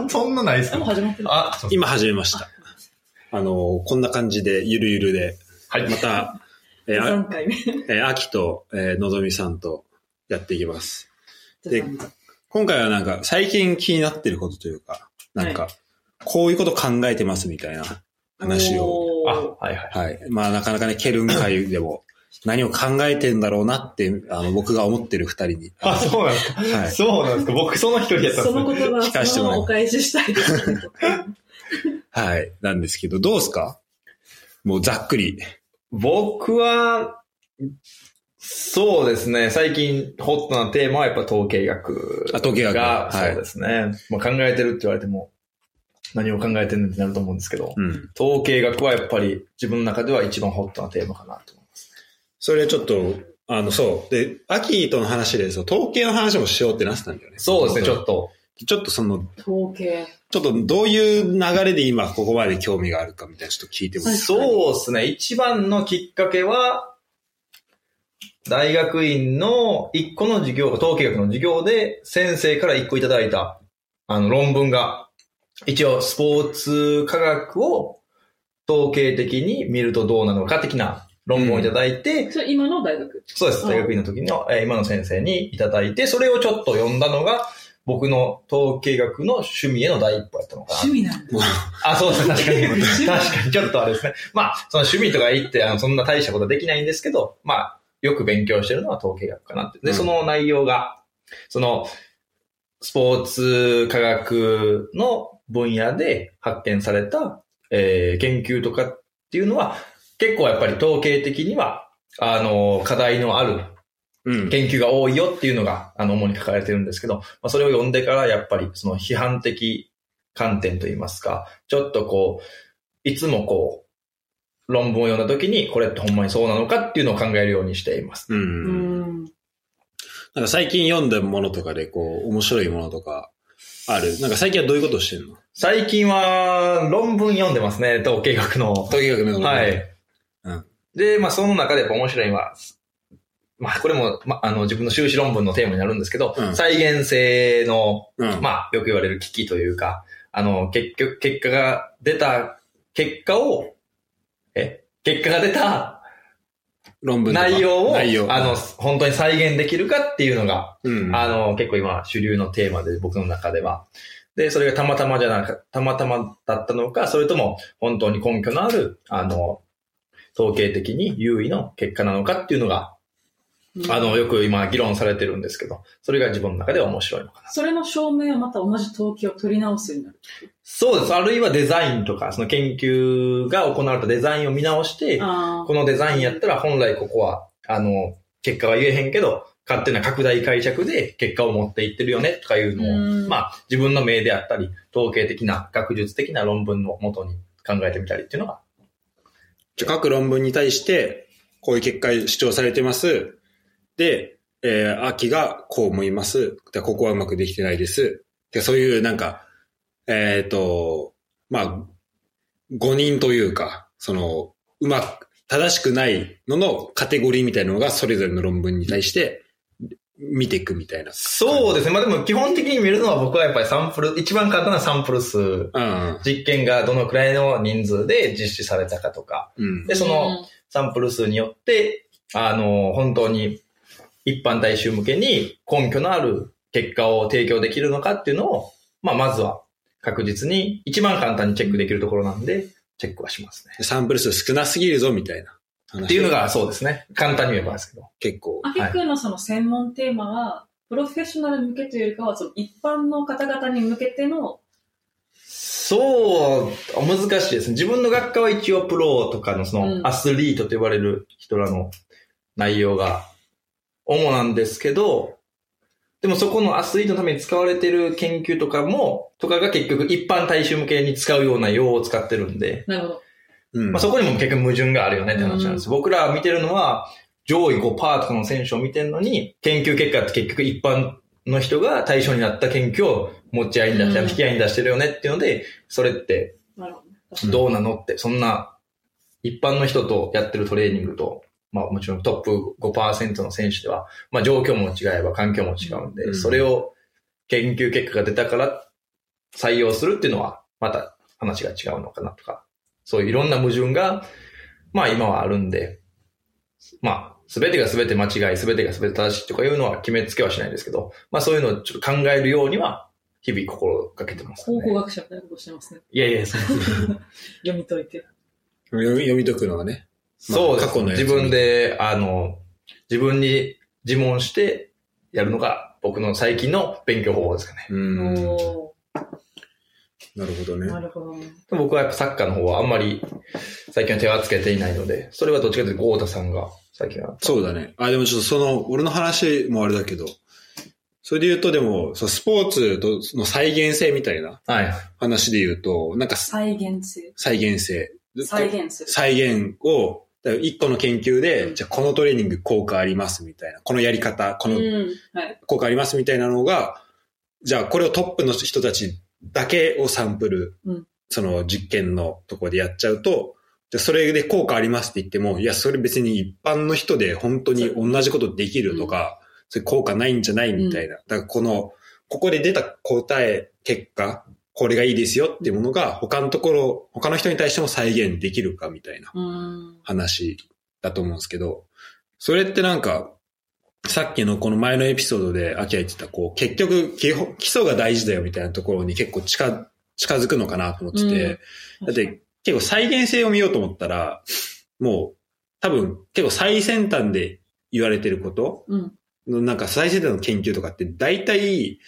そんなないですか？ もう始まってる。 今始めました。こんな感じで、ゆるゆるで、はい、また、 3回目。 秋と、のぞみさんとやっていきます。で、今回はなんか、最近気になってることというか、なんか、こういうこと考えてますみたいな話を。 はいはい。 はい。まあ、なかなかね、ケルン会でも、何を考えてんだろうなって、僕が思ってる二人に。 そうなんですか。はい。そうなんですか。僕その一人やったんですその言葉をそのままお返ししたいですね。 はい。なんですけど、どうですか？もうざっくり。 僕は、そうですね。最近ホットなテーマはやっぱ統計学が。 統計学。 はい。そうですね。まあ、考えてるって言われても、何を考えてるんってなると思うんですけど、統計学はやっぱり自分の中では一番ホットなテーマかなと思いますね。 それちょっと、そう。で、秋との話で、統計の話もしようってなってたんだよね。 そうですね、ちょっとその、 統計。 ちょっとどういう流れで今ここまで興味があるかみたいなちょっと聞いてもいいですか？ そうですね。一番のきっかけは、大学院の一個の授業、統計学の授業で先生から一個いただいた、論文が、一応スポーツ科学を統計的に見るとどうなのか的な論文をいただいて、 それ今の大学？ そうです。大学院の時の、今の先生にいただいて、それをちょっと読んだのが、僕の統計学の趣味への第一歩やったのかな。 趣味なんだ。 そうですね。確かに。確かに。ちょっとあれですね。まあ、その趣味とか言って、そんな大したことできないんですけど、まあ、よく勉強してるのは統計学かなって。で、その内容が、その、スポーツ科学の分野で発見された、研究とかっていうのは、結構やっぱり統計的には、課題のある研究が多いよっていうのが、主に書かれてるんですけど、まあ、それを読んでからやっぱりその批判的観点といいますか、ちょっとこう、いつもこう、論文を読んだ時にこれってほんまにそうなのかっていうのを考えるようにしています。 なんか最近読んだものとかでこう、面白いものとかある？なんか最近はどういうことをしてるの？ 最近は論文読んでますね、統計学の。 統計学の論文。 はい。で、まあその中でやっぱ面白いのは、まあこれも、自分の修士論文のテーマになるんですけど、再現性の、まあよく言われる危機というか、結果が出た、結果が出た論文内容を、本当に再現できるかっていうのが、結構今主流のテーマで僕の中では。で、それがたまたまだったのか、それとも本当に根拠のある、統計的に優位の結果なのかっていうのが、よく今議論されてるんですけど、それが自分の中では面白いのかな。 それの証明はまた同じ統計を取り直すようになる？ そうです。あるいはデザインとか、その研究が行われたデザインを見直して、このデザインやったら本来ここは、結果は言えへんけど、勝手な拡大解釈で結果を持っていってるよねとかいうのを、まあ自分の命であったり、統計的な学術的な論文の元に考えてみたりっていうのが。 じゃあ各論文に対して、こういう結果主張されてます。で、秋がこう思います。で、ここはうまくできてないです。で、そういうなんか、まあ、誤認というか、正しくないののカテゴリーみたいなのがそれぞれの論文に対して見ていくみたいな。 そうですね。まあでも基本的に見るのは僕はやっぱり一番簡単なサンプル数。実験がどのくらいの人数で実施されたかとか。で、そのサンプル数によって、本当に一般大衆向けに根拠のある結果を提供できるのかっていうのを、まあまずは確実に一番簡単にチェックできるところなんで、チェックはしますね。 サンプル数少なすぎるぞみたいな話。 っていうのがそうですね。簡単に言えばですけど。 結構。 秋くんのその専門テーマは、プロフェッショナル向けというよりかは、その一般の方々に向けての。 そう、難しいですね。自分の学科は一応プロとかのそのアスリートと呼ばれる人らの内容が主なんですけど、でもそこのアスリートのために使われている研究とかが結局一般大衆向けに使うような用語を使ってるんで。 なるほど。 まあ、そこにも結局矛盾があるよねって話なんです。僕ら見てるのは上位 5% とかの選手を見てるのに、研究結果って結局一般の人が対象になった研究を持ち合いに出して、引き合いに出してるよねっていうので、それってどうなのって、そんな一般の人とやってるトレーニングと、まあもちろんトップ 5% の選手では、まあ状況も違えば環境も違うんで、それを研究結果が出たから採用するっていうのは、また話が違うのかなとか、そういういろんな矛盾が、まあ今はあるんで、まあ、すべてがすべて間違い、すべてがすべて正しいとかいうのは決めつけはしないですけど、まあそういうのをちょっと考えるようには、日々心がけてます、ね。 考古学者みたいなことしてますね。 いやいや、そう読み解いて。 読み解くのはね。 そうです。 過去のやつ自分で、自分に自問してやるのが僕の最近の勉強方法ですかね。 おなるほどね。 なるほどね。 僕はやっぱサッカーの方はあんまり最近は手はつけていないので、それはどっちかというと豪太さんが最近は。 そうだね。でもちょっと俺の話もあれだけど、それで言うとでも、スポーツの再現性みたいな話で言うと、なんか再現性を、一個の研究で、じゃあこのトレーニング効果ありますみたいな、このやり方、この効果ありますみたいなのが、じゃあこれをトップの人たちだけをサンプル、その実験のところでやっちゃうと、じゃあそれで効果ありますって言っても、いや、それ別に一般の人で本当に同じことできるとか、それ効果ないんじゃないみたいな。だからここで出た結果、これがいいですよっていうものが他の人に対しても再現できるかみたいな話だと思うんですけど、それってなんか、さっきのこの前のエピソードでアキラ言ってた、結局基礎が大事だよみたいなところに結構近づくのかなと思ってて、だって結構再現性を見ようと思ったら、もう多分結構最先端で言われてること、なんか最先端の研究とかって大体、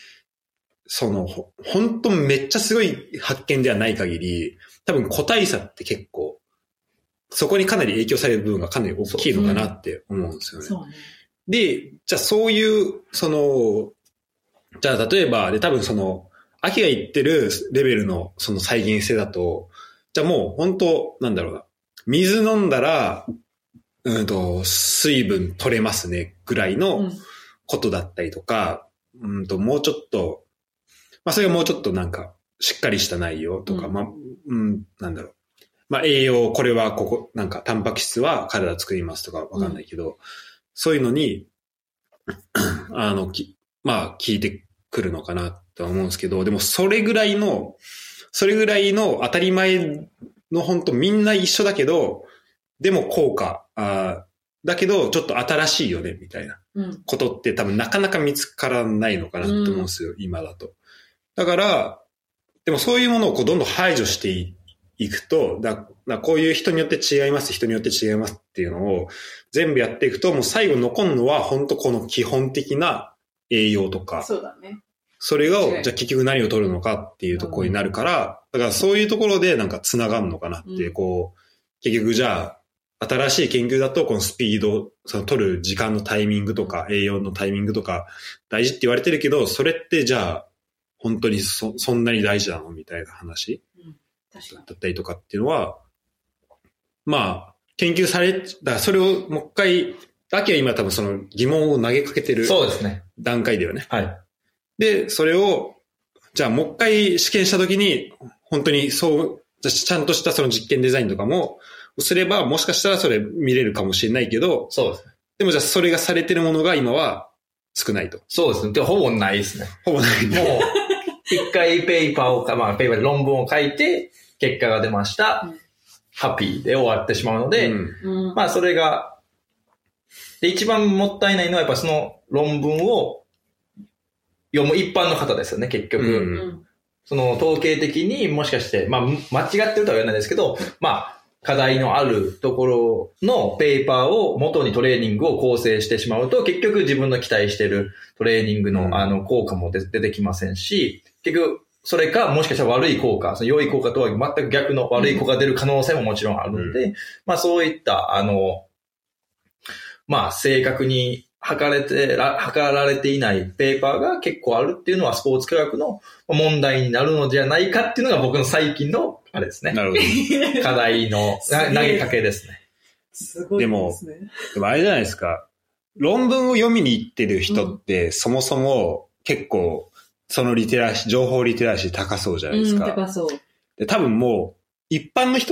本当めっちゃすごい発見ではない限り、多分個体差って結構、そこにかなり影響される部分がかなり大きいのかなって思うんですよね。 そうね。 で、じゃあそういう、じゃあ例えば、で多分アキが言ってるレベルのその再現性だと、じゃあもう本当、なんだろうな、水飲んだら、水分取れますねぐらいのことだったりとか、もうちょっと、それがもうちょっとなんか、しっかりした内容とか、なんだろう。栄養、これはなんか、タンパク質は体作りますとかわかんないけど、そういうのに、聞いてくるのかなとは思うんですけど、でもそれぐらいの当たり前の本当みんな一緒だけど、でも効果、だけどちょっと新しいよね、みたいなことって多分なかなか見つからないのかなと思うんですよ、今だと。だから、でもそういうものをどんどん排除していくと、こういう人によって違います、人によって違いますっていうのを全部やっていくと、もう最後残るのは本当この基本的な栄養とか。 そうだね。 それが、じゃあ結局何を取るのかっていうところになるから、だからそういうところでなんか繋がるのかなって、結局じゃあ、新しい研究だとこのスピード、取る時間のタイミングとか、栄養のタイミングとか大事って言われてるけど、それってじゃあ、本当にそんなに大事なのみたいな話だったりとかっていうのは、研究され、だからそれをもう一回、アキは今多分その疑問を投げかけてる段階だよね。 はい。 で、それを、じゃあもう一回試験したときに、本当にちゃんとしたその実験デザインとかもすれば、もしかしたらそれ見れるかもしれないけど、 そうですね。 でもじゃあそれがされてるものが今は少ないと。 そうですね。でほぼないですね。 ほぼない。 もう、一回ペーパーで論文を書いて、結果が出ました。ハッピーで終わってしまうので、それが、で、一番もったいないのはやっぱその論文を読む一般の方ですよね、結局。その統計的にもしかして、間違ってるとは言わないですけど、課題のあるところのペーパーを元にトレーニングを構成してしまうと、結局自分の期待しているトレーニングの効果も出てきませんし、結局、それか、もしかしたら悪い効果、その良い効果とは全く逆の悪い効果が出る可能性ももちろんあるんで、そういった、正確に測られていないペーパーが結構あるっていうのはスポーツ科学の問題になるのではないかっていうのが僕の最近の、あれですね。 なるほど。 課題の投げかけですね。 すごいですね。 でもあれじゃないですか。論文を読みに行ってる人って、そもそも結構、その情報リテラシー高そうじゃないですか。 高そう。 で、多分もう、 一般の人って、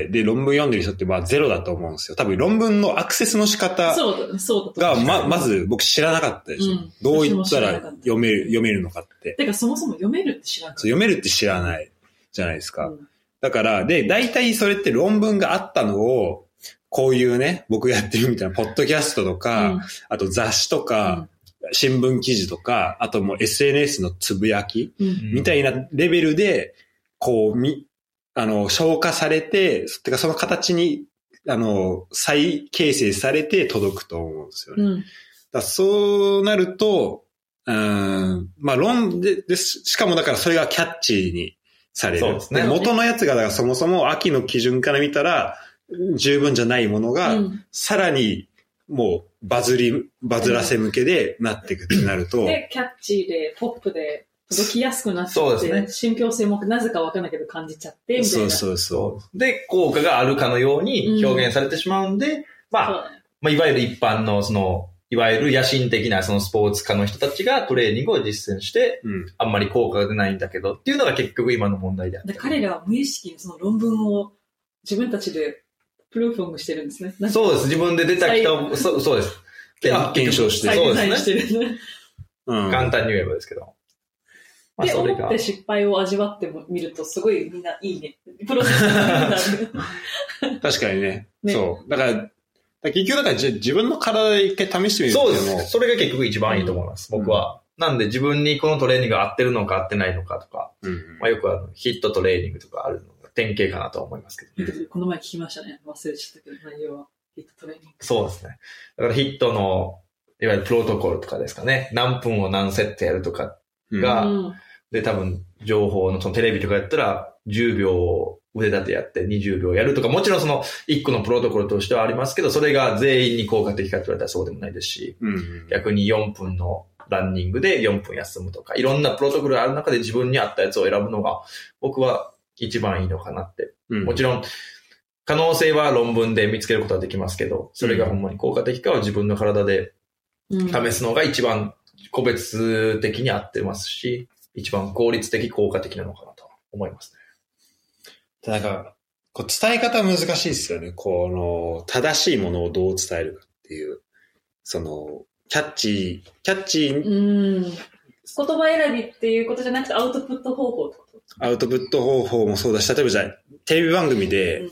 で、論文読んでる人ってまあゼロだと思うんですよ。多分論文のアクセスの仕方がまず僕知らなかったですよ。どう言ったら読めるのかって。 てかそもそも読めるって知らない。 読めるって知らないじゃないですか。だから、で、大体それって論文があったのを、こういうね、僕やってるみたいな、ポッドキャストとか、あと雑誌とか、新聞記事とか、あともう SNS のつぶやき、みたいなレベルで、こう、消化されて、てかその形に、再形成されて届くと思うんですよね。だそうなると、まあしかもだからそれがキャッチーにされる。そうですね。元のやつがだからそもそも秋の基準から見たら十分じゃないものが、さらにもうバズらせ向けでなっていくってなると。 で、キャッチーでポップで届きやすくなって、そうですね、信憑性もなぜかわかんないけど感じちゃって、みたいな。 そう。 で、効果があるかのように表現されてしまうんで、まあ、いわゆる一般のいわゆる野心的なスポーツ家の人たちがトレーニングを実践して、あんまり効果が出ないんだけどっていうのが結局今の問題であって。 彼らは無意識にその論文を自分たちでプルーフォングしてるんですね。 そうです。自分で出たきた、そうです。 検証して。 そうですね。 簡単に言えばですけど。 で、思って失敗を味わってみると、すごいみんないいね。プロセスが確かにね。そう。だから結局自分の体で一回試してみるっていうのも。 そうです。それが結局一番いいと思います。僕は。なんで自分にこのトレーニングが合ってるのか合ってないのかとか。まあよくヒットトレーニングとかあるのが典型かなと思いますけど。 この前聞きましたね。忘れちゃったけど、内容は。ヒットトレーニング。 そうですね。だからヒットの、いわゆるプロトコルとかですかね。何分を何セットやるとかが、で、多分、情報のテレビとかやったら、10秒腕立てやって20秒やるとか、もちろん1個のプロトコルとしてはありますけど、それが全員に効果的かって言われたらそうでもないですし、逆に4分のランニングで4分休むとか、いろんなプロトコルがある中で自分に合ったやつを選ぶのが、僕は一番いいのかなって。もちろん、可能性は論文で見つけることはできますけど、それがほんまに効果的かは自分の体で試すのが一番個別的に合ってますし、一番効率的、効果的なのかなと思いますね。 なんか、伝え方難しいですよね。正しいものをどう伝えるかっていう。キャッチー。 言葉選びっていうことじゃなくてアウトプット方法ってこと？ アウトプット方法もそうだし、例えばじゃあ、テレビ番組で、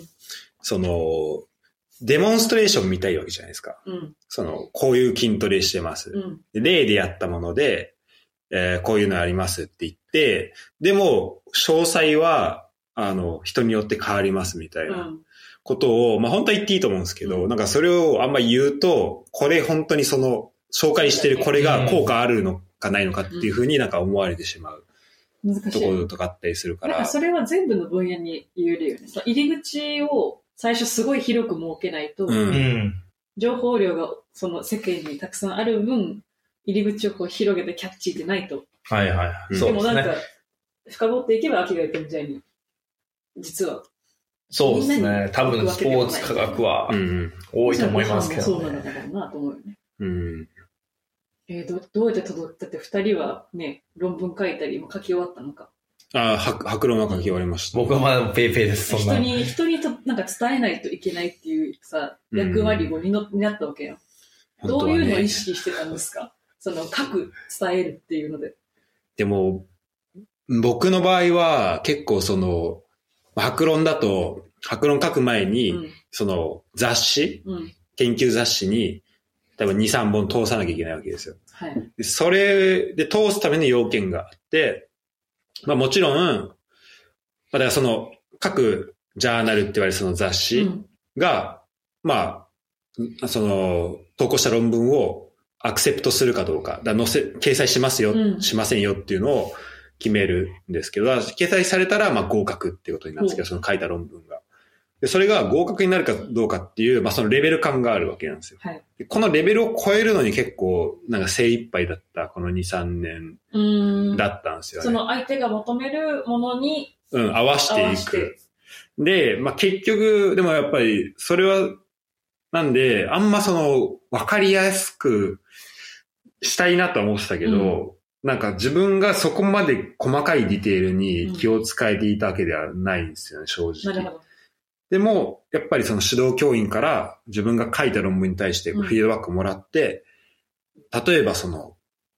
デモンストレーション見たいわけじゃないですか。こういう筋トレしてます。例でやったもので、こういうのありますって言って、でも、詳細は、人によって変わりますみたいなことを、まあ本当は言っていいと思うんですけど、なんかそれをあんま言うと、これ本当に紹介してるこれが効果あるのかないのかっていうふうになんか思われてしまうところとかあったりするから。 なんかそれは全部の分野に言えるよね。入り口を最初すごい広く設けないと、情報量が世間にたくさんある分、入り口を広げてキャッチーでないと。 はいはい。 でもなんか、深掘っていけば秋が言ったみたいに、実は。 そうですね。多分スポーツ科学は多いと思いますけどね。 そうなんだろうなと思うよね。どうやって届いたって二人はね、論文書いたり、もう書き終わったのか。 白論は書き終わりました。 僕はまだペイペイです。 人になんか伝えないといけないっていうさ、役割を担ったわけよ。どういうのを意識してたんですか？書く、伝えるっていうので。 でも、僕の場合は結構白論だと、白論書く前に、雑誌、研究雑誌に、多分2、3本通さなきゃいけないわけですよ。 はい。 でそれで通すための要件があって、まあもちろん、だから各ジャーナルって言われるその雑誌が、まあ、投稿した論文をアクセプトするかどうか、掲載しますよ、しませんよっていうのを決めるんですけど、掲載されたらまあ合格っていうことになるんですけど、その書いた論文が。でそれが合格になるかどうかっていう、まあそのレベル感があるわけなんですよ。 はい、 でこのレベルを超えるのに結構なんか精一杯だったこの2、3年だったんですよね。 その相手が求めるものに合わしていく。で、まあ結局、でもやっぱりそれはなんで、あんまわかりやすくしたいなとは思ってたけど、 なんか自分がそこまで細かいディテールに気を使えていたわけではないんですよね、正直。 なるほど。 でも、やっぱりその指導教員から自分が書いた論文に対してフィードバックをもらって、例えばその、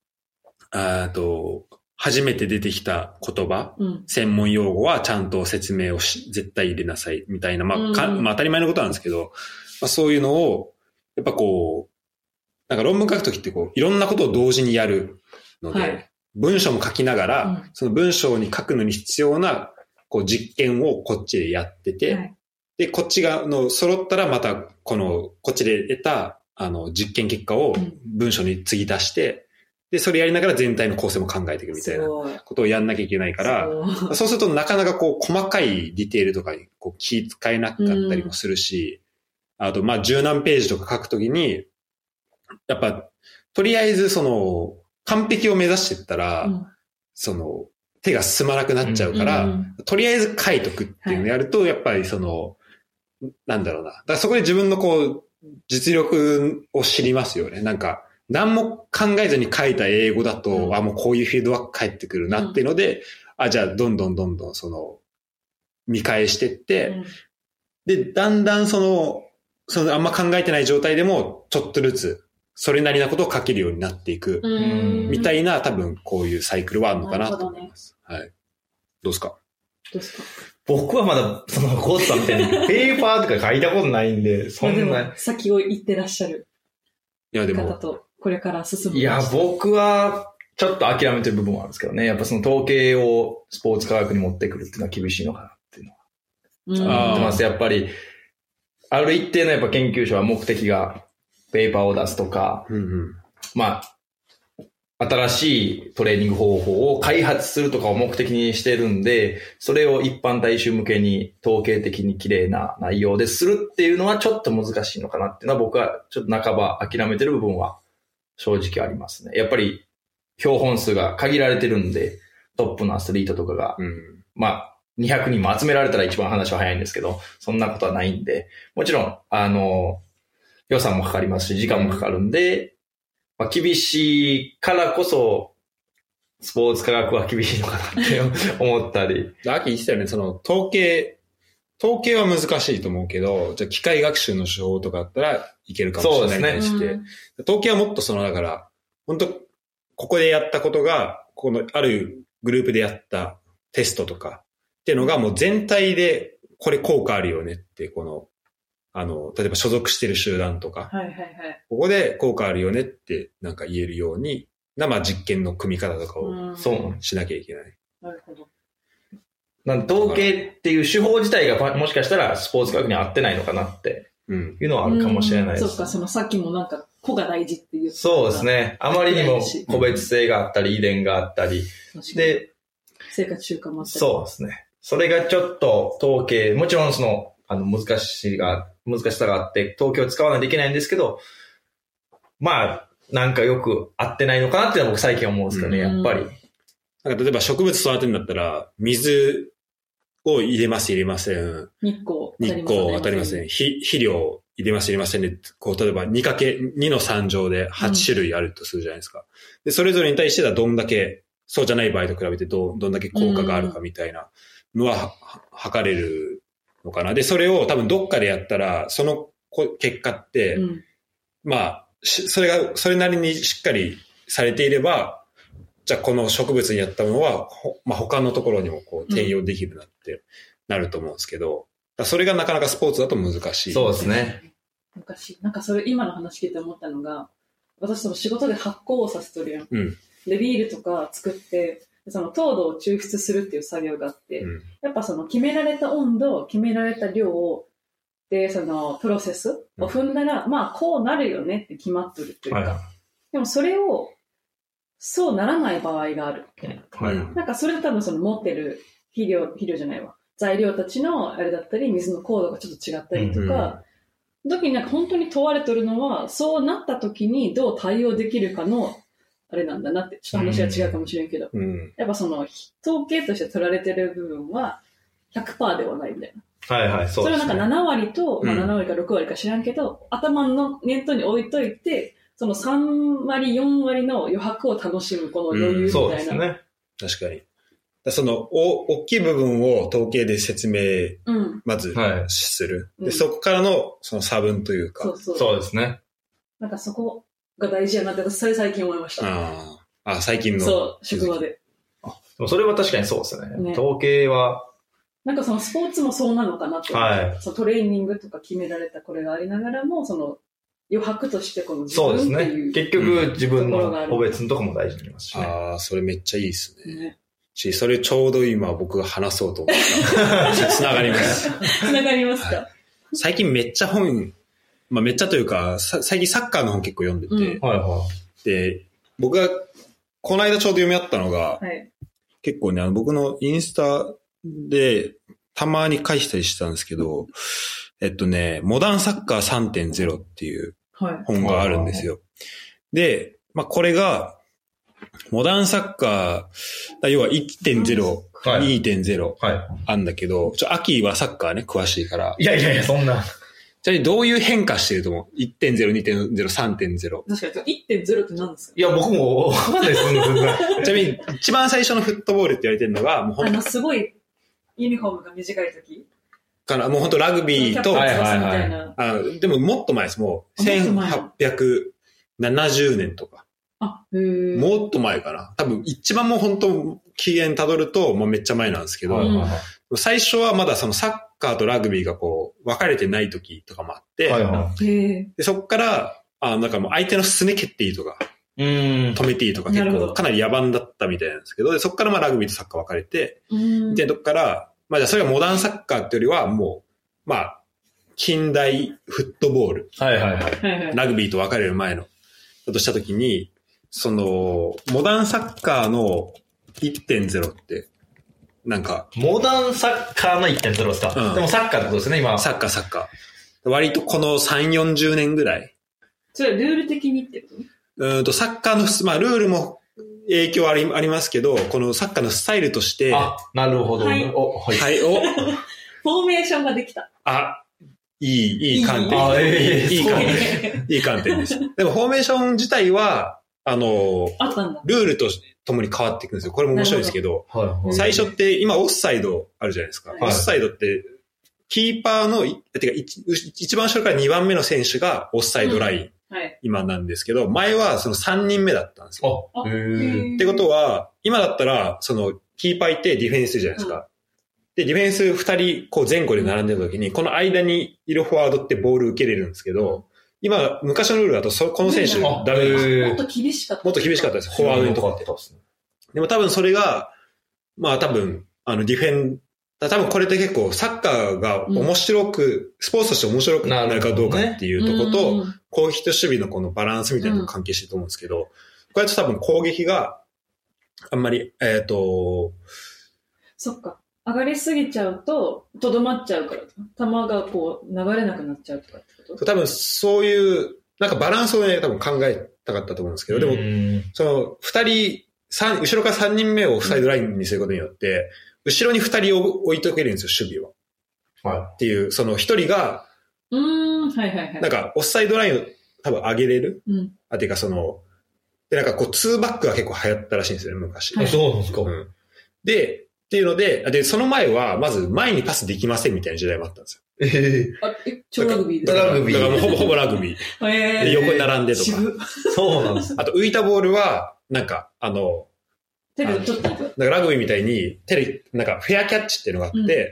初めて出てきた言葉、専門用語はちゃんと説明を絶対入れなさいみたいな、まあ当たり前のことなんですけど、まあ、そういうのを、やっぱこう、なんか論文書くときってこう、いろんなことを同時にやるので、はい、文章も書きながら、その文章に書くのに必要なこう実験をこっちでやってて、はい、で、こっちが揃ったらまたこっちで得た実験結果を文章に継ぎ足して、で、それやりながら全体の構成も考えていくみたいなことをやんなきゃいけないから、そうするとなかなかこう細かいディテールとかにこう気使えなかったりもするし、あとまあ十何ページとか書くときに、やっぱとりあえず完璧を目指していったら、手が進まなくなっちゃうから、とりあえず書いとくっていうのをやると、やっぱりなんだろうな。だからそこで自分のこう、実力を知りますよね。なんか、何も考えずに書いた英語だと、もうこういうフィードバック返ってくるなっていうので、じゃあどんどん見返してって、で、だんだんあんま考えてない状態でも、ちょっとずつ、それなりなことを書けるようになっていく、みたいな、多分こういうサイクルはあるのかなと思います。はい。どうですか？ 僕はまだ、ゴースさんみたいにペーパーとか書いたことないんで、そんな。 先を行ってらっしゃる。 いや、でも。 方と、これから進む。 いや、僕は、ちょっと諦めてる部分はあるんですけどね。やっぱ統計をスポーツ科学に持ってくるっていうのは厳しいのかなっていうのは。思ってます。やっぱり、ある一定のやっぱ研究所は目的が、ペーパーを出すとか、まあ、新しいトレーニング方法を開発するとかを目的にしてるんで、それを一般大衆向けに統計的に綺麗な内容でするっていうのはちょっと難しいのかなっていうのは僕はちょっと半ば諦めてる部分は正直ありますね。やっぱり標本数が限られてるんで、トップのアスリートとかが、まあ、200人も集められたら一番話は早いんですけど、そんなことはないんで、もちろん、予算もかかりますし、時間もかかるんで、まあ、厳しいからこそ、スポーツ科学は厳しいのかなって思ったり。 秋言ってたよね、統計は難しいと思うけど、じゃあ機械学習の手法とかだったらいけるかもしれないに対して、統計はもっとだから、本当ここでやったことが、あるグループでやったテストとかっていうのがもう全体でこれ効果あるよねって、例えば所属してる集団とか、ここで効果あるよねってなんか言えるように、まあ実験の組み方とかをしなきゃいけない。 なるほど。 統計っていう手法自体がもしかしたらスポーツ科学に合ってないのかなっていうのはあるかもしれないです。 そうか、さっきもなんか個が大事っていう。 そうですね。あまりにも個別性があったり、遺伝があったり。で、 生活習慣もあったり。 そうですね。それがちょっと統計、もちろん難しさがあって、統計を使わないといけないんですけど、まあ、なんかよく合ってないのかなっていうのは僕最近思うんですけどね、やっぱり。 なんか例えば植物育てるんだったら、水を入れます、入れません。 日光当たりません。肥料入れます、入れませんね。例えば2×2 の3乗で8種類あるとするじゃないですか。で、それぞれに対してはどんだけ、そうじゃない場合と比べてどんだけ効果があるかみたいなのは測れるのかな。で、それを多分どっかでやったら、その結果って、まあ、それなりにしっかりされていれば、じゃあこの植物にやったものは、まあ他のところにも転用できるなってなると思うんですけど、それがなかなかスポーツだと難しい。 そうですね。 なんかそれ今の話聞いて思ったのが、私仕事で発酵をさせてるやん。で、ビールとか作って、糖度を抽出するっていう作業があって、やっぱ決められた温度、決められた量で、プロセスを踏んだら、まあ、こうなるよねって決まってるというか、でもそれを、そうならない場合がある。なんかそれで多分持ってる肥料じゃないわ。材料たちのあれだったり、水の硬度がちょっと違ったりとか、時になんか本当に問われてるのは、そうなった時にどう対応できるかの、あれなんだなって、ちょっと話が違うかもしれんけど、やっぱ統計として取られてる部分は 100% ではないみたいな。そうですね。それはなんか7割と、まあ7割か6割か知らんけど、頭の念頭に置いといて、 その3割、4割の余白を楽しむこの余裕みたいな。そうですね。 確かに。その、大きい部分を統計で説明、まずする。で、そこからの、その差分というか。 そうですね。 なんかそこが大事やなって、それ最近思いました。 最近の。 そう、職場で。 でもそれは確かにそうですね。統計は。 なんかそのスポーツもそうなのかなと。そのトレーニングとか決められたこれがありながらも、その余白としてこの自分っていう。そうですね。結局自分の個別のとこも大事になりますしね。 それめっちゃいいですね。それちょうど今僕が話そうと思ったつながります。 つながりますか、 最近めっちゃ本、めっちゃというか、最近サッカーの本結構読んでて、で、僕がこの間ちょうど読み合ったのが、結構ね、僕のインスタでたまに返したりしたんですけど、モダンサッカー 3.0 っていう本があるんですよ。で、これが、モダンサッカー、要は 1.0、2.0 あんだけど、秋はサッカーね、詳しいから。 いや、そんな。 じゃあどういう変化してると思う？ 1.0、2.0、3.0。 確かに、1.0 って何ですか？ いや、僕もわかんないです。 ちなみに、一番最初のフットボールって言われてるのが、もうすごい、ユニフォームが短い時からもう本当ラグビーと、でももっと前です。もう、1870年とか。もっと前かな。多分一番もう本当起源たどるともうめっちゃ前なんですけど、最初はまだそのサッカーとラグビーがこう分かれてない時とかもあって、でそこからなんかもう相手のすね蹴っていいとか止めていいとか結構かなり野蛮だったみたいなんですけど、でそこからラグビーとサッカー分かれて、でどっからじゃあそれがモダンサッカーってよりはもう近代フットボール、ラグビーと分かれる前のだとした時に、その、モダンサッカーの 1.0 って、なんか。 モダンサッカーの 1.0 ですか、でもサッカーってことですね、今。 サッカー。割とこの3、40年ぐらい。 それはルール的にってこと？ サッカーの、ルールも影響ありますけど、このサッカーのスタイルとして。 なるほど。 フォーメーションができた。 いい観点。いい観点です。でもフォーメーション自体は、ルールとともに変わっていくんですよ。これも面白いですけど、最初って今オフサイドあるじゃないですか。オフサイドって、キーパーの、一番後ろから2番目の選手がオフサイドライン。今なんですけど、前はその3人目だったんですよ。ってことは、今だったら、その、キーパーいてディフェンスするじゃないですか。で、ディフェンス2人、こう前後で並んでる時に、この間にいるフォワードってボール受けれるんですけど、今、昔のルールだと、この選手ダメです。 もっと厳しかった。 もっと厳しかったです。フォワードにとかって。でも多分それが、多分、ディフェン、多分これって結構サッカーが面白く、スポーツとして面白くなるかどうかっていうところと、攻撃と守備のこのバランスみたいなのが関係してると思うんですけど、これだと多分攻撃があんまり、 そっか。上がりすぎちゃうと、とどまっちゃうから、球がこう流れなくなっちゃうとかってこと？ 多分そういう、なんかバランスをね、多分考えたかったと思うんですけど、でも、その、後ろから3人目をオフサイドラインにすることによって、後ろに2人を置いとけるんですよ、守備は。っていう、その1人が、なんか、オフサイドラインを多分上げれる。ていうかその、で、なんかこう、2バックが結構流行ったらしいんですよね、昔。 そうなんですか。 で、っていうので、その前は、まず前にパスできませんみたいな時代もあったんですよ。超ラグビーですか？だからほぼラグビー。横に並んでとか。 そうなんです。 あと浮いたボールは、なんか、 手でちょっと。なんかラグビーみたいに、なんかフェアキャッチっていうのがあって、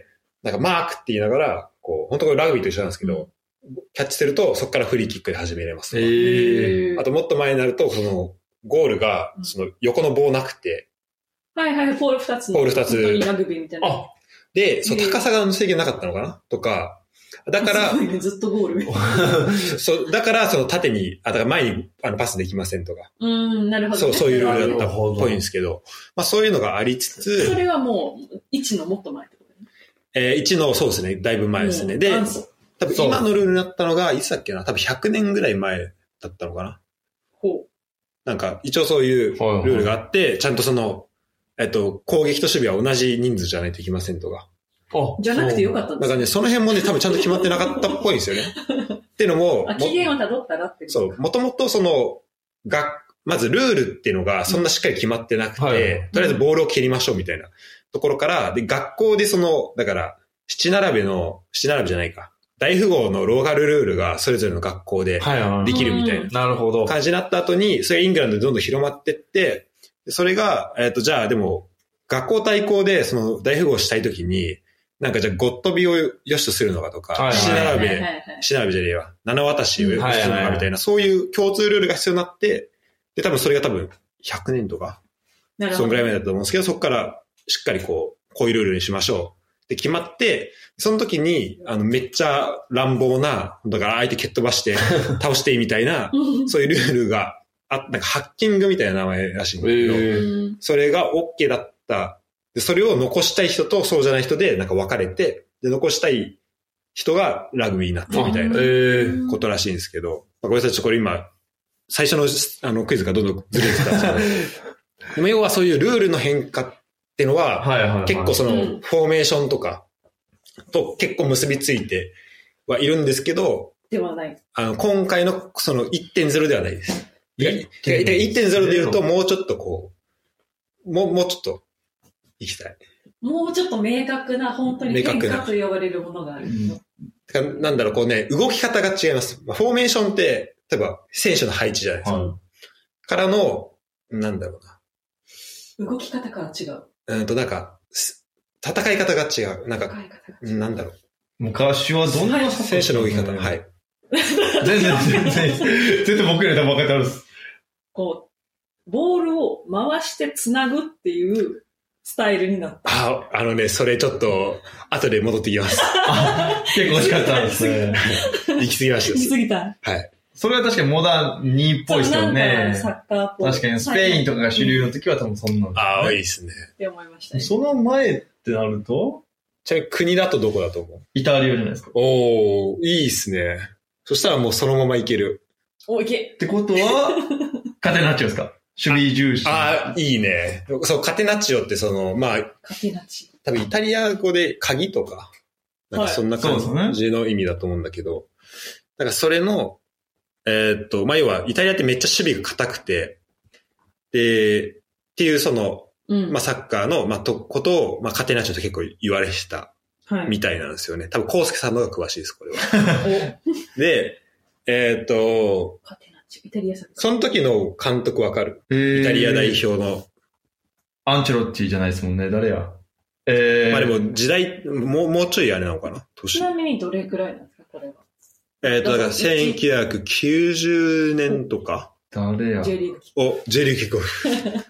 なんかマークって言いながら、こう、本当これラグビーと一緒なんですけど、キャッチすると、そこからフリーキックで始めれます。あともっと前になると、その、ゴールが、その横の棒なくて、 ポール2つの。 ポール2つ。 本当にラグビーみたいな。 で、高さが制限なかったのかなとか、だから、 ずっとゴール。 だから、その縦に、だから前にパスできませんとか。 なるほど、ね。 そういうルールだったっぽいんですけど、そういうのがありつつ。 それはもう、1のもっと前ってことね。1の、そうですね、だいぶ前ですね。で、多分今のルールになったのが、いつだっけな、多分100年ぐらい前だったのかな。なんか、一応そういうルールがあって、ちゃんとその、攻撃と守備は同じ人数じゃないといけませんとか。 じゃなくてよかったんですか？ だからね、その辺もね、多分ちゃんと決まってなかったっぽいんですよね。 っていうのも、 期限を辿ったらってそう、もともとまずルールっていうのがそんなしっかり決まってなくて、とりあえずボールを蹴りましょうみたいなところから、で、学校でだから、七並べじゃないか。大富豪のローカルルールがそれぞれの学校でできるみたいな感じになった後に、それイングランドでどんどん広まってって、それが、じゃあでも、学校対抗でその大富豪をしたいときに、なんかじゃあごっ飛びを良しとするのかとか、七並べじゃねえわ、七渡しを良しとするのかみたいな、そういう共通ルールが必要になって、で、多分それが100年とか、そのぐらい前だと思うんですけど、そこからしっかりこういうルールにしましょう。で、決まって、その時に、めっちゃ乱暴な、だから相手蹴っ飛ばして、倒していいみたいな、そういうルールが、なんかハッキングみたいな名前らしいんだけど、それが OK だった。で、それを残したい人とそうじゃない人でなんか分かれて、で、残したい人がラグビーになったみたいなことらしいんですけど、ごめんなさい、これ今、最初のクイズがどんどんずれてたんですけど、でも要はそういうルールの変化っていうのは、結構そのフォーメーションとかと結構結びついてはいるんですけど、 ではない。 今回のその 1.0 ではないです。1.0 で言うともうちょっともうちょっと行きたい。 もうちょっと明確な本当に変化と呼ばれるものがある。 なんだろう、動き方が違います。フォーメーションって、例えば選手の配置じゃないですか。からの、なんだろうな。動き方から違う。 なんか、戦い方が違う。なんか、なんだろう。 昔はどんな選手の動き方、はい。 全然僕より多分分かってあるんです。 ボールを回して繋ぐっていうスタイルになった。 それちょっと、後で戻ってきます。 結構惜しかったんですね。 行き過ぎました。 行き過ぎた。 はい。 それは確かにモダン2っぽいですよね。 サッカーっぽい。 確かにスペインとかが主流の時は多分そんなんですね。いいですね。 って思いましたね。 その前ってなるとちなみに国だとどこだと思う？ イタリアじゃないですか。 おー、いいっすね。そしたらもうそのままいける。 いけ。 ってことは、カテナッチョですか？守備重視。 いいね。そう、カテナッチオってカテナッチオ。多分イタリア語で鍵とか、なんかそんな感じの意味だと思うんだけど、なんかそれの、要はイタリアってめっちゃ守備が硬くて、で、っていうサッカーの、ことを、カテナッチョって結構言われてたみたいなんですよね。多分、コウスケさんの方が詳しいです、これは。で、 カテナッチョ、イタリアサッカー。 その時の監督わかる？イタリア代表の。 アンチェロッティじゃないですもんね、誰や。 でも時代、もうちょいあれなのかな？ ちなみにどれくらいなんですか、これは。 だから1990年とか。 誰や。 J リーグ。 J リーグキックオフ。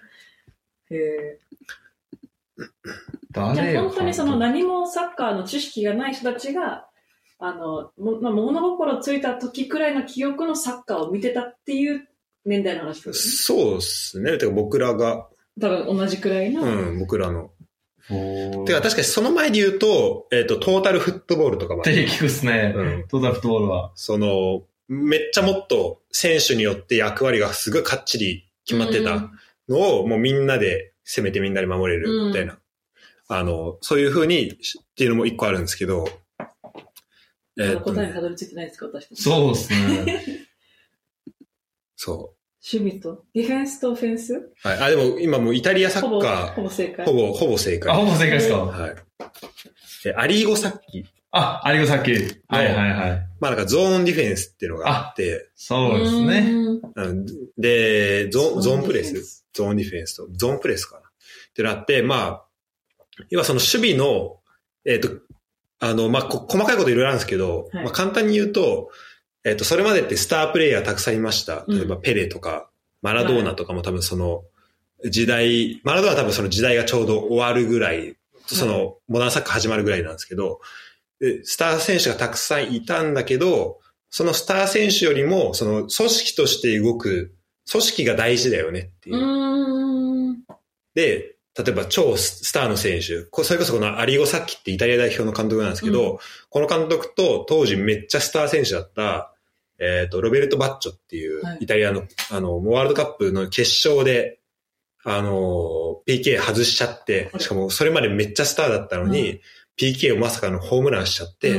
誰や。本当に何もサッカーの知識がない人たちが、物心ついた時くらいの記憶のサッカーを見てたっていう年代の話ですね。 そうですね。てか僕らが。 多分同じくらいの。 僕らの。てか確かにその前で言うと、トータルフットボールとかも。 って聞くっすね。トータルフットボールは。 めっちゃもっと選手によって役割がすごいかっちり決まってたのを、もうみんなで攻めてみんなで守れるみたいな。そういう風にっていうのも一個あるんですけど。 答えにたどり着いてないですか、私たち。 そうですね。 そう。 守備と、ディフェンスとオフェンス？ はい。でも今もうイタリアサッカー。 ほぼ正解。 ほぼ正解。 ほぼ正解ですか？ はい。アリーゴサッキ。 アリーゴサッキ。はいはいはい。 なんかゾーンディフェンスっていうのがあって。 そうですね。 で、ゾーンプレス。ゾーンディフェンスと、ゾーンプレスかな。ってなって、要はその守備の、細かいこといろいろあるんですけど、簡単に言うと、それまでってスタープレイヤーたくさんいました。例えばペレとか、マラドーナとかも多分マラドーナは多分その時代がちょうど終わるぐらい、モダンサッカー始まるぐらいなんですけど、スター選手がたくさんいたんだけど、そのスター選手よりも、その組織として動く、組織が大事だよねっていう。で、例えば超スターの選手、それこそこのアリーゴサッキってイタリア代表の監督なんですけど、この監督と当時めっちゃスター選手だった、ロベルト・バッチョっていうイタリアの、ワールドカップの決勝で、PK 外しちゃって、しかもそれまでめっちゃスターだったのに、PK をまさかのホームランしちゃって、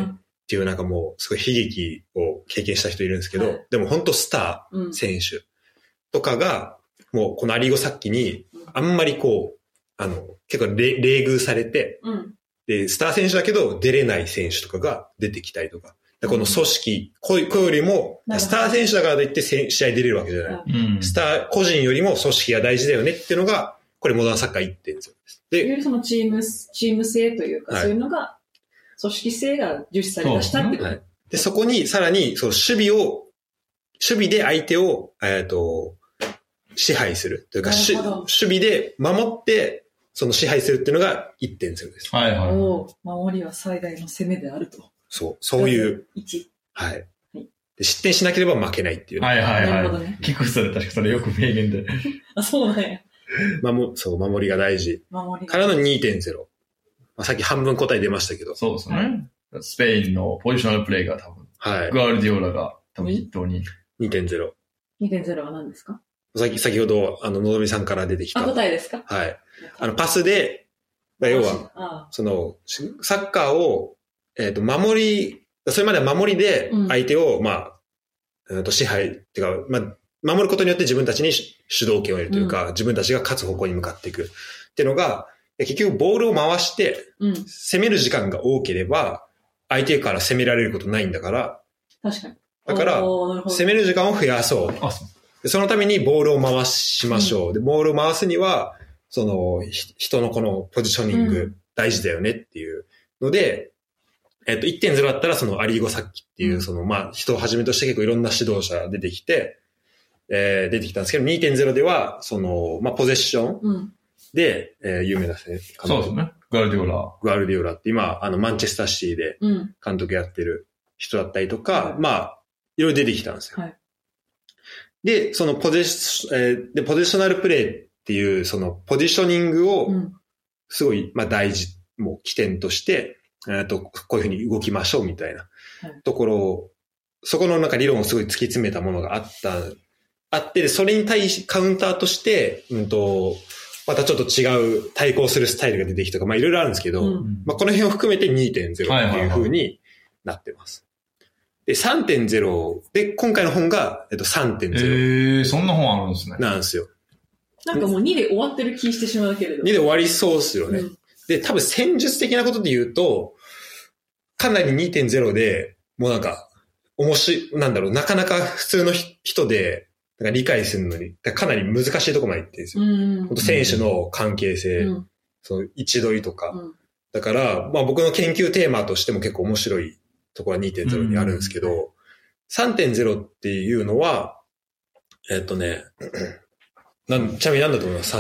っていうなんかもうすごい悲劇を経験した人いるんですけど、はい、でも本当スター選手とかが、もうこのアリーゴサッキにあんまりこう、結構冷遇されて、で、スター選手だけど出れない選手とかが出てきたりとか、この組織、こうよりも、スター選手だからといって試合出れるわけじゃない。スター個人よりも組織が大事だよねっていうのが、これモダンサッカー1点ですよ。 で、そのチーム性というか、はい、そういうのが、組織性が重視され出したってこと、はい、 で、そこにさらに、その守備で相手を、支配するというか、守備で守って、その支配するっていうのが 1.0 です。 はいはい。 守りは最大の攻めであると。 そういう。 1。 はい。で、失点しなければ負けないっていう、 ね。はいはいはい。なるほどね。聞くそれ確かそれよく名言で。 あ、そうなんや。 守りが大事。からの 2.0。さっき半分答え出ましたけど。 そうですね。スペインのポジショナルプレイが多分。はい。グアルディオラが多分筆頭に。 2.0。 2.0 は何ですか？ 先ほど、のぞみさんから出てきた。 答えですか？ はい。パスで、要は、サッカーを、守り、それまでは守りで相手を、支配っていうか、守ることによって自分たちに主導権を得るというか、自分たちが勝つ方向に向かっていくっていうのが、結局ボールを回して、攻める時間が多ければ、相手から攻められることないんだから、 確かに。 だから、攻める時間を増やそう。そのためにボールを回しましょう。で、ボールを回すには、人のこのポジショニング大事だよねっていうので、1.0 だったらアリーゴサッキっていう、人をはじめとして結構いろんな指導者出てきて、出てきたんですけど、2.0 では、ポゼッションで、有名なですね。 そうですね。グアルディオラって今、マンチェスターシティで監督やってる人だったりとか、いろいろ出てきたんですよ。はい、で、ポゼッショナルプレイっていう、ポジショニングを、すごい、大事、もう起点として、こういうふうに動きましょうみたいなところを、そこのなんか理論をすごい突き詰めたものがあって、それに対し、カウンターとして、またちょっと違う対抗するスタイルが出てきたとか、いろいろあるんですけど、この辺を含めて 2.0 っていう風になってます。で、3.0 で、今回の本が、3.0。 そんな本あるんですね。 なんですよ。 なんかもう2で終わってる気してしまうけれど。 2で終わりそうですよね。で、多分戦術的なことで言うと、かなり 2.0 で、もうなんか、なかなか普通の人で、理解するのに、かなり難しいところまで行ってるんですよ。選手の関係性、位置取りとか。だから、僕の研究テーマとしても結構面白いところは 2.0 にあるんですけど、3.0 っていうのは、ちなみに何だと思います？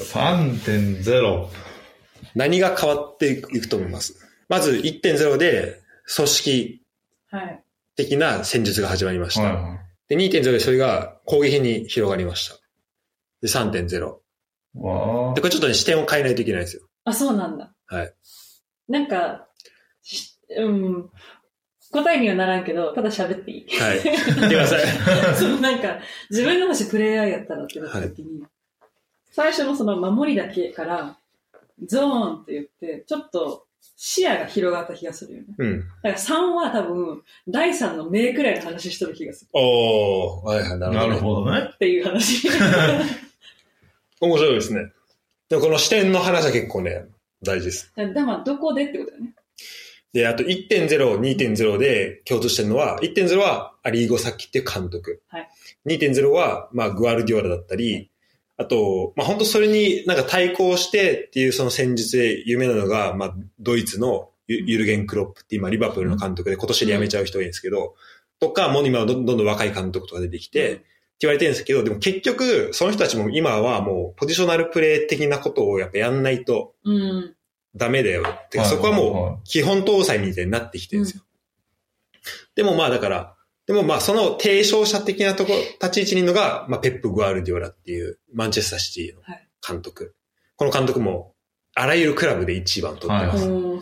3.0。 3.0。 何が変わっていくと思います？まず 1.0 で組織的な戦術が始まりました。で、2.0 でそれが攻撃に広がりました。で、3.0。で、これちょっとね、視点を変えないといけないんですよ。 あ、そうなんだ。 はい。 なんか、答えにはならんけど、ただ喋っていい？ はい。言ってください。 なんか、自分がもしプレイヤーやったらってなった時に、最初の守りだけから、ゾーンって言って、ちょっと視野が広がった気がするよね。だから3は多分、第3の目くらいの話しとる気がする。 なるほどね。 っていう話。 面白いですね。でもこの視点の話は結構ね、大事です。 どこでってことだよね。 で、あと 1.0、2.0 で共通してるのは、1.0 はアリーゴサッキっていう監督。 はい、 2.0 は、グアルディオラだったり、あと、本当それになんか対抗してっていうその戦術で有名なのが、ドイツのユルゲン・クロップって今リバプールの監督で今年で辞めちゃう人がいるんですけど、とか、もう今はどんどん若い監督とか出てきて、って言われてるんですけど、でも結局、その人たちも今はもうポジショナルプレー的なことをやっぱやんないとダメだよ。ってそこはもう基本搭載みたいになってきてるんですよ。でもだから、その提唱者的なところ、立ち位置にいるのが、ペップ・グアルディオラっていうマンチェスターシティの監督。はい、この監督も、あらゆるクラブで一番取ってます。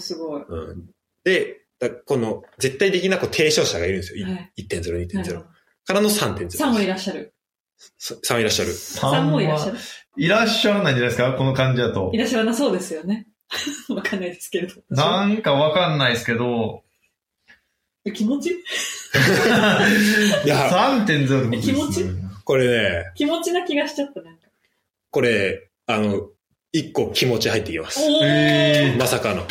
すごい。 で、この絶対的な提唱者がいるんですよ。1.0、2.0。からの 3.0。 3もいらっしゃる。 3いらっしゃる。 3もいらっしゃる。 いらっしゃらないんじゃないですかこの感じだと。 いらっしゃらなそうですよね。わかんないですけれど。 なんかわかんないですけど、 気持ちいや、 3.0 で気持ちこれね、 気持ちな気がしちゃった、なんか。 これ、一個気持ち入ってきます。まさかの。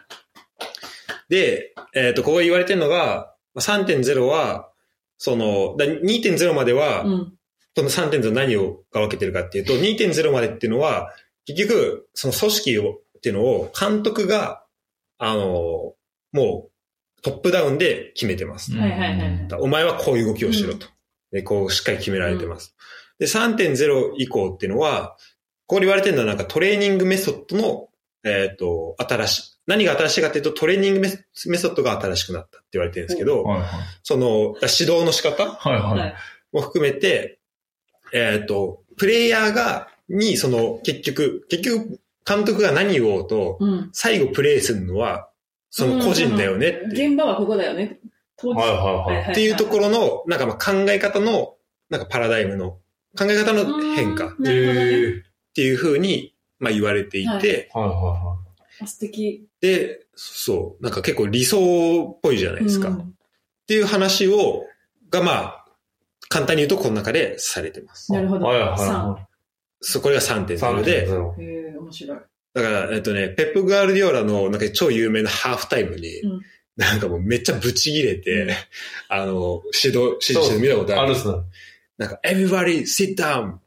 で、ここ言われてるのが、3.0 は、2.0 までは、その 3.0 何が分けてるかっていうと、2.0 までっていうのは、結局、その組織っていうのを、監督が、もう、トップダウンで決めてます。お前はこういう動きをしろと。で、こう、しっかり決められてます。で、3.0 以降っていうのは、ここで言われてるのはなんかトレーニングメソッドの、何が新しいかっていうと、トレーニングメソッドが新しくなったって言われてるんですけど、その、指導の仕方も含めて、プレイヤーに、結局、監督が何を言おうと、最後プレイするのは、その個人だよねって。 現場はここだよね。 っていうところの、なんか考え方の、なんかパラダイムの、考え方の変化っていうふうに、言われていて、 素敵。 で、そう、なんか結構理想っぽいじゃないですか。っていう話が簡単に言うとこの中でされてます。 なるほど。 これが 3.0 で、 面白い。 だから、ペップ・ガールディオラのなんか超有名なハーフタイムに、なんかもうめっちゃブチ切れて、指示して見たことある。なんか、everybody sit down!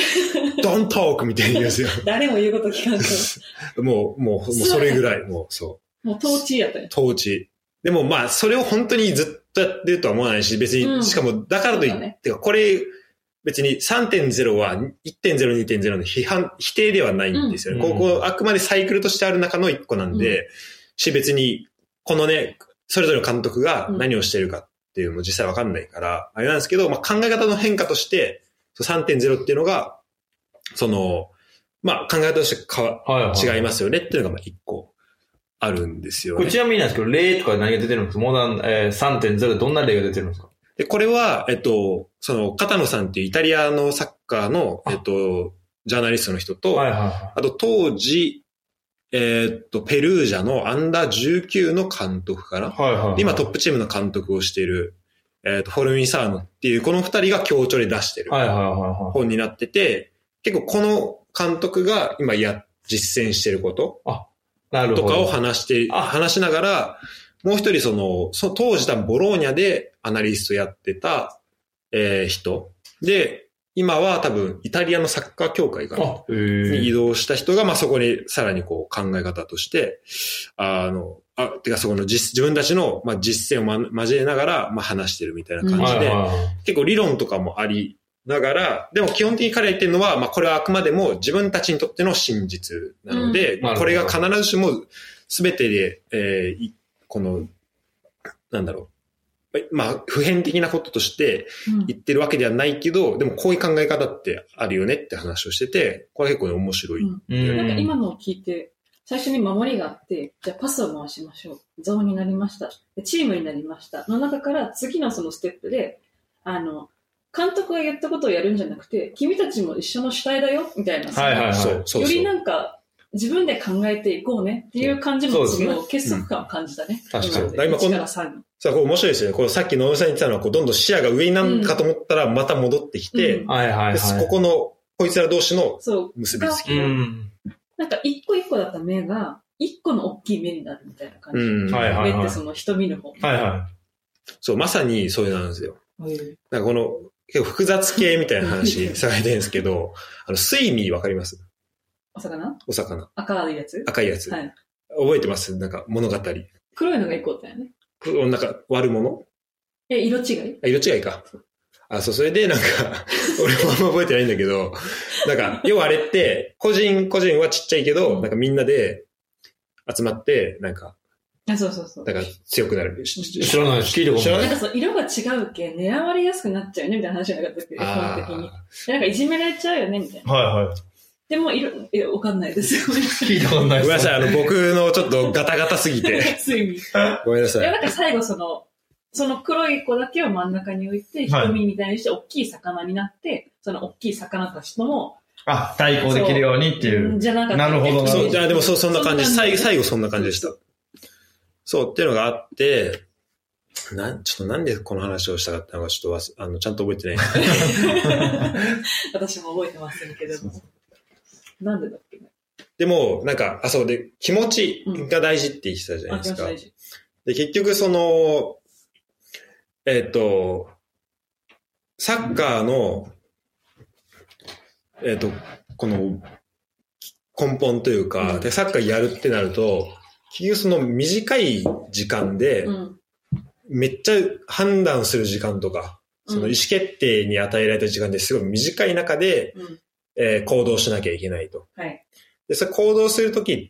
Don't talk! みたいに言うんですよ。 誰も言うこと聞かんと。 もうそれぐらい、もうそう。 もう統治やったね。 統治。でもそれを本当にずっとやってるとは思わないし、別に、しかも、だからといって、これ、別に 3.0 は 1.0、2.0 の否定ではないんですよね。ここ、あくまでサイクルとしてある中の一個なんで、別に、このね、それぞれの監督が何をしてるかっていうのも実際わかんないから、あれなんですけど、考え方の変化として、3.0 っていうのが、考え方として違いますよねっていうのが一個あるんですよね。 これちなみになんですけど、例とか何が出てるんですか？モダン、3.0 でどんな例が出てるんですか？ で、これは、片野さんっていうイタリアのサッカーの、ジャーナリストの人と、あと当時、ペルージャのアンダー19の監督かな、今トップチームの監督をしている、フォルミサーノっていう、この二人が協調で出してる本になってて、結構この監督が今実践してることとかを話しながら、もう一人当時多分ボローニャでアナリストやってた、人で、今は多分イタリアのサッカー協会かなに移動した人が、そこにさらに考え方として、てかそこの自分たちの、実践を交えながら、話してるみたいな感じで、結構理論とかもありながら、でも基本的に彼が言ってるのは、これはあくまでも自分たちにとっての真実なので、これが必ずしも全てで、普遍的なこととして言ってるわけではないけど、でもこういう考え方ってあるよねって話をしてて、これ結構面白い。 なんか今のを聞いて、最初に守りがあって、じゃあパスを回しましょう。ゾーンになりました。チームになりました。の中から次のそのステップで、監督が言ったことをやるんじゃなくて、君たちも一緒の主体だよみたいな。よりなんか、自分で考えていこうねっていう感じの結束感を感じたね。 確かに。今これ面白いですよね。さっき野上さん言ってたのは、どんどん視野が上になるかと思ったら、また戻ってきて、ここの、こいつら同士の結びつき。 なんか一個一個だった目が、一個の大きい目になるみたいな感じ。目ってその人見る方。 そう、まさにそうなんですよ。なんかこの、結構複雑系みたいな話されてるんですけど、スイミーわかります？ お魚。赤いやつ。 覚えてます？なんか物語。 黒いのが一個だったよね。 なんか悪者？ 色違い？ 色違いか。それでなんか、俺もあんま覚えてないんだけど、なんか、要はあれって、個人はちっちゃいけど、なんかみんなで集まって、なんか、 そう。 だから強くなる。 知らない。聞いてこない。 なんかそう、色が違うけ、狙われやすくなっちゃうよね、みたいな話じゃなかったっけ、基本的に。なんかいじめられちゃうよね、みたいな。でも、わかんないですよ。 聞いたことないです。 ごめんなさい、僕のちょっとガタガタすぎて。ごめんなさい。 なんか最後その黒い子だけを真ん中に置いて、瞳みたいにして大きい魚になって、その大きい魚たちとも、 対抗できるようにっていう。 じゃなかった。 なるほど。 そう、じゃあでもそんな感じ。最後そんな感じでした。そうっていうのがあって、 ちょっとなんでこの話をしたかったのかちょっとちゃんと覚えてない。 私も覚えてませんけども。なんでだっけね。 でも、なんか、そうで、気持ちが大事って言ってたじゃないですか。で、結局サッカーの、この根本というか、サッカーやるってなると、結局その短い時間で、めっちゃ判断する時間とか、その意思決定に与えられた時間ですごい短い中で、行動しなきゃいけないと。 はい。 で、それ行動するときって、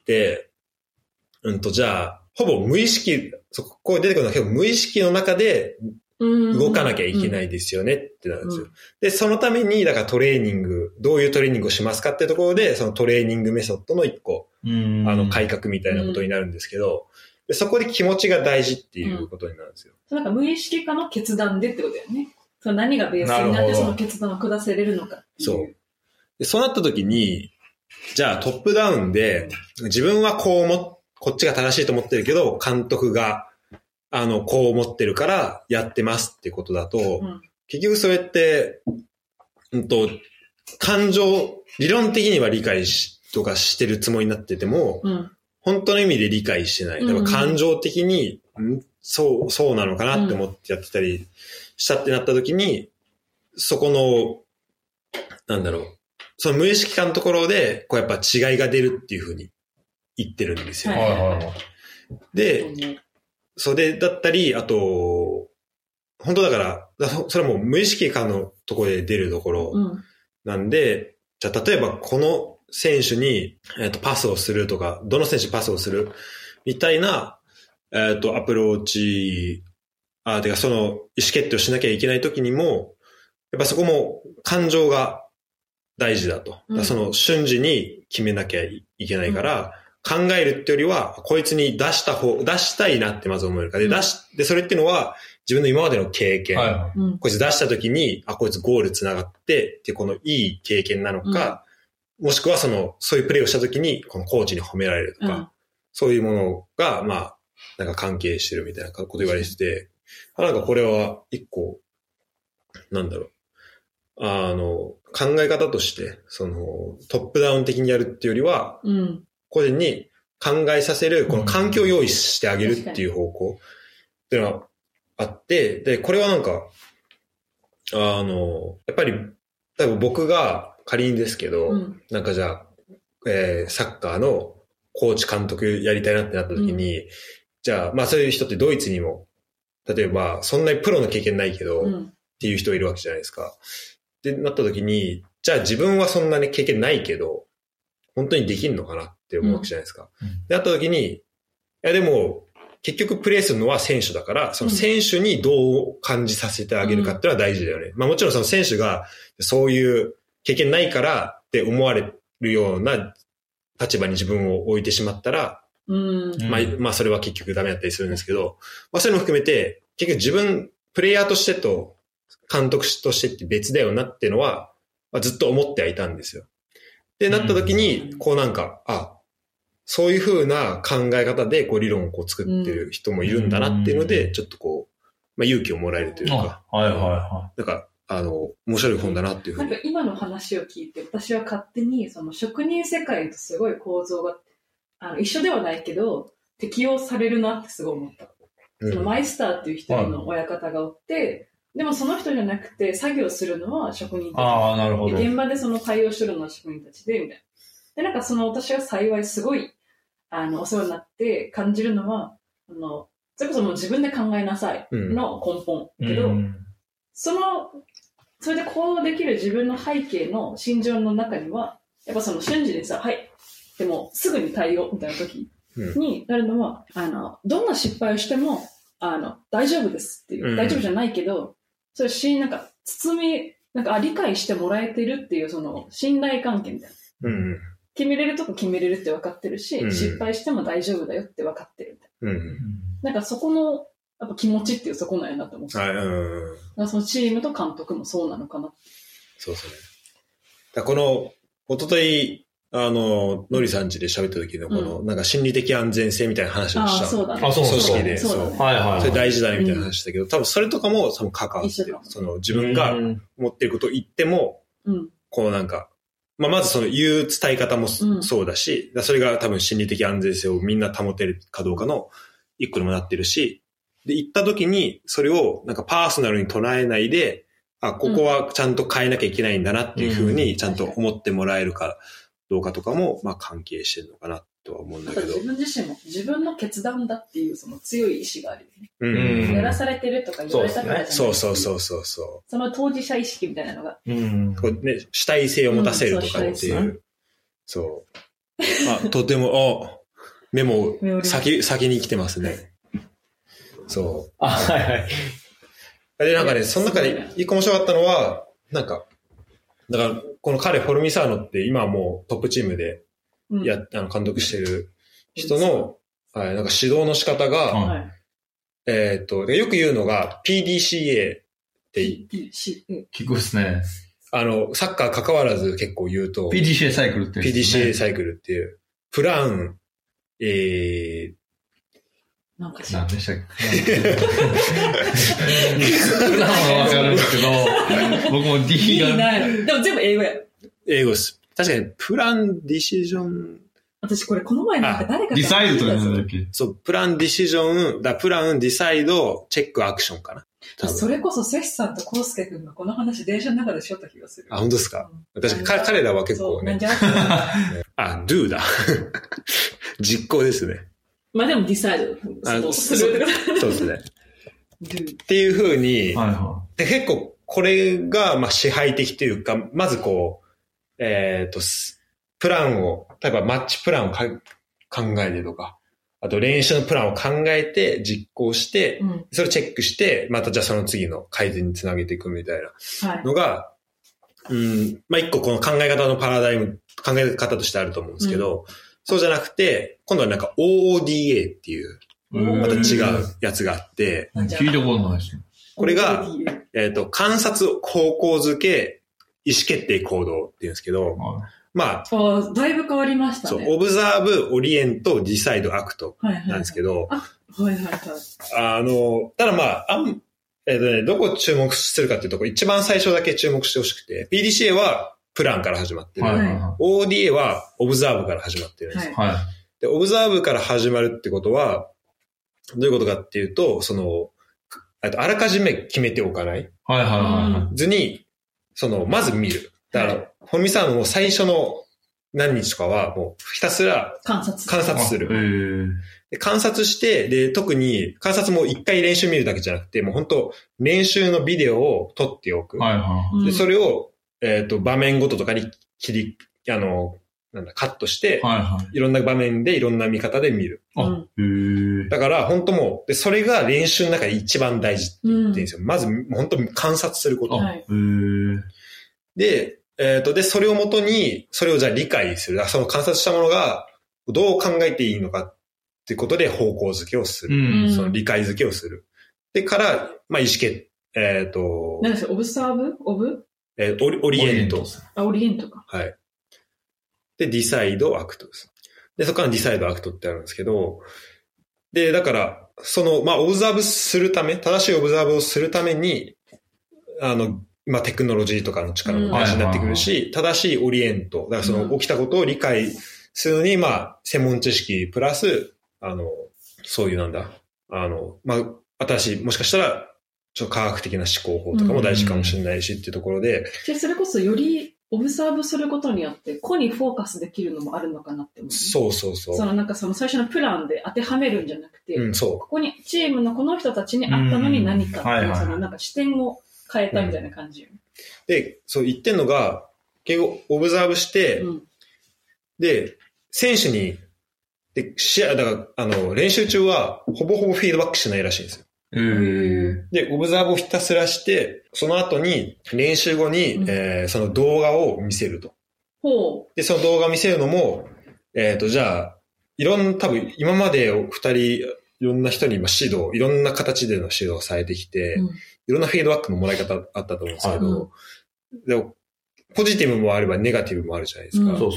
じゃあ、ほぼ無意識、ここ出てくるのは結構無意識の中で動かなきゃいけないですよねってなるんですよ。で、そのために、だからトレーニング、どういうトレーニングをしますかってところで、そのトレーニングメソッドの一個、改革みたいなことになるんですけど、でそこで気持ちが大事っていうことになるんですよ。 なんか無意識化の決断でってことだよね。その何がベースになってその決断を下せれるのかっていう。 そう。で、そうなった時に、じゃあトップダウンで、自分はこっちが正しいと思ってるけど、監督が、こう思ってるからやってますってことだと、結局それって、感情、理論的には理解とかしてるつもりになってても、本当の意味で理解してない。だから感情的に、そうなのかなって思ってやってたりしたってなった時に、そこの、その無意識化のところで、こうやっぱ違いが出るっていうふうに言ってるんですよ。で、それだったり、あと、本当だから、それはもう無意識化のところで出るところなんで、じゃあ例えばこの選手に、パスをするとか、どの選手にパスをするみたいな、アプローチ、てかその意思決定をしなきゃいけないときにも、やっぱそこも感情が大事だと。その瞬時に決めなきゃいけないから、考えるってよりは、こいつに出したいなってまず思えるか。で、それっていうのは、自分の今までの経験。こいつ出したときに、こいつゴールつながって、ってこのいい経験なのか、もしくはそういうプレーをしたときに、このコーチに褒められるとか、そういうものが、なんか関係してるみたいなこと言われてて、なんかこれは一個、考え方として、トップダウン的にやるっていうよりは、個人に考えさせる、この環境を用意してあげるっていう方向っていうのがあって、で、これはなんか、やっぱり、多分僕が仮にですけど、なんかじゃあ、サッカーのコーチ監督やりたいなってなった時に、じゃあ、そういう人ってドイツにも、例えば、そんなにプロの経験ないけど、っていう人がいるわけじゃないですか。ってなった時に、じゃあ自分はそんなに経験ないけど、本当にできるのかなって思うわけじゃないですか。で、なった時に、いやでも、結局プレーするのは選手だから、その選手にどう感じさせてあげるかっていうのは大事だよね。もちろんその選手がそういう経験ないからって思われるような立場に自分を置いてしまったら、それは結局ダメだったりするんですけど、そういうのを含めて、結局自分、プレイヤーとしてと監督としてって別だよなっていうのは、ずっと思ってはいたんですよ。で、なった時に、そういう風な考え方で理論を作ってる人もいるんだなっていうので、ちょっと勇気をもらえるというか。なんか、面白い本だなっていうふうに。 なんか今の話を聞いて、私は勝手に、職人世界とすごい構造が、一緒ではないけど、適用されるなってすごい思った。マイスターっていう一人の親方がおって、でもその人じゃなくて、作業するのは職人たち。 なるほど。 現場で対応するのは職人たちで、みたいな。で、なんか私が幸いすごい、お世話になって感じるのは、それこそもう自分で考えなさいの根本。けど、それで行動できる自分の背景の心情の中には、やっぱ瞬時にはい、でもすぐに対応みたいな時になるのは、どんな失敗をしても、大丈夫ですっていう、大丈夫じゃないけど、それなんか理解してもらえてるっていう信頼関係みたいな。決めれるとこ決めれるって分かってるし、失敗しても大丈夫だよって分かってるみたいな。なんかそこの、やっぱ気持ちっていうそこなんやなと思って。そのチームと監督もそうなのかな。 そうですね。この、一昨日ノリさんちで喋った時のこの、なんか心理的安全性みたいな話をした。 そうだね。 組織で。 そう。 はいはい。 それ大事だねみたいな話したけど、多分それとかも関わってる。自分が思ってることを言っても、こうなんか、まず言う伝え方もそうだし、それが多分心理的安全性をみんな保てるかどうかの一個にもなってるし、で、言った時にそれをなんかパーソナルに捉えないで、ここはちゃんと変えなきゃいけないんだなっていうふうにちゃんと思ってもらえるかどうかとかも、関係してるのかなとは思うんだけど。 自分自身も自分の決断だっていうその強い意志があるよね。やらされてるとか言われたからじゃない。 そう。 その当事者意識みたいなのが。 こうね、主体性を持たせるとかっていう。そう。とても、メモ先に来てますね。そう。 はいはい。 で、なんかね、その中で一個面白かったのは、なんか、だから、この彼、フォルミサーノって今はもうトップチームで監督してる人の、なんか指導の仕方が、よく言うのが PDCA って聞くっすね。 サッカー関わらず結構言うと、 PDCA サイクルっていう、 PDCA サイクルっていう、プラン、 なんでしたっけプランはわかるんですけど、僕も D が。 でも全部英語や。 英語です。確かに、プラン、ディシジョン。 私これこの前なんか誰かディサイドとかなんだっけ？ そう、プラン、ディシジョン、プラン、ディサイド、チェック、アクションかな。 それこそセシさんとコウスケ君がこの話電車の中でしょった気がする。 本当ですか？確かに彼らは結構ね。do だ。実行ですね。 でもディサイドするそうですね。っていう風に、で結構これが支配的というか、まずこう、プランを、例えばマッチプランを考えてとか、あと練習のプランを考えて実行して、それをチェックして、またじゃあその次の改善につなげていくみたいなのが、一個この考え方のパラダイム、考え方としてあると思うんですけど、そうじゃなくて、今度はなんか OODA っていう、また違うやつがあって、 聞いたことないですね。 これが、観察、方向づけ、意思決定行動っていうんですけど、 だいぶ変わりましたね。 そう、オブザーブ、オリエント、ディサイド、アクトなんですけど、ただどこ注目するかっていうところ、一番最初だけ注目してほしくて、PDCA はプランから始まってる。ODA はオブザーブから始まってるんですよ。で、オブザーブから始まるってことは、どういうことかっていうと、あらかじめ決めておかない。図に、まず見る。だから、フォルミサーノの最初の何日とかは、もうひたすら観察する。で観察して、で、特に観察も一回練習見るだけじゃなくて、もう本当練習のビデオを撮っておく。で、それを、場面ごととかにカットして、いろんな場面でいろんな見方で見る。だから本当もう、で、それが練習の中で一番大事って言ってるんですよ。まず本当に観察すること。で、それをもとに、それをじゃあ理解する。その観察したものがどう考えていいのかっていうことで方向づけをする。その理解づけをする。で、から、意思決、 何ですか、オブサーブ？ オリエント。 オリエントか。 はい。で、ディサイド、アクトです。で、そこからディサイド、アクトってあるんですけど、で、だから、オブザーブするため、正しいオブザーブをするために、テクノロジーとかの力も大事になってくるし、正しいオリエント、だから起きたことを理解するのに、専門知識プラス、そういう新しい、もしかしたら、科学的な思考法とかも大事かもしれないしっていうところで。 それこそよりオブザーブすることによって、個にフォーカスできるのもあるのかなって思う。 そう。 最初のプランで当てはめるんじゃなくて、ここにチームのこの人たちにあったのに何かっていう、視点を変えたみたいな感じ。 で、そう言ってんのが、結構オブザーブして、で、選手に、で、練習中はほぼほぼフィードバックしないらしいんですよ。で、オブザーブをひたすらして、その後に、練習後に、その動画を見せると。で、その動画を見せるのも、じゃあ、多分、今までいろんな人にいろんな形での指導されてきて、いろんなフィードバックのもらい方あったと思うんですけど、でも、ポジティブもあればネガティブもあるじゃないですか。 そうですね。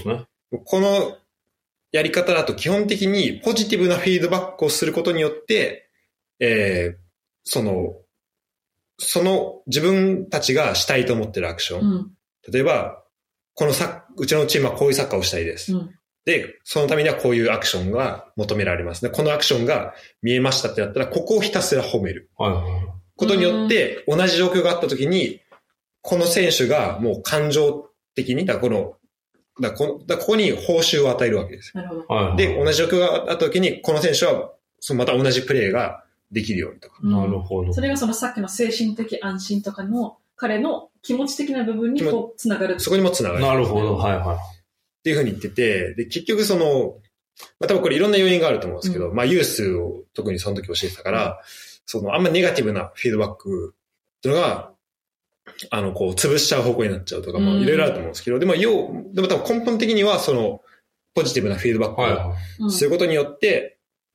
このやり方だと基本的にポジティブなフィードバックをすることによって、その自分たちがしたいと思ってるアクション。例えば、うちのチームはこういうサッカーをしたいです。で、そのためにはこういうアクションが求められますね。このアクションが見えましたってなったら、ここをひたすら褒める。ことによって、同じ状況があった時に、この選手がもう感情的に、ここに報酬を与えるわけです。で、同じ状況があった時に、この選手は、また同じプレーができるようにとか。 なるほど。それがそのさっきの精神的安心とかの、彼の気持ち的な部分にこうつながる。 そこにもつながる。 なるほど。はいはい。 っていうふうに言ってて、で、結局多分これいろんな要因があると思うんですけど、ユースを特にその時教えてたから、あんまネガティブなフィードバックっていうのが、潰しちゃう方向になっちゃうとかもいろいろあると思うんですけど、でも多分根本的にはポジティブなフィードバックをすることによって、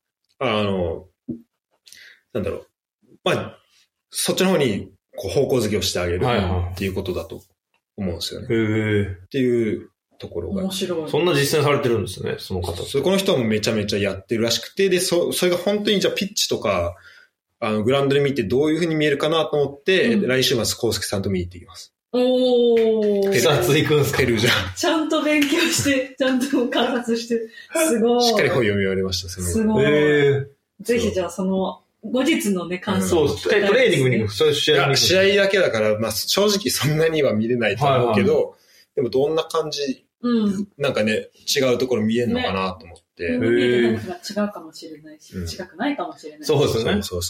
そっちの方に方向づけをしてあげるっていうことだと思うんですよね。っていうところが。 面白い。 そんな実践されてるんですね、その方。 この人もめちゃめちゃやってるらしくて、で、それが本当にじゃあピッチとか、グラウンドで見てどういう風に見えるかなと思って、来週末、コウスケさんと見に行ってきます。 視察行くんすか？ ペルーじゃん。 ちゃんと勉強して、ちゃんと観察して、すごい。 しっかり本読み終わりました、 すごい。ぜひじゃあ後日のね、感想。 そう、トレーニングに行く。そういう試合試合だけだから、正直そんなには見れないと思うけど、でもどんな感じ、なんかね、違うところ見えるのかなと思って。 見えてるのが違うかもしれないし、違くないかもしれない。 そうですね。 そう。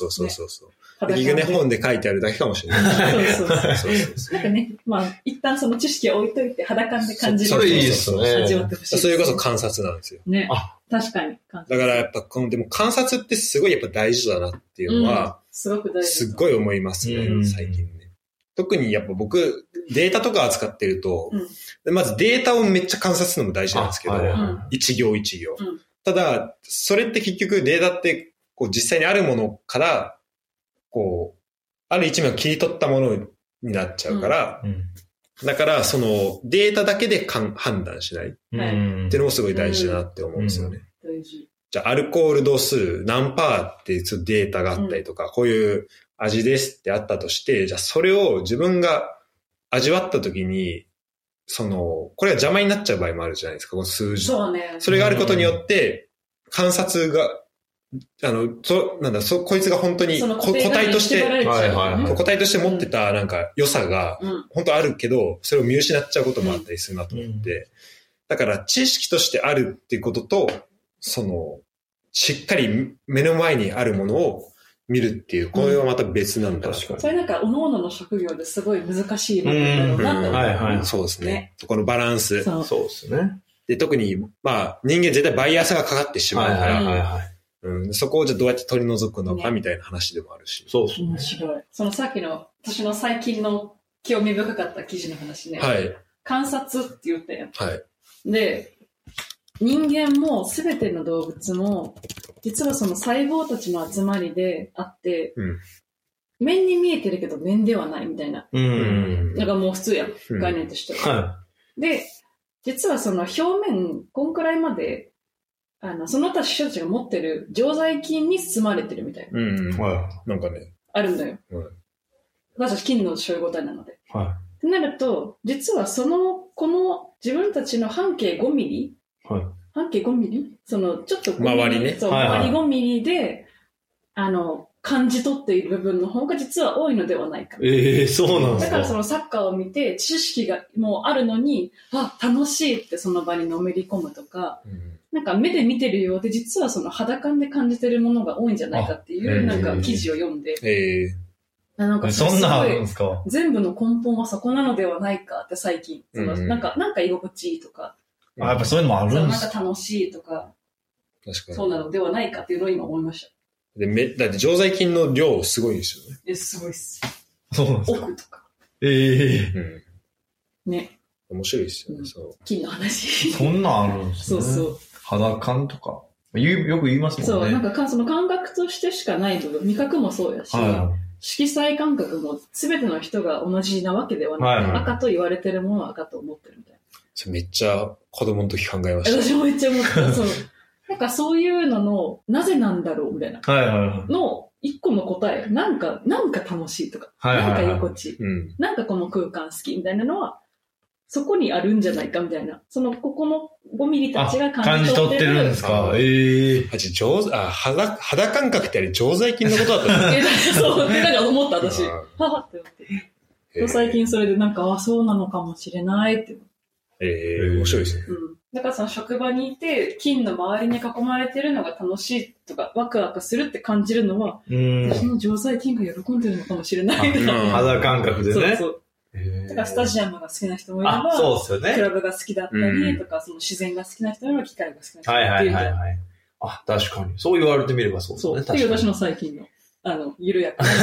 イグネ本で書いてあるだけかもしれない。 そう。なんかね、一旦その知識を置いといて、肌感で感じる。 それいいですね。 味わってほしい。 それこそ観察なんですよ。 ね。確かに。 だからやっぱでも観察ってすごいやっぱ大事だなっていうのは、 すごく大事。 すっごい思いますね、最近ね。特にやっぱ僕、データとか扱ってると、まずデータをめっちゃ観察するのも大事なんですけど、一行一行。ただ、それって結局データって実際にあるものから、ある一面を切り取ったものになっちゃうから、だからそのデータだけで判断しないっていうのもすごい大事だなって思うんですよね。じゃあアルコール度数何パーっていうデータがあったりとか、こういう味ですってあったとして、じゃあそれを自分が味わった時に、これが邪魔になっちゃう場合もあるじゃないですか、この数字。 そうね。 それがあることによって、観察が、こいつが本当に個体として、個体として持ってた良さが本当あるけど、それを見失っちゃうこともあったりするなと思って、だから知識としてあるっていうことと、しっかり目の前にあるものを見るっていう、これはまた別なんだ。 それ各々の職業ですごい難しい部分だろうなと思う。 そうですね。このバランス。 そうですね。 で、特に、人間絶対バイアスがかかってしまうから、そこをじゃあどうやって取り除くのかみたいな話でもあるし。 そうですね。面白い。さっきの、私の最近の興味深かった記事の話ね。観察って言ったやん。で、人間も全ての動物も、実はその細胞たちの集まりであって、面に見えてるけど面ではないみたいな。なんかもう普通やん、概念としては。で、実はその表面、こんくらいまで、その他人たちが持ってる常在菌に包まれてるみたいな。 なんかね。 あるんだよ。私たち菌の集合体なので。ってなると、実はこの自分たちの半径5ミリ、半径5ミリちょっと周りね。 周り5ミリで、感じ取っている部分の方が実は多いのではないか。 そうなんですか。 だからそのサッカーを見て、知識がもうあるのに、楽しいってその場にのめり込むとか、なんか目で見てるようで、実はその肌感で感じてるものが多いんじゃないかっていう、なんか記事を読んで、なんかそんなあるんですか？ 全部の根本はそこなのではないかって最近、なんか居心地いいとか、 やっぱそういうのもあるんですか？ なんか楽しいとか、 確かにそうなのではないかっていうのを今思いました。 だって常在菌の量すごいですよね。 すごいっす。 そうなんですか？ 奥とか。ね。 面白いですよね。 菌の話。 そんなんあるんですね。 そう。 肌感とか。よく言いますもんね。 そう、なんかその感覚としてしかない部分、味覚もそうやし、色彩感覚も全ての人が同じなわけではなく、赤と言われてるものは赤と思ってるみたいめっちゃ子供の時考えました。 私もめっちゃ思った。そう。なんかそういうのの、なぜなんだろうみたいな。 はいはいはい。 の一個の答え。なんか楽しいとか。はいはいはい、なんか居心地、なんかこの空間好きみたいなのは、そこにあるんじゃないかみたいな。ここの5ミリたちが感じ取ってるんですか。 肌感覚ってあれ常在菌のことだったんですか。 そう、なんか思った私。ははって思って。最近それでなんか、そうなのかもしれないって。 面白いですね。 だからその職場にいて、菌の周りに囲まれてるのが楽しいとか、ワクワクするって感じるのは、その常在菌が喜んでるのかもしれない。 肌感覚でね。 そうだからスタジアムが好きな人もいれば、 そうですよね、 クラブが好きだったりとか、その自然が好きな人もいれば、機械が好きな人もいる。はいはいはい。 確かに。そう言われてみればそうですね。 そう。っていう私の最近の、緩やか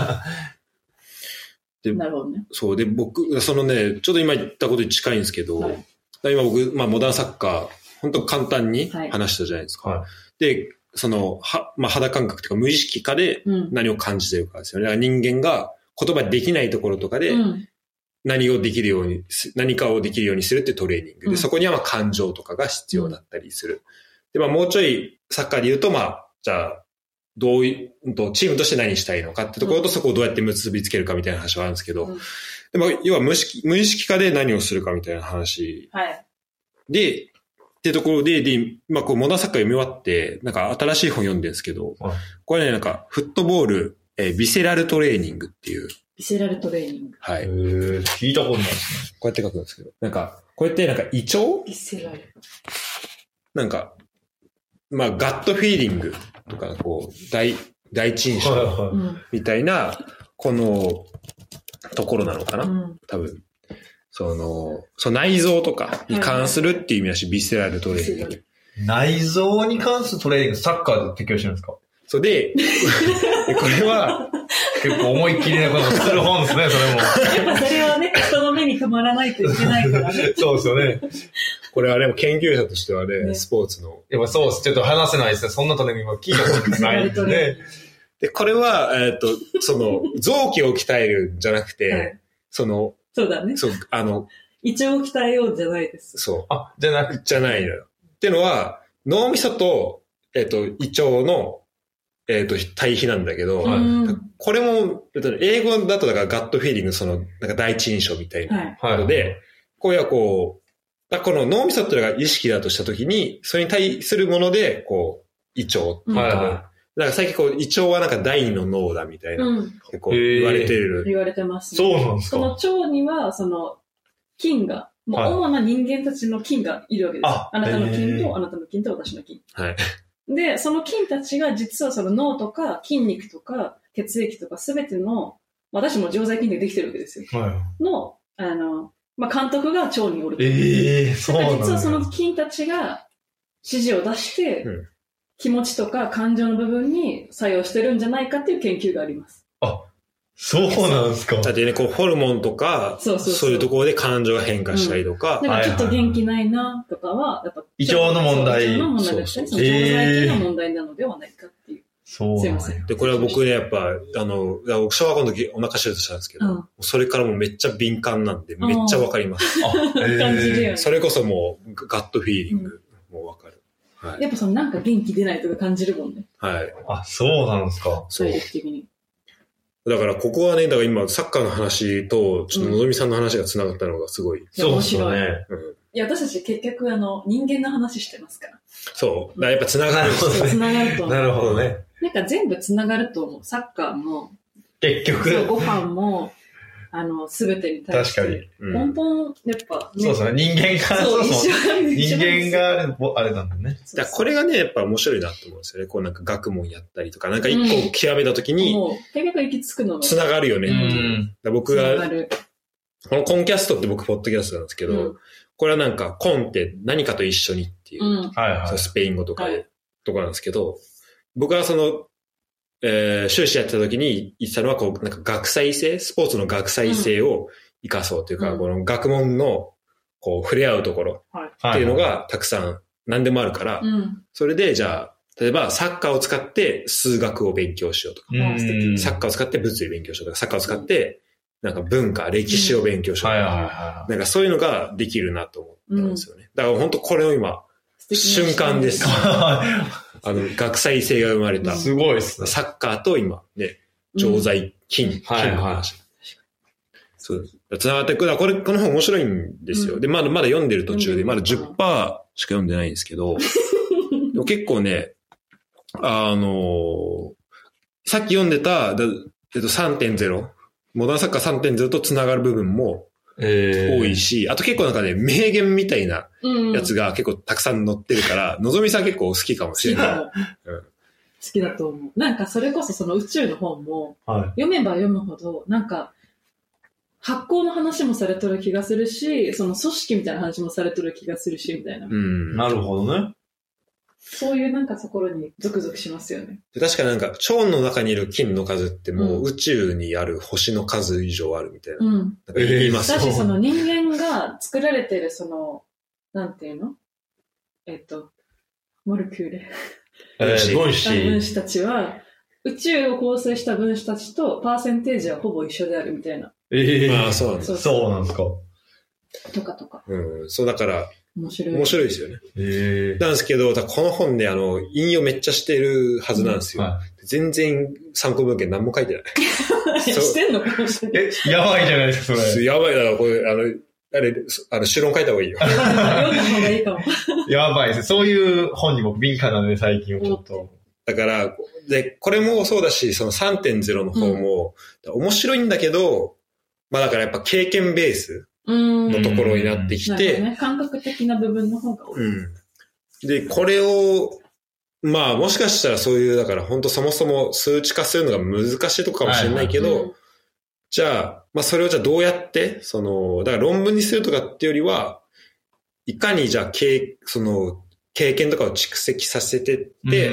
な。なるほどね。 そう。で、僕、ちょっと今言ったことに近いんですけど、今僕、モダンサッカー、本当簡単に話したじゃないですか。で、肌感覚というか無意識化で何を感じてるかですよね。だから人間が言葉でできないところとかで、何かをできるようにするっていうトレーニングで、そこには感情とかが必要だったりする。で、もうちょいサッカーで言うと、じゃあ、チームとして何したいのかってところと、そこをどうやって結びつけるかみたいな話はあるんですけど、でも、要は無意識化で何をするかみたいな話。で、ってところで、モダンサッカー読み終わって、なんか新しい本読んでるんですけど、これね、なんか、フットボール、ビセラルトレーニングっていう。 ビセラルトレーニング。 はい。聞いたことないですね。 こうやって書くんですけど。なんか、こうやってなんか胃腸ビセラル。 なんか、ガットフィーリングとか、第一印象みたいな、このところなのかな、多分。内臓とかに関するっていう意味だし、ビセラルトレーニング。 内臓に関するトレーニング、サッカーで適用してるんですか？ そうで、これは、 結構思いっきりなことする本ですね、それも。 やっぱそれはね、人の目に留まらないといけないからね。 そうですよね。 これはでも研究者としてはね、スポーツの。 やっぱそうです。ちょっと話せないですね。そんなトレーニングは聞いたことないんでね。 で、これは、臓器を鍛えるんじゃなくて、 そうだね。胃腸を鍛えようじゃないです。 そう。じゃないのよ。っていうのは、脳みそと、胃腸の、対比なんだけど、これも、英語だとだからガットフィーリング、なんか第一印象みたいなので、この脳みそっていうのが意識だとしたときに、それに対するもので、胃腸とか、なんか最近胃腸はなんか第二の脳だみたいな、結構言われてる。 言われてますね。 そうなんですか。 その腸には、菌が、主な人間たちの菌がいるわけです。あなたの菌と、あなたの菌と私の菌。で、その菌たちが実は脳とか筋肉とか血液とかすべての、私も常在菌でできてるわけですよ。の、監督が腸におる。そうなんだ。実はその菌たちが指示を出して、気持ちとか感情の部分に作用してるんじゃないかっていう研究があります。 そうなんですか。 だってね、ホルモンとか、そういうところで感情が変化したりとか。 だからちょっと元気ないなとかは、やっぱ胃腸の問題。 胃腸の問題ですね。常在菌の問題なのではないかっていう。 そう。 すいません。 で、これは僕ね、やっぱ、僕小学校の時お腹手術したんですけど、それからもうめっちゃ敏感なんで、めっちゃわかります。 感じるよね。 それこそもう、ガットフィーリング、もうわかる。 やっぱなんか元気出ないとか感じるもんね。 そうなんですか。 体力的に。 だからここはね、だから今サッカーの話と、ちょっとのぞみさんの話が繋がったのがすごい。 面白い。いや、私たち結局人間の話してますから。 そう。だからやっぱ繋がる。 繋がると思う。 なるほどね。 なんか全部繋がると思う。サッカーも。 結局。 ご飯も、すべてに対して。 確かに。 根本、やっぱ、 そうですね。人間が、人間があれなんだね。 だこれがね、やっぱ面白いなと思うんですよね。なんか学問やったりとか、なんか一個極めたときに、 結局行き着くの繋がるよね。僕が、このコンキャストって僕ポッドキャストなんですけど、これはなんか、コンって何かと一緒にっていう、スペイン語とかで、とかなんですけど、僕は修士やってた時に言ってたのは、なんか学際性、スポーツの学際性を生かそうというか、この学問の、触れ合うところっていうのがたくさん何でもあるから、それでじゃあ、例えばサッカーを使って数学を勉強しようとか、サッカーを使って物理勉強しようとか、サッカーを使ってなんか文化、歴史を勉強しようとか、なんかそういうのができるなと思ったんですよね。だから本当これを今、瞬間です。学際性が生まれた。 すごいですね。 サッカーと今、ね、常在金の話。そう。繋がってくる。この本面白いんですよ。で、まだ読んでる途中で、まだ 10% しか読んでないんですけど、でも結構ね、さっき読んでた、3.0、モダンサッカー 3.0 と繋がる部分も多いし、あと結構なんかね、名言みたいなやつが結構たくさん載ってるから、のぞみさん結構好きかもしれない。 好きだと思う。なんかそれこそその宇宙の本も、読めば読むほど、なんか、発酵の話もされとる気がするし、その組織みたいな話もされとる気がするし、みたいな。 なるほどね。 そういうなんかところにゾクゾクしますよね。 確かなんか、腸の中にいる菌の数ってもう宇宙にある星の数以上あるみたいな。なんか言いますよ。 だしその人間が作られてるその、なんていうのモルキューレ。分子たちは、宇宙を構成した分子たちとパーセンテージはほぼ一緒であるみたいな。 そうなんですか。 そうなんですか。 とか。 そうだから、面白いですよね。なんですけど、この本で引用めっちゃしてるはずなんですよ。全然参考文献何も書いてない。 してんのかもしれない。 やばいじゃないですか、それ。 やばいだから、これ、主論書いた方がいいよ。 読んだ方がいいかも。 やばいです。そういう本に僕敏感なので、最近はちょっと。 だから、で、これもそうだし、その 3.0 の方も、面白いんだけど、まあだからやっぱ経験ベースのところになってきて、 感覚的な部分の方が多い。 で、これを、まあもしかしたらそういう、だから本当そもそも数値化するのが難しいとこかもしれないけど、じゃあ、まあそれをじゃあどうやって、だから論文にするとかっていうよりは、いかにじゃあ経験とかを蓄積させてって、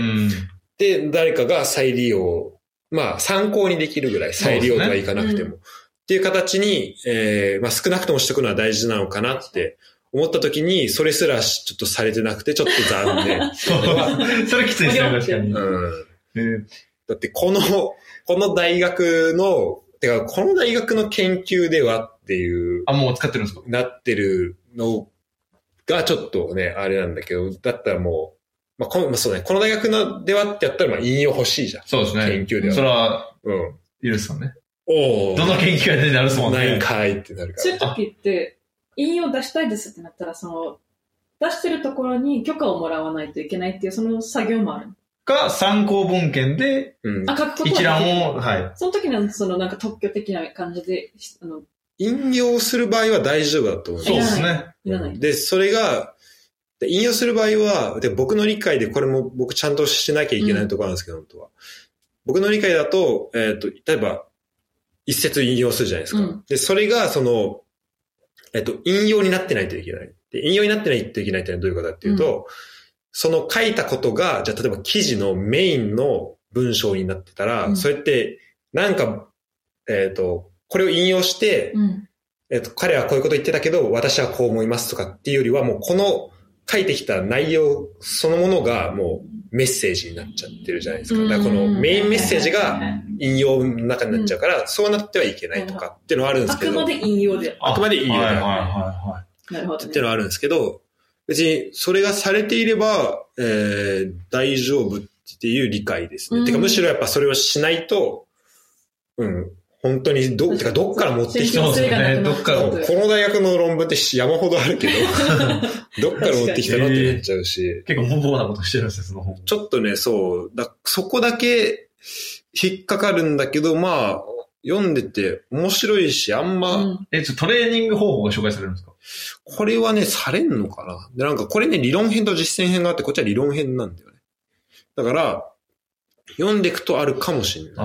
で、誰かが再利用、まあ参考にできるぐらい再利用とはいかなくても、っていう形に、まあ少なくともしておくのは大事なのかなって思った時に、それすらちょっとされてなくて、ちょっと残念。 それきついですね、確かに。 だってこの大学の、この大学の研究ではっていう。 もう使ってるんですか？ なってるのがちょっとね、あれなんだけど、だったらもう、そうね、この大学のではってやったら引用欲しいじゃん。 そうですね。 研究では。 それは、いるっすよね。 どの研究が出てなるっすもんね。 ないんかいってなるから。 そういう時って、引用出したいですってなったら、出してるところに許可をもらわないといけないっていう、その作業もある。 が参考文献で、 書くこと一覧を、 その時のなんか特許的な感じで、 引用する場合は大丈夫だと思う。 そうですね。 で、それが、引用する場合は、で僕の理解でこれも僕ちゃんとしなきゃいけないところなんですけど、本当は。僕の理解だと、例えば、一節引用するじゃないですか。で、それが引用になってないといけない。で、引用になってないといけないってのはどういうことかっていうと、その書いたことが、じゃあ例えば記事のメインの文章になってたら、それって、なんか、これを引用して、彼はこういうこと言ってたけど、私はこう思いますとかっていうよりは、もうこの書いてきた内容そのものがもうメッセージになっちゃってるじゃないですか。だからこのメインメッセージが引用の中になっちゃうから、そうなってはいけないとかっていうのはあるんですけど。 あくまで引用で。 あくまで引用で。 なるほど、 っていうのはあるんですけど、別にそれがされていれば、大丈夫っていう理解ですね。てかむしろやっぱそれをしないと、本当にどっから持ってきたのかね。どっからこの大学の論文って山ほどあるけど、どっから持ってきたのってなっちゃうし。 結構無謀なことしてるんですよ、その本。 ちょっとね、そこだけ引っかかるんだけど、まあ、読んでて面白いし、あんま。 トレーニング方法が紹介されるんですか？ これはね、されんのかな？で、なんかこれね、理論編と実践編があって、こっちは理論編なんだよね。だから、読んでいくとあるかもしれない。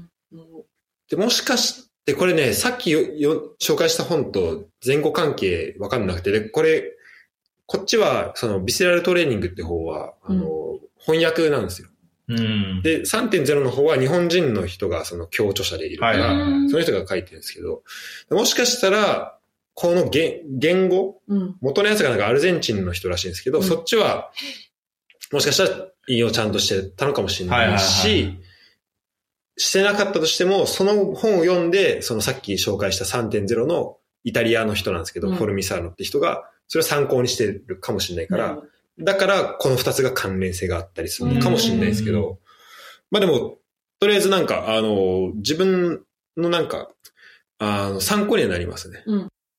で、もしかして、これね、さっき紹介した本と前後関係わかんなくて、で、こっちは、ビセラルトレーニングって方は、翻訳なんですよ。で、3.0 の方は日本人の人が共著者でいるから、その人が書いてるんですけど、もしかしたら、この言語、元のやつがなんかアルゼンチンの人らしいんですけど、そっちは、もしかしたら引用ちゃんとしてたのかもしれないし、 してなかったとしても、その本を読んで、そのさっき紹介した 3.0 のイタリアの人なんですけど、フォルミサーノって人が、それを参考にしてるかもしれないから、だからこの2つが関連性があったりするのかもしれないですけど、まあでも、とりあえずなんか、自分のなんか、参考にはなりますね。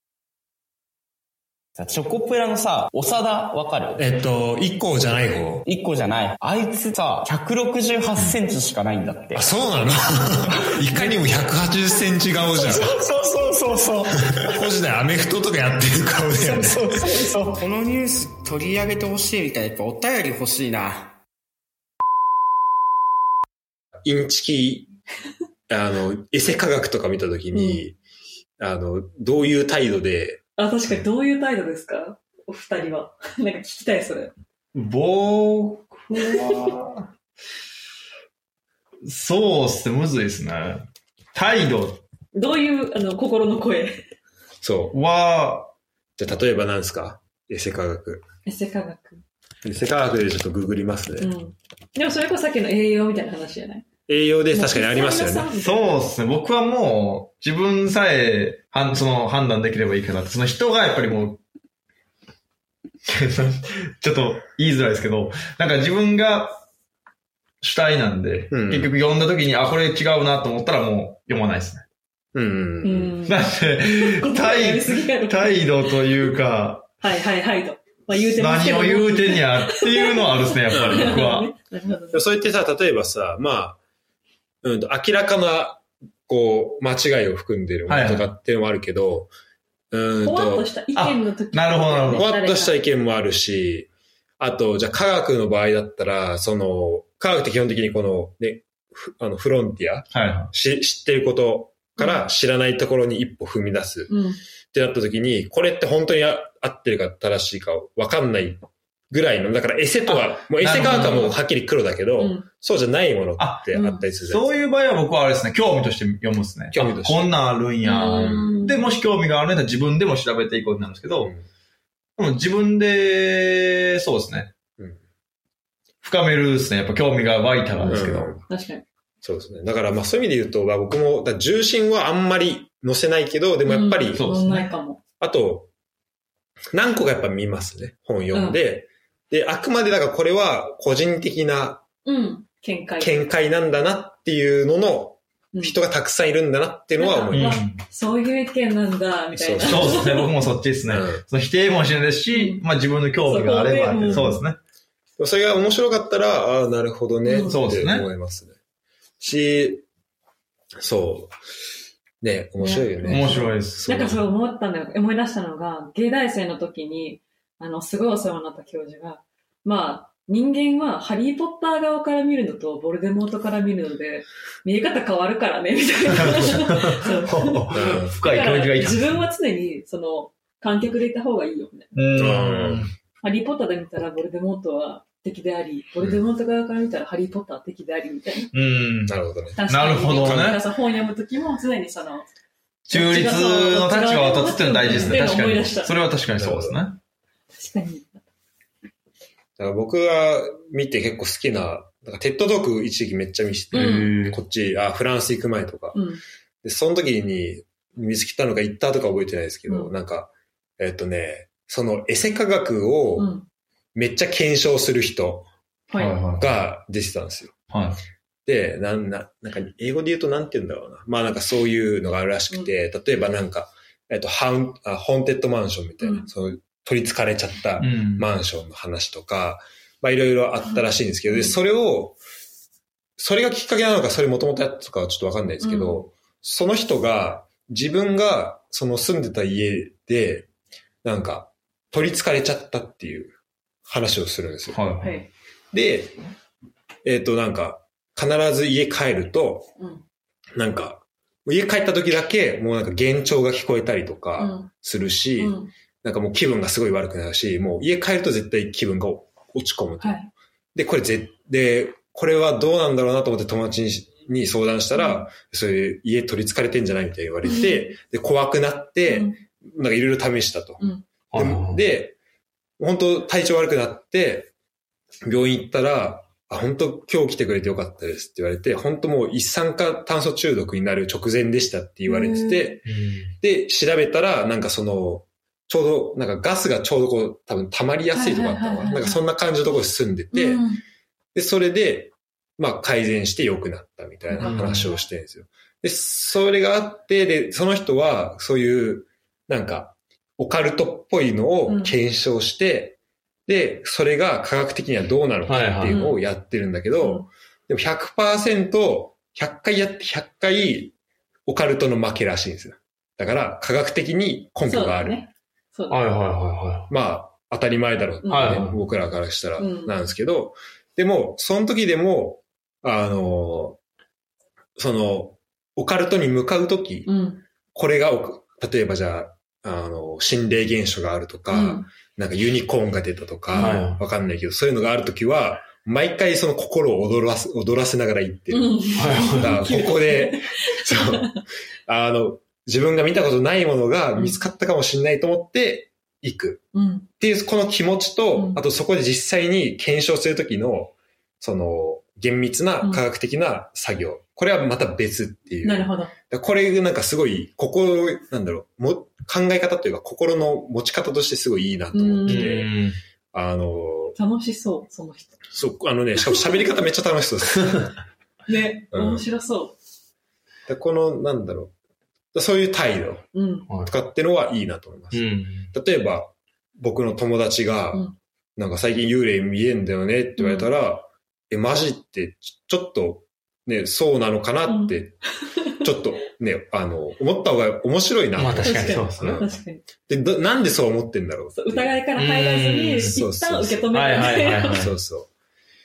チョコプラのさ、長田わかる 1個じゃない方。 1個じゃない。あいつさ、168センチしかないんだって。 あ、そうなのいかにも180センチ顔じゃん。 そう。 個人でアメフトとかやってる顔だよね。 そう。このニュース取り上げてほしいみたいな、やっぱお便り欲しいな。 インチキ、エセ科学とか見たときに、どういう態度で、 確かにどういう態度ですかお二人は。なんか聞きたい、それ。 僕は、そうっすね、むずいですね。態度。 どういう、心の声。 そう。じゃあ、例えば何ですかエセ科学。 エセ科学。 エセ科学でちょっとググりますね。 でもそれこそさっきの栄養みたいな話じゃない栄養で確かにありますよね。 そうですね。僕はもう自分さえその判断できればいいかなって。その人がやっぱりもう、ちょっと言いづらいですけど、なんか自分が主体なんで、結局読んだ時に、これ違うなと思ったらもう読まないですね。なんで、態度というか、 はいと。まあ、言うてますけど何を言うてんやっていうのはあるですね、やっぱり僕は。 そう言ってさ、例えばさ、まあ、明らかな、こう、間違いを含んでるものとかっていうのもあるけど、 ほわっとした意見の時なるほど。 ほわっとした意見もあるし、あと、じゃあ科学の場合だったら、科学って基本的にこの、ね、フロンティア、知ってることから知らないところに一歩踏み出す。ってなった時に、これって本当に合ってるか正しいかわかんないぐらいの、だからエセとは、もうエセ科学はもうはっきり黒だけど、そうじゃないものってあったりする。 そういう場合は僕はあれですね、興味として読むですね。 興味として。 こんなんあるんや。で、もし興味があるんだったら自分でも調べていこうってなるんですけど、自分で、そうですね。深めるですね。やっぱ興味が湧いたらですけど。 確かに。 そうですね。だからまあそういう意味で言うと、僕も、重心はあんまり載せないけど、でもやっぱり、 そうですね。 あと、何個かやっぱ見ますね。本読んで。で、あくまでだからこれは個人的な見解なんだなっていうのの人がたくさんいるんだなっていうのは思います。 そういう意見なんだ、みたいな。 そうですね。僕もそっちですね。その否定もしないですし、まあ自分の興味があれば、そうですね。 それが面白かったら、なるほどね、って思いますね。そう。ね、面白いよね。 面白いです。 なんかそう思い出したのが、芸大生の時に、すごいお世話になった教授が、まあ、人間はハリーポッター側から見るのとボルデモートから見るので、見え方変わるからね、みたいな。 深い教授がいた。 自分は常に、観客でいた方がいいよ、みたいな。ハリーポッターで見たらボルデモートは敵であり、ボルデモート側から見たらハリーポッターは敵であり、みたいな。なるほどね。 なるほどね。 本読むときも常に中立の立場を立つっていうのは大事ですね。確かに。それは確かにそうですね。 確かに。 だから僕が見て結構好きな、テッドトーク一時期めっちゃ見せて、こっち、フランス行く前とか。で、その時に見つけたのか行ったとか覚えてないですけど、なんか、そのエセ科学をめっちゃ検証する人が出てたんですよ。で、なんか英語で言うとなんて言うんだろうな。まあなんかそういうのがあるらしくて、例えばなんか、ホンテッドマンションみたいな、取り憑かれちゃったマンションの話とか、まあいろいろあったらしいんですけど、で、それがきっかけなのか、それもともとやったかはちょっとわかんないですけど、その人が、自分が住んでた家で、なんか、取り憑かれちゃったっていう話をするんですよ。で、なんか、必ず家帰ると、なんか、家帰った時だけ、もうなんか幻聴が聞こえたりとかするし、なんかもう気分がすごい悪くなるし、もう家帰ると絶対気分が落ち込むと。で、これはどうなんだろうなと思って友達に相談したら、それ家取り憑かれてんじゃないみたいに言われて、で、怖くなって、なんかいろいろ試したと。で、本当体調悪くなって、病院行ったら、 本当今日来てくれてよかったですって言われて、本当もう一酸化炭素中毒になる直前でしたって言われてて、で、調べたら、なんかちょうど、なんかガスがちょうどこう、多分溜まりやすいとこあったのかな。なんかそんな感じのところに住んでて、で、それで、まあ改善して良くなったみたいな話をしてるんですよ。で、それがあって、で、その人は、そういう、なんか、オカルトっぽいのを検証して、で、それが科学的にはどうなのかっていうのをやってるんだけど、でも 100%、100回やって100回オカルトの負けらしいんですよ。だから科学的に根拠がある。 そうだね。 まあ、当たり前だろうってね、僕らからしたらなんですけど、でも、その時でも、オカルトに向かう時、これが、例えばじゃあ、心霊現象があるとか、なんかユニコーンが出たとか、わかんないけど、そういうのがあるときは、毎回その心を踊らせながら言ってる。ここで、そう、自分が見たことないものが見つかったかもしれないと思って行く。っていう、この気持ちと、あとそこで実際に検証するときの、厳密な科学的な作業。これはまた別っていう。 なるほど。 これなんかすごい、考え方というか心の持ち方としてすごいいいなと思ってて、 楽しそう、その人。 そう、しかも喋り方めっちゃ楽しそうです。 ね、面白そう。 この、そういう態度とかってのはいいなと思います。例えば、僕の友達が、なんか最近幽霊見えんだよねって言われたら、マジってちょっとね、そうなのかなって、ちょっとね、思った方が面白いな。 まあ確かにそうですね。 確かに。 で、なんでそう思ってんだろう。 疑いから入らずに、一旦受け止める。 そうそう。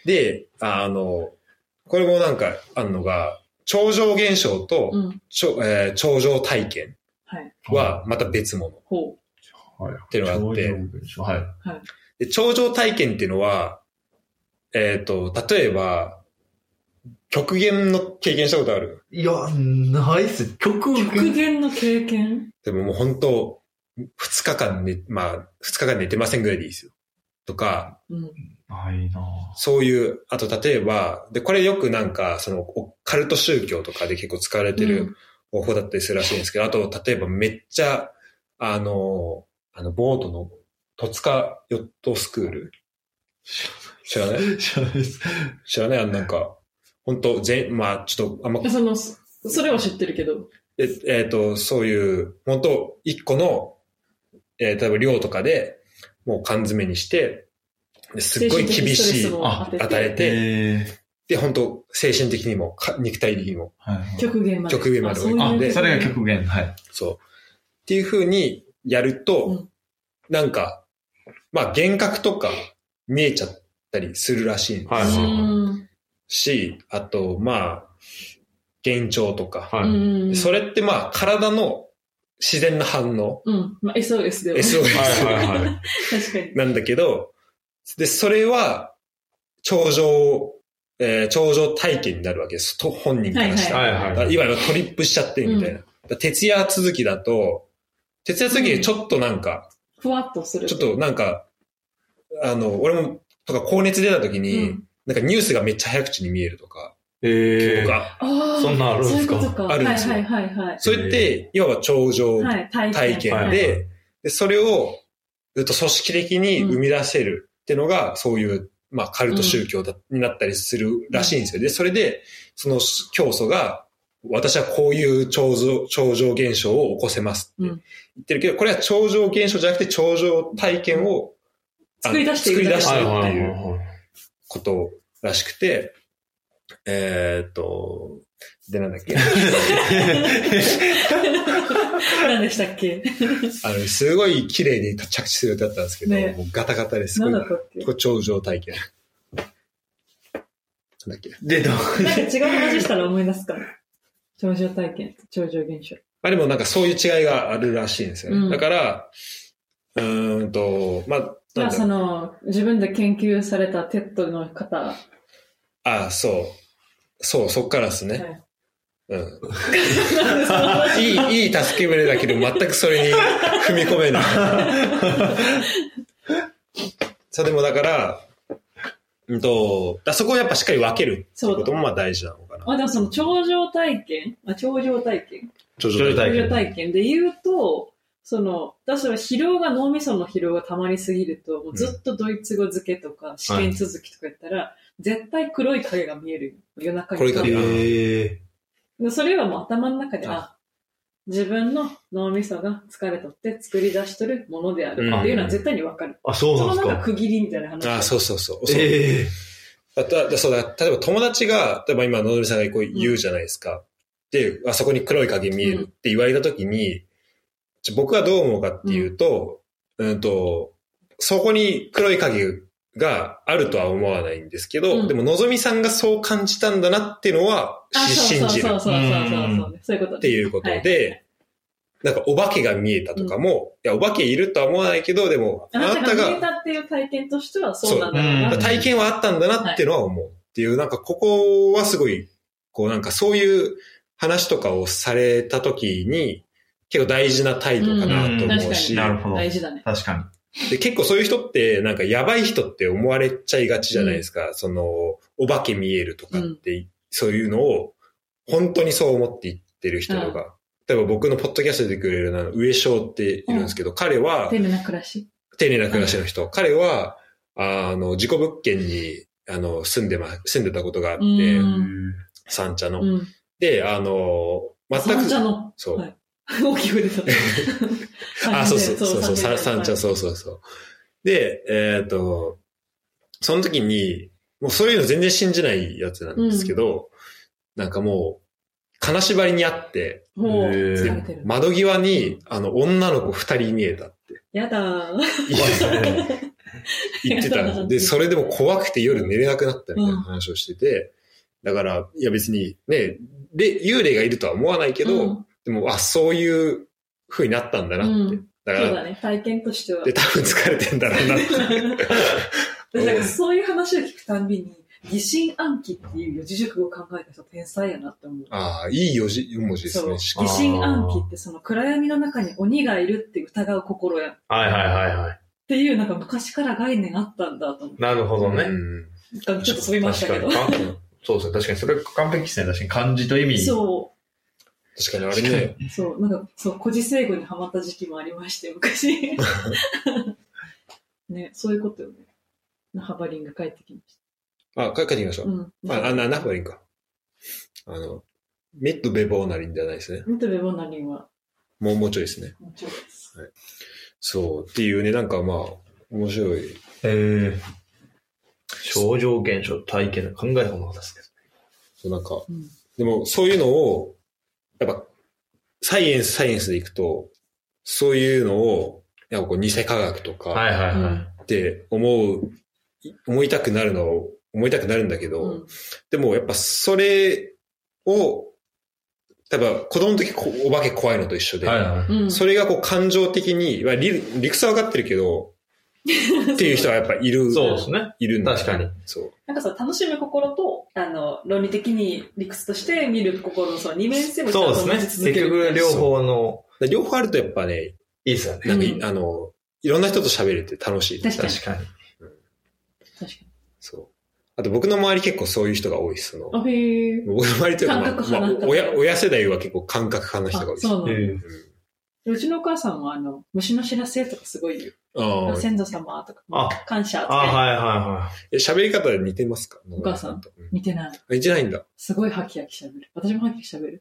で、これもなんかあるのが、超常現象と、超常体験はまた別物。っていうのがあって、で超常体験っていうのは、例えば、極限の経験したことある？ いや、ないっす。極限の経験？ でももう本当、2日間寝てませんぐらいでいいですよ。とか、 ないなそういう、あと例えば、で、これよくなんか、オカルト宗教とかで結構使われてる方法だったりするらしいんですけど、あと例えばめっちゃ、ボートの戸塚ヨットスクール知らない？ 知らないです。 知らない？なんか、本当まあちょっとあんま。 それは知ってるけど。 そういう、本当一個の、例えば量とかで、もう缶詰にして、すっごい厳しい与えて、で、本当精神的にも、肉体的にも。 極限まで。 極限まで置いて。 それが極限。はい。 そう。っていう風にやると、なんか、まあ幻覚とか見えちゃったりするらしいんですよ。し、あと、まあ、幻聴とか。それってまあ、体の自然な反応。 まあ、SOS では。 SOS。 確かに。 なんだけど、で、それは、超常体験になるわけです。本人からしたら。いわゆるトリップしちゃってみたいな。徹夜続きだと、徹夜続きでちょっとなんか、 ふわっとする。 ちょっとなんか、俺も、とか高熱出た時に、なんかニュースがめっちゃ早口に見えるとか。とか。 そんなあるんですか？ あるんですよ。それって、いわば超常体験で、それをずっと組織的に生み出せるっていうのが、そういう、まあ、カルト宗教になったりするらしいんですよ。で、それで、その教祖が、私はこういう超常現象を起こせますって言ってるけど、これは超常現象じゃなくて超常体験を作り出してるっていうことらしくて、で、なんだっけ何でしたっけすごい綺麗に着地する予定だったんですけど、もうガタガタです。 何だったっけ？ これ超常体験。なんだっけなんか違う話したら思い出すかな。超常体験、超常現象。 まあでもなんかそういう違いがあるらしいんですよね。だから、まあ、 自分で研究されたテッドの方。 そっからですね。いい助け舟だけど全くそれに踏み込めない。そうでもだから、 そこをやっぱしっかり分けるってこともまあ大事なのかな。 でもその頂上体験で言うと、例えば脳みその疲労が溜まりすぎると、もうずっとドイツ語漬けとか試験続きとかやったら、絶対黒い影が見えるよ。夜中に。黒い影が。それはもう頭の中で、自分の脳みそが疲れとって作り出しとるものであるっていうのは絶対にわかる。 そうなんですか。 そのなんか区切りみたいな話。 そう。例えば友達が、例えば今、のぞみさんがこう言うじゃないですか。で、あそこに黒い影見えるって言われたときに、僕はどう思うかっていうと、そこに黒い影があるとは思わないんですけど、でものぞみさんがそう感じたんだなっていうのは信じる。 そういうこと。 っていうことで、なんかお化けが見えたとかも、いや、お化けいるとは思わないけど、でも、 あなたが見えたっていう体験としてはそうなんだな。 体験はあったんだなっていうのは思う。っていう、なんかここはすごい、こうなんかそういう話とかをされたときに、結構大事な態度かなと思うし。 なるほど。 大事だね。 確かに。で、結構そういう人って、なんかやばい人って思われちゃいがちじゃないですか。お化け見えるとかって、そういうのを、本当にそう思って言ってる人とか。例えば僕のポッドキャストで出てくれる上翔っているんですけど、彼は、 丁寧な暮らしの人。彼は、事故物件に、住んでたことがあって、三茶の。で、全く、 三茶の。 そう。 大きく出た。 そう、三茶、そう。で、その時に、もうそういうの全然信じないやつなんですけど、なんかもう、金縛りにあって、窓際に、女の子2人見えたって。 やだー。 言ってたんです。で、それでも怖くて夜寝れなくなったみたいな話をしてて、だから、いや別にね、幽霊がいるとは思わないけど、でも、そういう風になったんだなって。だから、 そうだね、体験としては。 で、多分疲れてんだろうなって。 なんかそういう話を聞くたんびに、疑心暗鬼っていう四字熟語を考えた人天才やなって思う。 いい四文字ですね。 疑心暗鬼って暗闇の中に鬼がいるって疑う心や。 はい。 っていうなんか昔から概念あったんだと思う。 なるほどね。 ちょっと飛びましたけど。 そうですね。確かにそれ完璧ですね。確かに漢字と意味。 そう。 確かにあれね。 そう、なんか、古事成語にハマった時期もありまして、昔。ね、そういうことよね。ナハバリンが帰ってきました。 帰ってきました。ナハバリンか。ミッドベボーナリンじゃないですね。 ミッドベボーナリンは。 もうちょいですね。 もうちょいです。 はい。そう、っていうね、なんか面白い。 超常現象体験考えたことなかったですけど。 そう、なんか、でもそういうのを、やっぱ、サイエンスでいくと、そういうのを、やっぱ偽科学とか、って思いたくなるんだけど、でもやっぱそれを、例えば子供の時お化け怖いのと一緒で、それが感情的に、理屈は分かってるけど、っていう人はやっぱいる。 そうですね。 いるんだ。 確かに。 そう。 なんか楽しむ心と、論理的に理屈として見る心の二面性もそうですね。結局両方の。 両方あるとやっぱね、いいですよね。 なんか、いろんな人と喋れて楽しい。 確かに。 確かに。 そう。あと僕の周り結構そういう人が多いです。僕の周りというか、親世代は結構感覚派の人が多いです。 そうなんだ。うちのお母さんは虫の知らせとかすごい言う。先祖様とか、感謝とか。 はい。 喋り方似てますか？ お母さんと。似てない。 似てないんだ。 すごいハキハキ喋る。私もハキハキ喋る。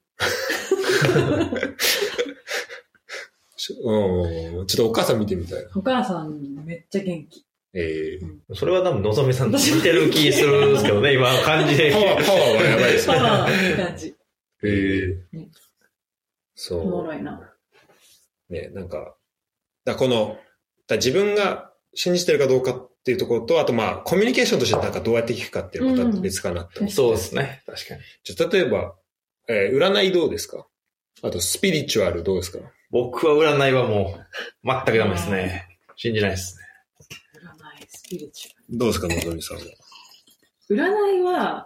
ちょっとお母さん見てみたいな。 お母さんめっちゃ元気。 それは多分のぞみさんと似てる気するんですけどね、今感じで。 パワーはやばいですね。 パワーって感じ。 そう。 おもろいな。 ね、なんか、自分が信じてるかどうかっていうところと、あとコミュニケーションとしてなんかどうやって聞くかっていうのがまた別かなって思って。 そうですね。確かに。 じゃ例えば、占いどうですか？あとスピリチュアルどうですか？ 僕は占いはもう全くダメですね。信じないですね。 占い、スピリチュアル。どうですか、のぞみさんは。 占いは、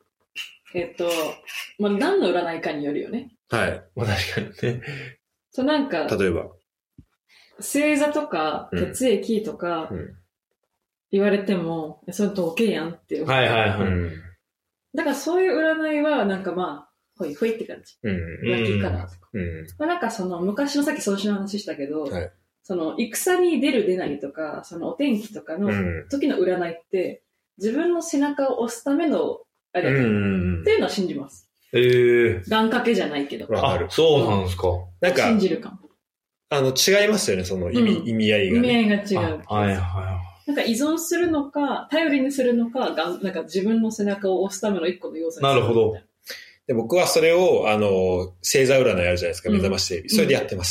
何の占いかによるよね。 はい。 確かにね。 なんか、 例えば。 星座とか、血液とか、 言われても、それ統計やんって思う。 はいはいはい。 だからそういう占いはなんかまあ、ほいほいって感じ。ラッキーカラーとか。まあ、なんかその昔のさっき掃除の話したけど、その戦に出る出ないとか、そのお天気とかの時の占いって、自分の背中を押すためのあれっていうのは信じます。願掛けじゃないけど。 あ、そうなんですか。 なんか、 信じるかも。 違いますよね、その意味合いが、ね。 意味合いが違う。はいはい。なんか依存するのか、頼りにするのか、なんか自分の背中を押すための一個の要素にする。 なるほど。 で僕はそれを、星座占いあるじゃないですか、目覚ましテレビ。それでやってます。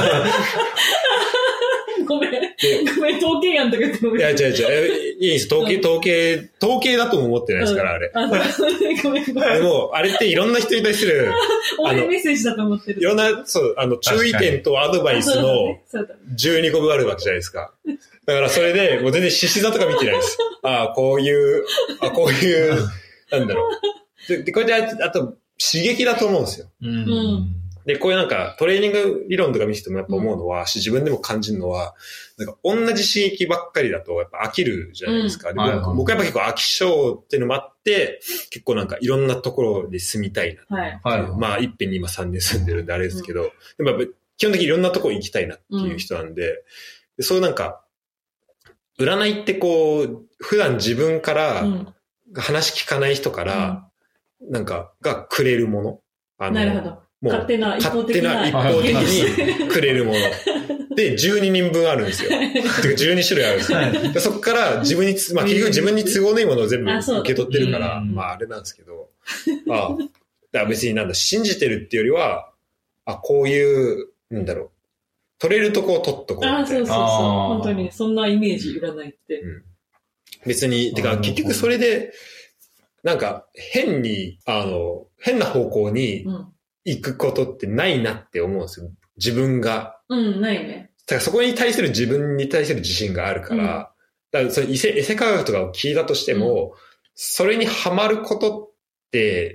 ごめん、統計案とか言っても。 いや、違う。いいんです。統計だとも思ってないですから、あれ。ごめん。でも、あれっていろんな人に対する、 応援メッセージだと思ってる。 いろんな、注意点とアドバイスの12個分あるわけじゃないですか。だからそれで、もう全然獅子座とか見てないです。こういう、なんだろう。で、これで、あと、刺激だと思うんですよ。で、こういうなんかトレーニング理論とか見せてもやっぱ思うのは、自分でも感じるのは、なんか同じ刺激ばっかりだとやっぱ飽きるじゃないですか。で僕はやっぱ結構飽き性っていうのもあって、結構なんかいろんなところで住みたいな。まあ一遍に今3年住んでるんであれですけど、でもやっぱ基本的にいろんなところ行きたいなっていう人なんで、そうなんか、占いってこう、普段自分から話聞かない人から、なんかがくれるもの。なるほど。 勝手な一方的にくれるもの。で、12人分あるんですよ。てか12種類あるんですよ。でそこから自分に、結局自分に都合のいいものを全部受け取ってるから、まああれなんですけど、だから別に信じてるっていうよりは、こういう、なんだろう、取れるとこを取っとこう。 そう。本当に、そんなイメージ占いって。 別に、てか結局それで、なんか変な方向に、行くことってないなって思うんですよ。自分が。 ないね。 だからそこに対する自分に対する自信があるから、だからそれエセ科学とかを聞いたとしても、それにハマることって、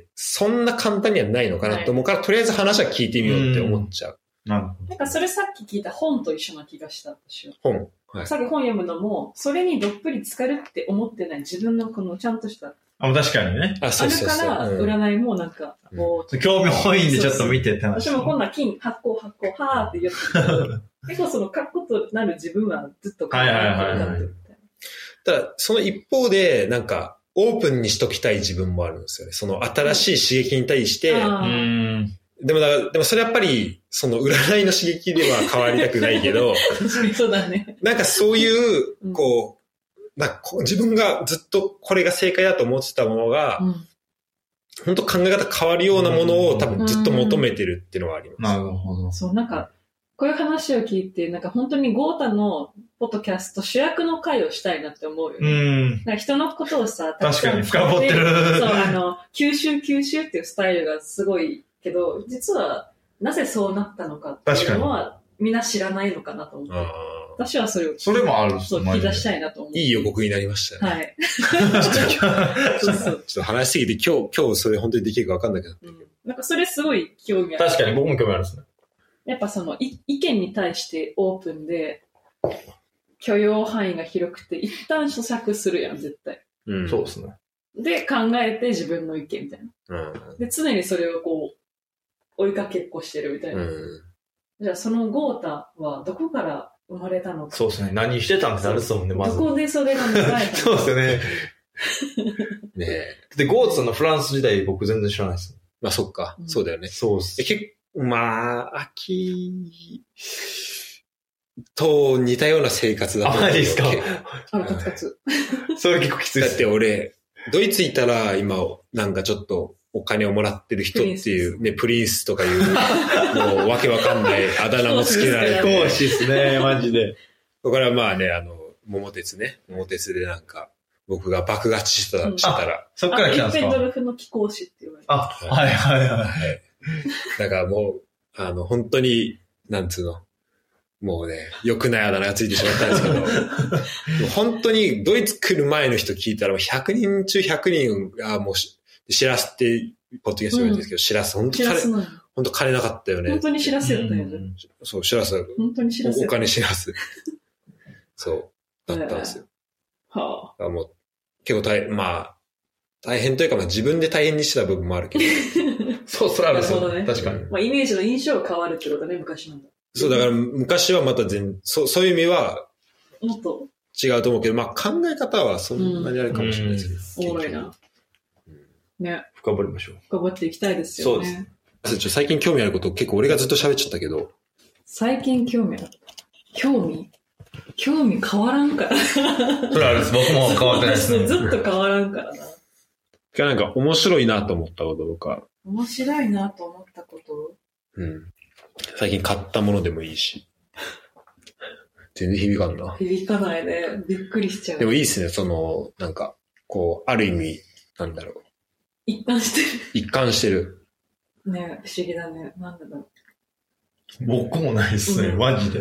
そんな簡単にはないのかなと思うから、とりあえず話は聞いてみようって思っちゃう。 なんかそれさっき聞いた本と一緒な気がした、私は。 本。 さっき本読むのも、それにどっぷり浸かるって思ってない自分のこのちゃんとした確かにね。 あるから、占いもなんか、 興味多いんでちょっと見てって話。 私もこんな金、発行、はーって言ってる結構その、確固となる自分はずっと考えてる。 ただ、その一方で、なんか、オープンにしときたい自分もあるんですよね。その新しい刺激に対して、でもそれやっぱり、その占いの刺激では変わりたくないけど、 そうだね。 なんかそういう、こう、自分がずっとこれが正解だと思ってたものが、本当考え方変わるようなものを多分ずっと求めてるっていうのはあります。 なるほど。 そう、なんか、こういう話を聞いて、なんか本当にゴータのポッドキャスト主役の回をしたいなって思うよね。なんか人のことをさ、 確かに深掘ってる。 そう、吸収っていうスタイルがすごいけど、実はなぜそうなったのかっていうのはみんな知らないのかなと思って。私はそれをそれもあるそう、聞き出したいなと思う。 いい予告になりましたね。 はい。 ちょっと話しすぎて今日それ本当にできるか分かんないけど。 なんかそれすごい興味ある。 確かに僕も興味あるですね。 やっぱその意見に対してオープンで許容範囲が広くて一旦咀嚼するやん、絶対。 そうですね。 で、考えて自分の意見みたいな。で、常にそれをこう、追いかけっこしてるみたいな。じゃあそのゴータはどこから生まれたのか。 そうですね。何してたんってなると思うんで、まず。 どこでそれが芽生えたのか。 そうですよね。 ねえ。 で、ゴーツさんのフランス時代僕全然知らないです。 まあそっか。そうだよね。 そうっす。 秋と似たような生活だった。 マジですか。 カツカツ。 それ結構きついです。 だって俺、ドイツいたら今、なんかちょっとお金をもらってる人っていう、ね、プリンスとかいう、もうわけわかんないあだ名もつけられて。 講師ですね、マジで。 だからまあね、桃鉄でなんか、僕が爆勝ちしたら。 そっから来たんですか？ エッフェンドルフの貴公子って言われて。 はい。 だからもう、本当に、なんつうの、もうね、良くないあだ名がついてしまったんですけど、もう本当にドイツ来る前の人聞いたら100人中100人がもう、しらすって、ポッドキャスト言われてるんですけど、しらす、本当金なかったよね。 本当にしらすやったよね。 そう、しらす。 本当にしらす。 お金しらす。そう、だったんですよ。 はあ。 もう結構大変というか、自分で大変にしてた部分もあるけど。 そう、それあるんですよ。 なるほどね。 確かに。 イメージの印象が変わるってことね、昔の。 そう、だから昔はまたそういう意味は、 もっと違うと思うけど、考え方はそんなにあるかもしれないですね。おもろいな。ね。 深掘りましょう。 深掘っていきたいですよね。 そうです。最近興味あること結構俺がずっと喋っちゃったけど。 最近興味ある。興味変わらんから。 それあるです。僕も変わってないですね。 ずっと変わらんからな。 なんか面白いなと思ったこととか。 面白いなと思ったこと。 最近買ったものでもいいし。全然響かんな。 響かないね。びっくりしちゃう。 でもいいですね。ある意味、 一貫してる。 一貫してる。 ね、不思議だね。なんだろう。 僕もないですね、マジで。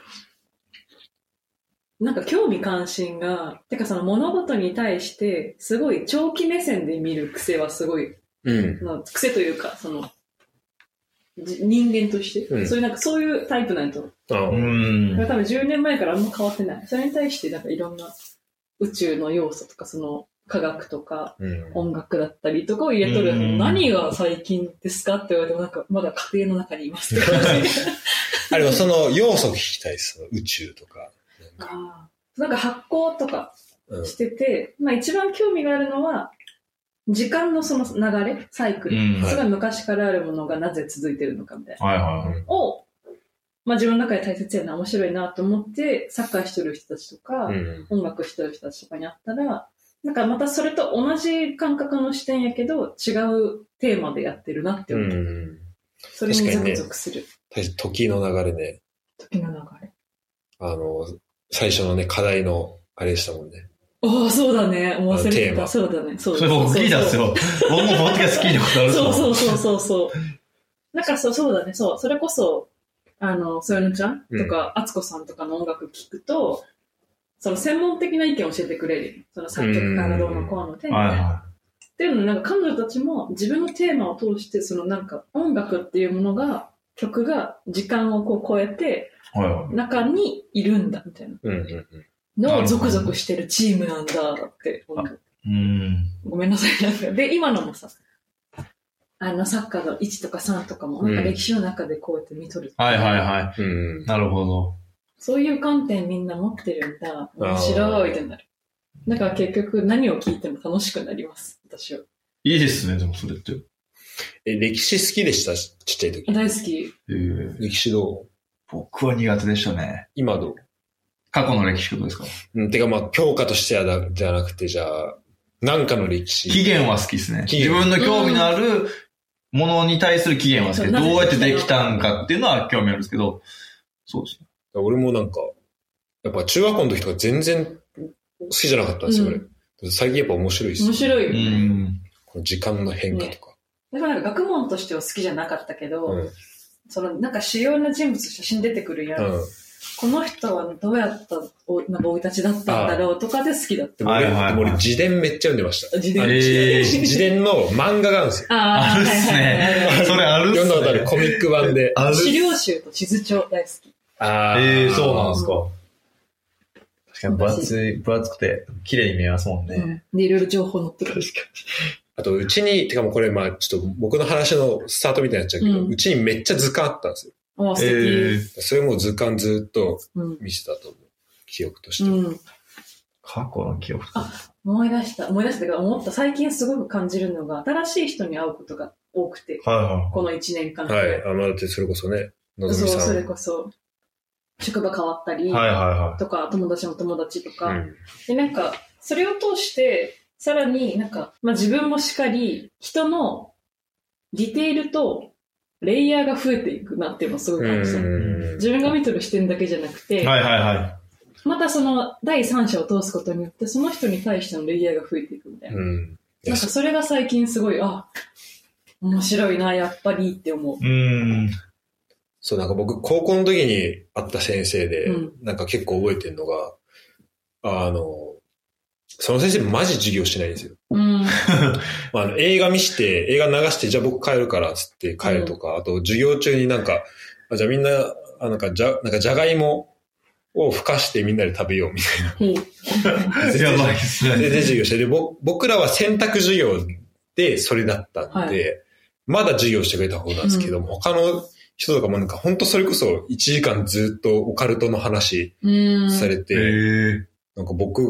なんか興味関心が、てかその物事に対して、すごい長期目線で見る癖はすごい、癖というか、その、人間として、そういうタイプなんと。多分10年前からあんま変わってない。それに対してなんかいろんな宇宙の要素とか、その科学とか、音楽だったりとかを入れとる。何が最近ですかって言われてもなんかまだ家庭の中にいますって感じ。 あれはその要素聞きたいです。宇宙とか。 なんか発酵とかしてて、一番興味があるのは、時間のその流れ、サイクル、それが昔からあるものがなぜ続いてるのかみたいな。を、自分の中で大切やな、面白いなと思って、サッカーしてる人たちとか、音楽してる人たちとかに会ったら、なんかまたそれと同じ感覚の視点やけど、違うテーマでやってるなって思う。それにゾクゾクする。 時の流れね。 時の流れ。 最初のね、課題のあれでしたもんね。 そうだね。忘れてた。そうだね。 それ僕聞いたんですよ。僕もポッドキャスト聞いたことある。 そう。なんかそうだね。それこそ、そよのちゃんとか、あつこさんとかの音楽聞くと、その専門的な意見を教えてくれる。その作曲家がどうのこうのテーマっていうのなんか彼女たちも自分のテーマを通して、そのなんか音楽っていうものが、曲が時間をこう超えて、中にいるんだみたいな。のゾクゾクしてるチームなんだって思う。ごめんなさい。なんかで、今のもさ、サッカーの1とか3とかも、なんか歴史の中でこうやって見とる。 なるほど。 そういう観点みんな持ってるんだ。面白いってなる。だから結局何を聞いても楽しくなります。私は。 いいですね、でもそれって。 歴史好きでした、ちっちゃい時。 大好き。 歴史どう？ 僕は苦手でしたね。 今どう？ 過去の歴史ことですか？ てか教科としてはじゃなくて、じゃあ、なんかの歴史。 起源は好きですね。自分の興味のあるものに対する起源は好きで、どうやってできたんかっていうのは興味あるんですけど、そうですね。 俺もなんか、やっぱ中学校の時とか全然好きじゃなかったんですよ、俺。最近やっぱ面白いです。 面白いよね。 この時間の変化とか。 だから学問としては好きじゃなかったけど、そのなんか主要な人物写真出てくるやん。この人はどうやったなんか生い立ちだったんだろうとかで好きだった。 でも俺自伝めっちゃ読んでました。 自伝の漫画があるんですよ。 あるっすね。それあるっすね。 読んだことあるコミック版で。 資料集と地図帳大好き。 そうなんですか。確かに分厚くて綺麗に見えますもんね。 で、いろいろ情報載ってる。 あと、うちに、てかもうこれちょっと僕の話のスタートみたいになっちゃうけど、うちにめっちゃ図鑑あったんですよ。 素敵。 それも図鑑ずっと見せたと思う。記憶として。 過去の記憶。 思い出したけど、思った。最近すごく感じるのが、新しい人に会うことが多くて、この1年間で。 だってそれこそね、のぞみさん。 それこそ、職場変わったり、とか、友達の友達とか。で、なんか、それを通して、さらになんか、自分もしっかり、人のディテールとレイヤーが増えていくなっていうのをすごく感じた。自分が見てる視点だけじゃなくて、またその第三者を通すことによって、その人に対してのレイヤーが増えていくみたいな。なんかそれが最近すごい、面白いな、やっぱりって思う。 そう、なんか僕、高校の時に会った先生で、なんか結構覚えてるのが、その先生マジ授業しないんですよ。映画見して、映画流して、じゃあ僕帰るからつって帰るとか、あと授業中になんか、じゃあみんな、なんかじゃがいもをふかしてみんなで食べようみたいな。 やばいですね。 で、授業して、で、僕らは選択授業でそれだったんで、はい、まだ授業してくれた方なんですけども、他の人とかもなんか本当それこそ1時間ずっとオカルトの話されて、なんか僕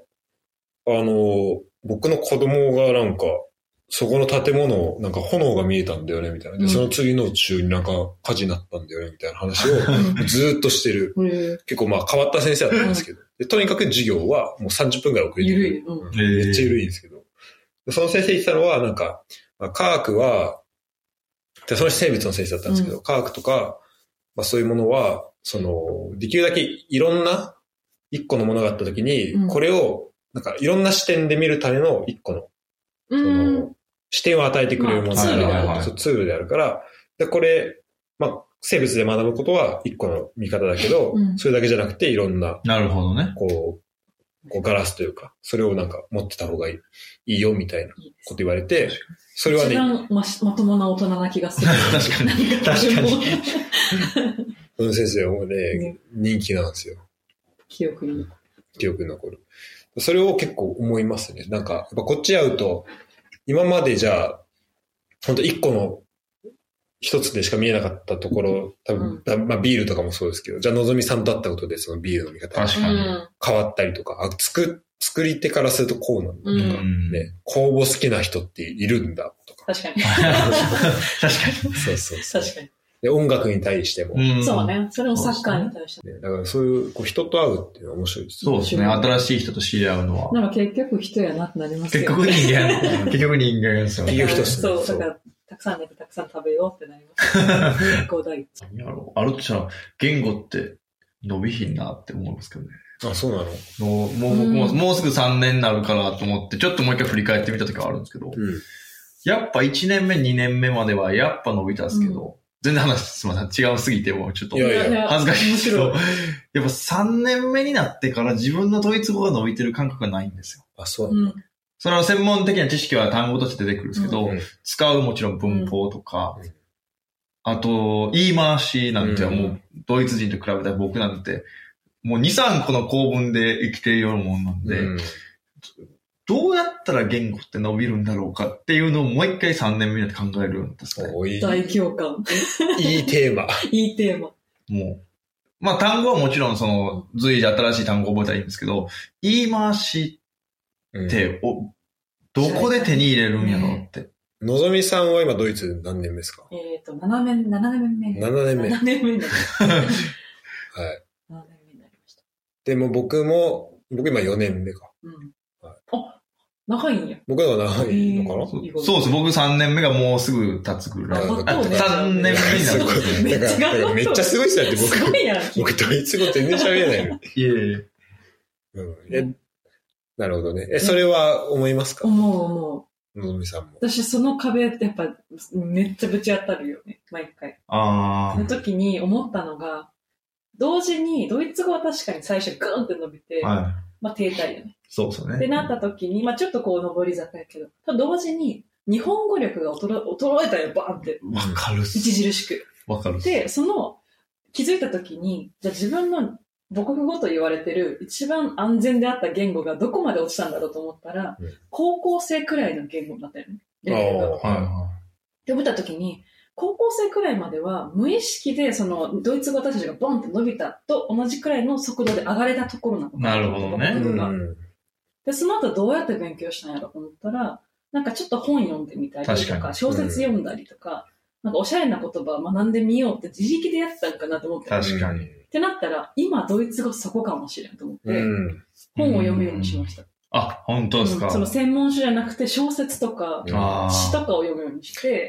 の子供がなんか、そこの建物、なんか炎が見えたんだよね、みたいな。で、その次の週になんか火事になったんだよね、みたいな話をずーっとしてる。結構まあ変わった先生だったんですけど。で、とにかく授業はもう30分くらい遅れてる。めっちゃ緩いんですけど。その先生言ってたのは、なんか、まあ、科学は、その生物の先生だったんですけど、科学とか、まあそういうものは、できるだけいろんな一個のものがあったときに、これを、なんかいろんな視点で見るための一個の、視点を与えてくれるものが、ツールであるから、で、これ、まあ、生物で学ぶことは一個の見方だけど、それだけじゃなくていろんな、 なるほどね。 こうガラスというか、それをなんか持ってた方がいいよみたいなこと言われて、それはね。 一番まともな大人な気がする。 確かに。 その先生はもうね、人気なんですよ。 記憶に残る。それを結構思いますね。なんか、やっぱこっち会うと、今までじゃあ、本当一個の一つでしか見えなかったところ、多分、まあビールとかもそうですけど、じゃあのぞみさんと会ったことでそのビールの見方が変わったりとか、作り手からするとこうなんだとか、ね、酵母好きな人っているんだとか。 確かに。 確かに。 そう。 確かに。 で、音楽に対しても。 そうね。それもサッカーに対しても。 だからそういう、人と会うっていうのは面白いですね。そうですね。新しい人と知り合うのは。 なんか結局人やなってなりますよね。結局人間ですよね。 結局人ですね。 そう、だから、たくさん寝てたくさん食べようってなります。結構大事。 あるとしたら、言語って伸びひんなって思いますけどね。 あ、そうなの？ もうすぐ3年になるからと思って、ちょっともう一回振り返ってみた時はあるんですけど、やっぱ1年目、2年目まではやっぱ伸びたんですけど、全然話すみません。違うすぎてもうちょっと恥ずかしいですけど、やっぱ3年目になってから自分のドイツ語が伸びてる感覚がないんですよ。 あ、そうなの？ その専門的な知識は単語として出てくるんですけど、使うもちろん文法とか、あと、言い回しなんてはもうドイツ人と比べたら僕なんて、もう2、3個の構文で生きているようなもんなんで、どうやったら言語って伸びるんだろうかっていうのをもう一回3年目になって考えるんですね。 大共感。 いいテーマ。 いいテーマ。 もう。まあ単語はもちろん随時新しい単語を覚えたらいいんですけど、言い回しって、どこで手に入れるんやろうって。 のぞみさんは今ドイツ何年目ですか ？7年目。 7年目。 7年目になりました。はい。7年目になりました。でも僕今4年目か。 あ、長いんや。 僕の方が長いのかな？ そうです。僕3年目がもうすぐ経つぐらい。3年目になる。 だからめっちゃすごいっすよって僕ドイツ語全然喋れないの。 いえ。 なるほどね。それは思いますか？ 思う。 のぞみさんも。 私その壁ってやっぱめっちゃぶち当たるよね。毎回。その時に思ったのが、同時にドイツ語は確かに最初グーンって伸びて、まあ停滞よね。 そうですよね。 ってなった時に、まあちょっと上り坂やけど、同時に日本語力が衰えたよ、バーンって。 わかる。 著しく。 わかる。 で、気づいた時に、じゃあ自分の母国語と言われてる一番安全であった言語がどこまで落ちたんだろうと思ったら、高校生くらいの言語だったよね。って思った時に、高校生くらいまでは無意識でドイツ語たちがボンって伸びたと同じくらいの速度で上がれたところなのかな。 なるほどね。 で、その後どうやって勉強したんやろうと思ったら、なんかちょっと本読んでみたりとか、小説読んだりとか、なんかおしゃれな言葉を学んでみようって自力でやってたんかなと思って。 確かに。 ってなったら、今ドイツ語そこかもしれんと思って、本を読むようにしました。 あ、本当ですか。 専門書じゃなくて小説とか、詩とかを読むようにして、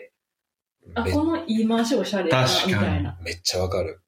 この言い回しおしゃれだな、みたいな。 めっちゃわかる。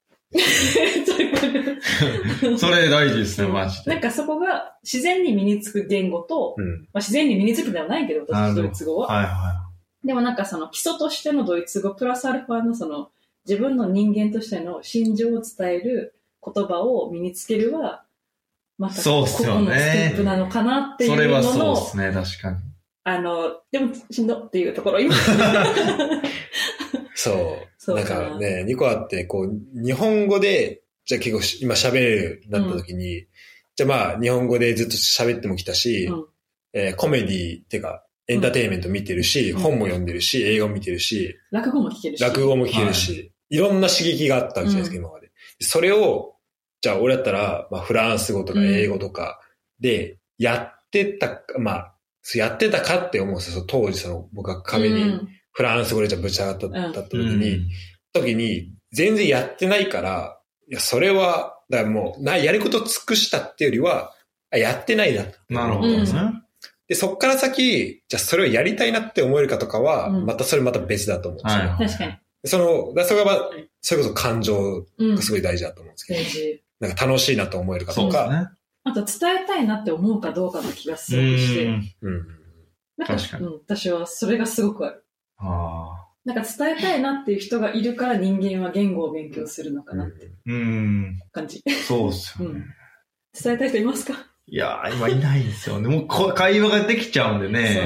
それ大事ですね、マジで。 なんかそこが自然に身につく言語と、まあ、自然に身につくではないけど、私ドイツ語は。でもなんか基礎としてのドイツ語、プラスアルファの自分の人間としての心情を伝える言葉を身につけるは、またここのステップなのかなっていうのの、 それはそうですね、確かに。 でもしんどっていうところ今そう。なんかね、2個あって、日本語でじゃあ結構今喋れるようになった時に、じゃあまあ日本語でずっと喋ってもきたし、コメディっていうかエンターテインメント見てるし、本も読んでるし、映画も見てるし、 落語も聞けるし。 いろんな刺激があったわけじゃないですか、今まで。それを、じゃあ俺だったら、まあフランス語とか英語とかでやってたかって思うんですよ。当時僕が壁にフランス語でじゃぶち上がった時に、全然やってないから、いや、それは、だからもう、やること尽くしたっていうよりは、やってないな。 なるほどね。 で、そっから先、じゃあそれをやりたいなって思えるかとかは、また別だと思うんですよ。 確かに。 それが、それこそ感情がすごい大事だと思うんですけど、なんか楽しいなと思えるかとか、 あと伝えたいなって思うかどうかの気がするして、確かに。私はそれがすごくある。なんか伝えたいなっていう人がいるから人間は言語を勉強するのかなって感じ。 そうっすよね。 伝えたい人いますか？ いやー、今いないですよね。もう会話ができちゃうんでね。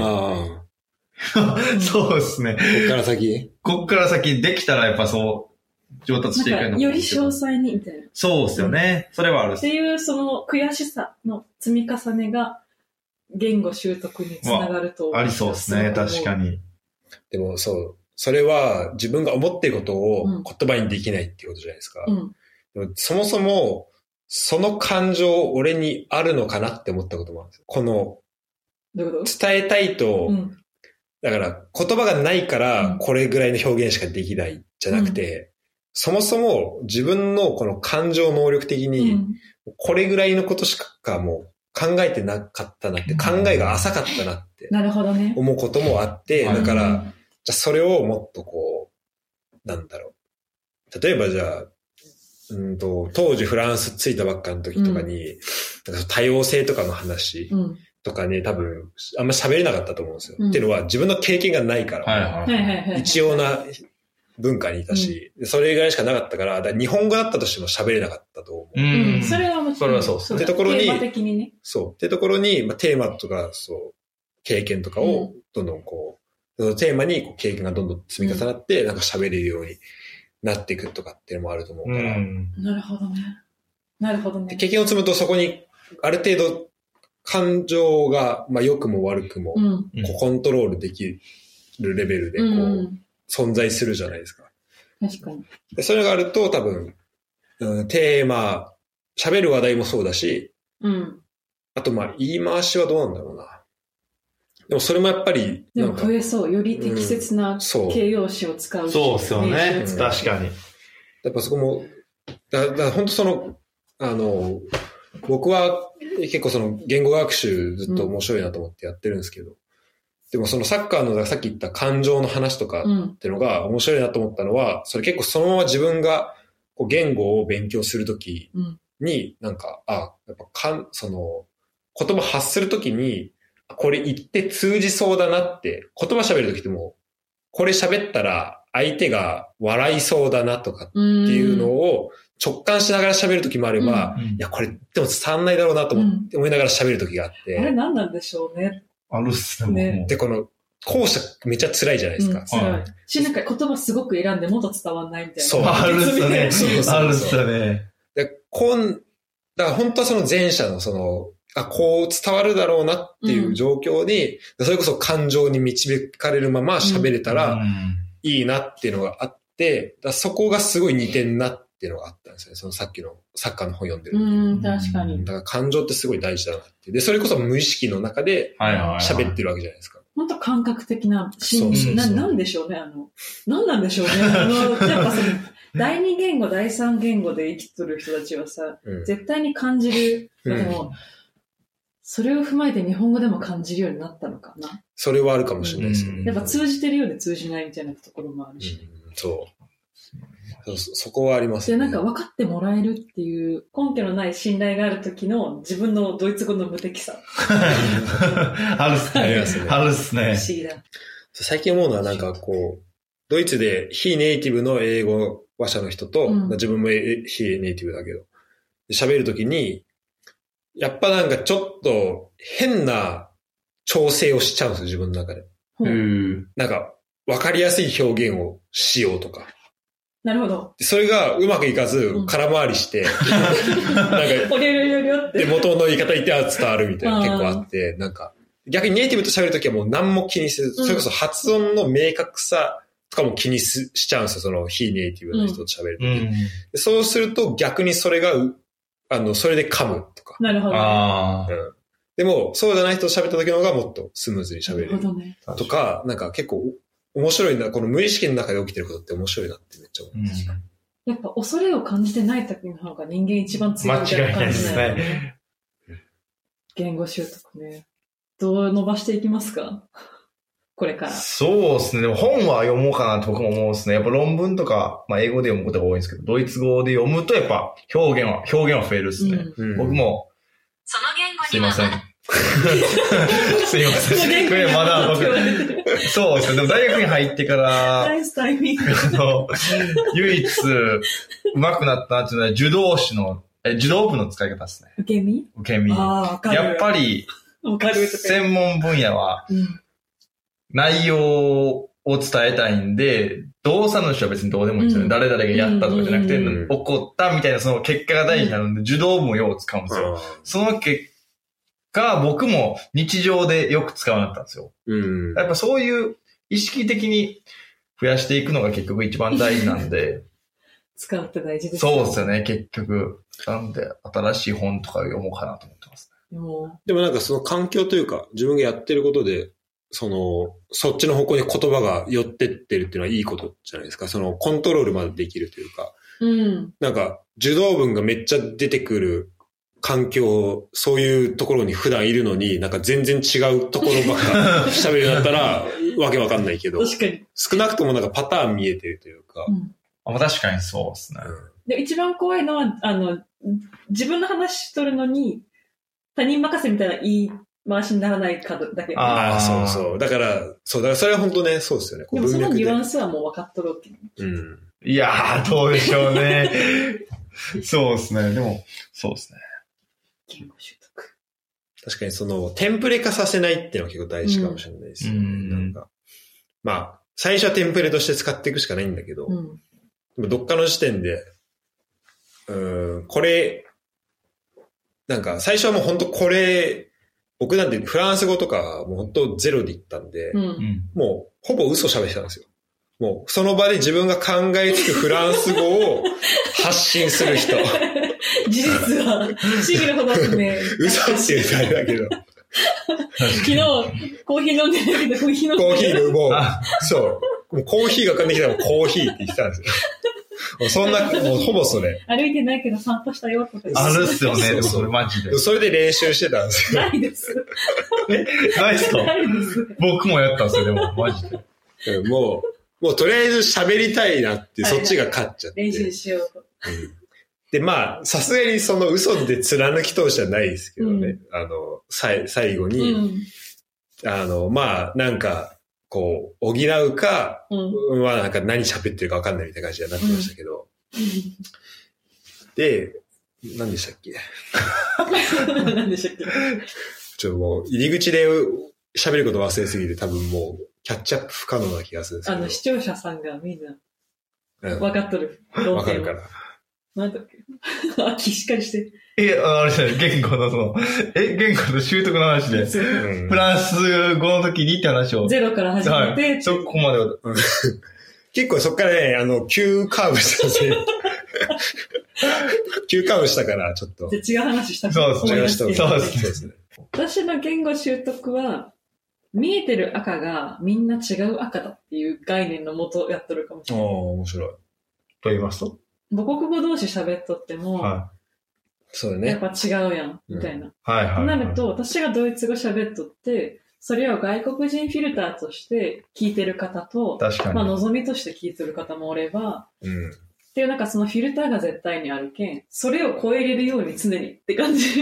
そうですね。こっから先できたらやっぱそう上達していくのより詳細にみたいな。 そうですよね。それはあるっていうその悔しさの積み重ねが言語習得につながると。 ありそうですね。確かに。 でもそれは自分が思っていることを言葉にできないっていうことじゃないですか。でもそもそもその感情俺にあるのかなって思ったこともあるんですよ。この伝えたいと、だから言葉がないからこれぐらいの表現しかできないじゃなくて、そもそも自分のこの感情能力的にこれぐらいのことしかもう考えてなかったなって、考えが浅かったなって思うこともあって、だから、じゃあそれをもっとなんだろう。例えばじゃあ、当時フランス着いたばっかの時とかに、多様性とかの話とかね、多分あんま喋れなかったと思うんですよ。っていうのは自分の経験がないから、一様な文化にいたし、それぐらいしかなかったから、日本語だったとしても喋れなかったと思う。 それはもちろん。 それはそうですね。 ってところに、 テーマ的にね。 そう。ってところに、テーマとか、経験とかをどんどんそのテーマに経験がどんどん積み重なって、なんか喋れるようになっていくとかっていうのもあると思うから。 なるほどね。なるほどね。 経験を積むとそこにある程度感情が、良くも悪くも、コントロールできるレベルで存在するじゃないですか。 確かに。 でそれがあると多分、テーマ、喋る話題もそうだし、あと言い回しはどうなんだろうな。でもそれもやっぱりでも増えそう。より適切な形容詞を使う。 そうですよね。確かに。 やっぱそこも、だ本当僕は結構言語学習ずっと面白いなと思ってやってるんですけど、でもサッカーのさっき言った感情の話とかっていうのが面白いなと思ったのは、それ結構そのまま自分が言語を勉強するときに、やっぱ言葉発するときに、これ言って通じそうだなって、言葉喋るときっても、これ喋ったら相手が笑いそうだなとかっていうのを直感しながら喋るときもあれば、いや、これでも伝わんないだろうなと思いながら喋るときがあって。 あれ何なんでしょうね。 あるっすね。 で、後者めっちゃ辛いじゃないですか。 辛い。言葉すごく選んでもっと伝わんないみたいな。 そう。 あるっすね。あるっすね。 だから本当は前者のこう伝わるだろうなっていう状況に、それこそ感情に導かれるまま喋れたらいいなっていうのがあって、そこがすごい似てんなっていうのがあったんですよね。さっきのサッカーの本読んでる。 確かに。 だから感情ってすごい大事だなって。で、それこそ無意識の中で喋ってるわけじゃないですか。 本当感覚的ななんでしょうね。何なんでしょうね。やっぱ第二言語、第三言語で生きとる人たちはさ、絶対に感じる。それを踏まえて日本語でも感じるようになったのかな。 それはあるかもしれないですね。 やっぱ通じてるようで通じないみたいなところもあるし。 そこはありますね。で、分かってもらえるっていう根拠のない信頼がある時の自分のドイツ語の無敵さ。 あるっすね。あるっすね。 不思議だ。 最近思うのはドイツで非ネイティブの英語話者の人と、自分も非ネイティブだけど、喋るときに、やっぱちょっと変な調整をしちゃうんですよ、自分の中で。わかりやすい表現をしようとか。 なるほど。 それがうまくいかず、空回りして、なんか、 おりょりょりょりょって。 で、元の言い方言って伝わるみたいな結構あって、なんか、逆にネイティブと喋るときはもう何も気にせず、それこそ発音の明確さとかも気にしちゃうんですよ、その非ネイティブの人と喋るとき、そうすると逆にそれが、それで噛むとか。 なるほど。 でも、そうじゃない人と喋った時の方がもっとスムーズに喋れる。 なるほどね。 とか、なんか結構面白いな、この無意識の中で起きてることって面白いなってめっちゃ思います。 やっぱ恐れを感じてない時の方が人間一番強いみたいな感じだよね。言語習得ね。どう伸ばしていきますか？これから。 そうですね。でも本は読もうかなと僕も思うんですね。やっぱ論文とか、まあ英語で読むことが多いんですけど、ドイツ語で読むとやっぱ表現は増えるですね。僕も、 その言語にすいません。すいません。これまだ僕、そうですね。でも大学に入ってから、 ナイスタイミング。 唯一上手くなったなっていうのは受動部の使い方ですね。 受け身。 やっぱり、専門分野は、内容を伝えたいんで、動作の人は別にどうでもいいんですよね。誰々がやったとかじゃなくて、起こったみたいなその結果が大事なので、受動部もよう使うんですよ。その結果、僕も日常でよく使うようになったんですよ。やっぱそういう意識的に増やしていくのが結局一番大事なんで。 使うって大事ですね。そうですよね、結局。なんで、新しい本とか読もうかなと思ってますね。でもなんかその環境というか、自分がやってることで、そっちの方向に言葉が寄ってってるっていうのはいいことじゃないですか。そのコントロールまでできるというか。なんか、受動文がめっちゃ出てくる環境、そういうところに普段いるのに、なんか全然違うところばっか喋るようになったら、わけわかんないけど。 確かに。 少なくともなんかパターン見えてるというか。 確かにそうですね。 で、一番怖いのは、自分の話しとるのに、他人任せみたいな言い回しにならないかだけ。 そうそう。だからそれは本当ね、そうですよね。 でもそのニュアンスはもう分かっとるわけね。 いやー、どうでしょうね。そうですね。でも、そうですね。 言語習得。 確かにテンプレ化させないっていうのは結構大事かもしれないですよね。なんか、まあ、最初はテンプレとして使っていくしかないんだけど、どっかの時点で、これ、なんか最初はもう本当これ、僕なんてフランス語とかもう本当ゼロで言ったんで、もうほぼ嘘喋ってたんですよ。もうその場で自分が考えつくフランス語を発信する人。 事実は不思議なほどですね。 嘘って言うとあれだけど。 昨日コーヒー飲んでるけどコーヒー飲んでる。 コーヒーもう、そう。もうコーヒーが浮かんできたらコーヒーって言ってたんですよ。そんな、もうほぼそれ。 歩いてないけど散歩したよとか。 あるっすよね、でもそれマジで。 それで練習してたんですよ。 ないです。 ないっすか？ ないです。 僕もやったんですよ、でも、マジで。 もうとりあえず喋りたいなって、そっちが勝っちゃって。 練習しようと。 で、まあ、さすがにその嘘で貫き通しはないですけどね。最後に、まあ、なんか、こう、補うか、まあなんか何喋ってるか分かんないみたいな感じになってましたけど。で、何でしたっけ何でしたっけもう、入り口で喋ること忘れすぎて多分もう、キャッチアップ不可能な気がするんですけど。 視聴者さんがみんな、分かっとる。 分かるから。 なんだっけしっかりして。 あれじゃない、言語の言語の習得の話で、フランス語の時にって話を。 ゼロから始めて、 はい、そこまで。 結構そっからね、急カーブしたんですよ。急カーブしたから、ちょっと。 違う話したそうですね。 私の言語習得は、見えてる赤がみんな違う赤だっていう概念のもとやっとるかもしれない。 面白い。 と言いますと母国語同士喋っとっても、 そうだね。 やっぱ違うやん、みたいな。 となると、私がドイツ語喋っとって、それを外国人フィルターとして聞いてる方と、まあ望みとして聞いてる方もおれば、っていうなんかそのフィルターが絶対にあるけん、それを超えれるように常にって感じ。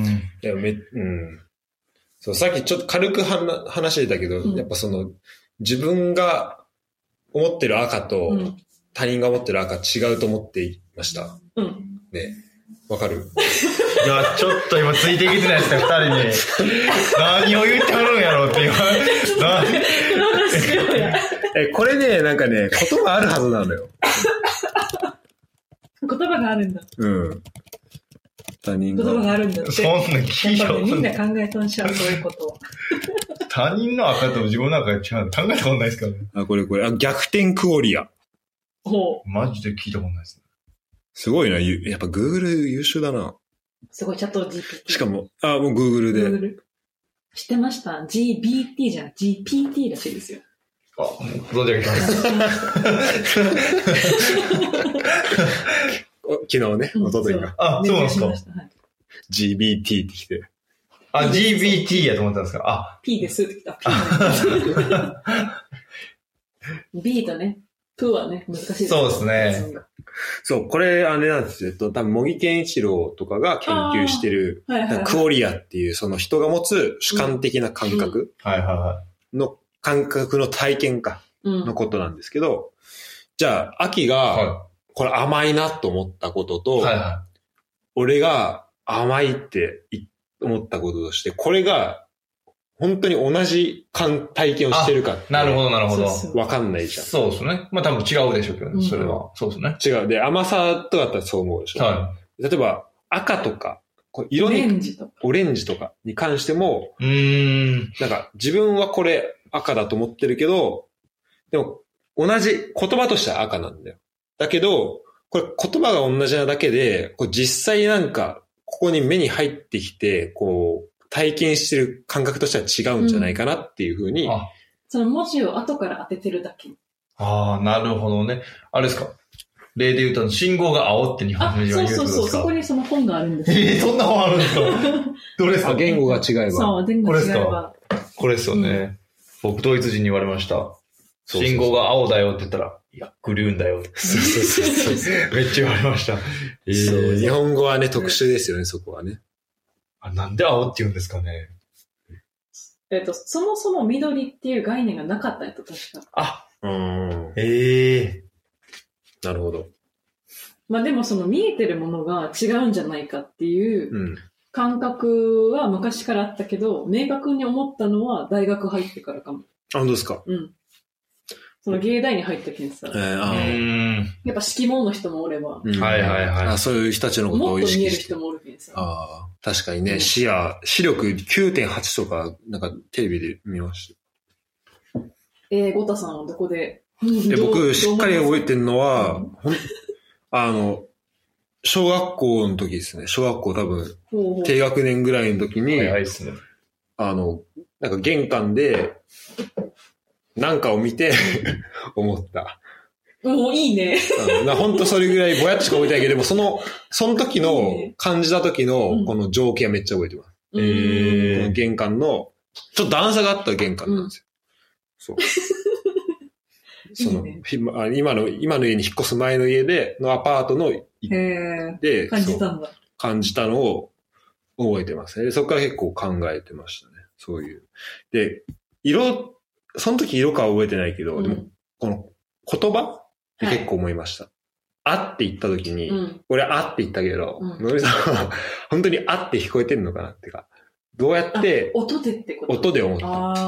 そう、さっきちょっと軽く話してたけど、やっぱ自分が思ってる赤と、他人が思ってる赤違うと思っていました。ね。わかる？ いや、ちょっと今ついてきてないですか、二人に。何を言ってはるんやろうってこれね、なんかね、言葉あるはずなのよ。 言葉があるんだ。 うん。他人が。 言葉があるんだって。 そんな聞いたことない。 みんな考えとんしゃう、そういうことを。 他人の赤と自分の赤が違う。考えたことないですからね。 あ、これ。逆転クオリア。 ほう。 マジで聞いたことないですね。 すごいな。やっぱ Google 優秀だな。 すごい、チャット GPT。 しかも、もう Google で。 Google。知ってました ?GBT じゃん。GPT らしいですよ。 あ、存じ上げてます。 昨日ね、おとといが。 あ、そうなんですか。 はい、 GBT って来て。 あ、GBT やと思ったんですか。あ、 P ですって来た。B とね、P はね、難しいです。 そうですね。 そう、これあれなんですよ。多分、茂木健一郎とかが研究してる、クオリアっていう、その人が持つ主観的な感覚の感覚の体験かのことなんですけど、じゃあ、秋が、これ甘いなと思ったことと、俺が甘いって思ったこととして、これが本当に同じ体験をしてるかって。 なるほど、なるほど。 わかんないじゃん。 そうですね。まあ多分違うでしょうけどね、それは。そうですね。 違う。で、甘さとかだったらそう思うでしょ。はい。例えば、赤とか、色に、オレンジとかに関しても、なんか自分はこれ赤だと思ってるけど、でも同じ言葉としては赤なんだよ。だけど、これ言葉が同じなだけで、実際なんか、ここに目に入ってきて、体験してる感覚としては違うんじゃないかなっていうふうに。 その文字を後から当ててるだけ。 ああ、なるほどね。あれですか。例で言うと、信号が青って日本人は言うとですか。 そう。そこにその本があるんですよ。 そんな本あるんですか。どれですか。 言語が違えば。 そう、言語が違えば。 これですよね。僕、ドイツ人に言われました。信号が青だよって言ったら、いや、グリューンだよって。そう。めっちゃ言われました。 そう、日本語はね、特殊ですよね、そこはね。 なんで青って言うんですかね。 そもそも緑っていう概念がなかったんやと、確か。 なるほど。 まあでもその見えてるものが違うんじゃないかっていう感覚は昔からあったけど、明確に思ったのは大学入ってからかも。 あ、本当ですか。 うん。その芸大に入ったけんさ。やっぱ色盲の人もおれば。 そういう人たちのことを意識して。 もっと見える人もおるけんさ。 確かにね、視力 9.8 とか、なんかテレビで見ました。 ゴタさんはどこで僕、しっかり覚えてるのは、小学校の時ですね。小学校多分、低学年ぐらいの時に、なんか玄関で、なんかを見て、思った。 もういいね。 ほんとそれぐらいぼやっとしか覚えてないけど、でもその時の、感じた時の、この情景はめっちゃ覚えてます。この玄関の、ちょっと段差があった玄関なんですよ。そう。今の家に引っ越す前の家のアパートの、で、 感じたんだ。 感じたのを覚えてますね。そこから結構考えてましたね。そういう。で、その時色かは覚えてないけど、でも、この言葉って結構思いました。あって言った時に、俺あって言ったけど、のりさんは本当にあって聞こえてるのかなってか、どうやって、 音でってこと音で思った。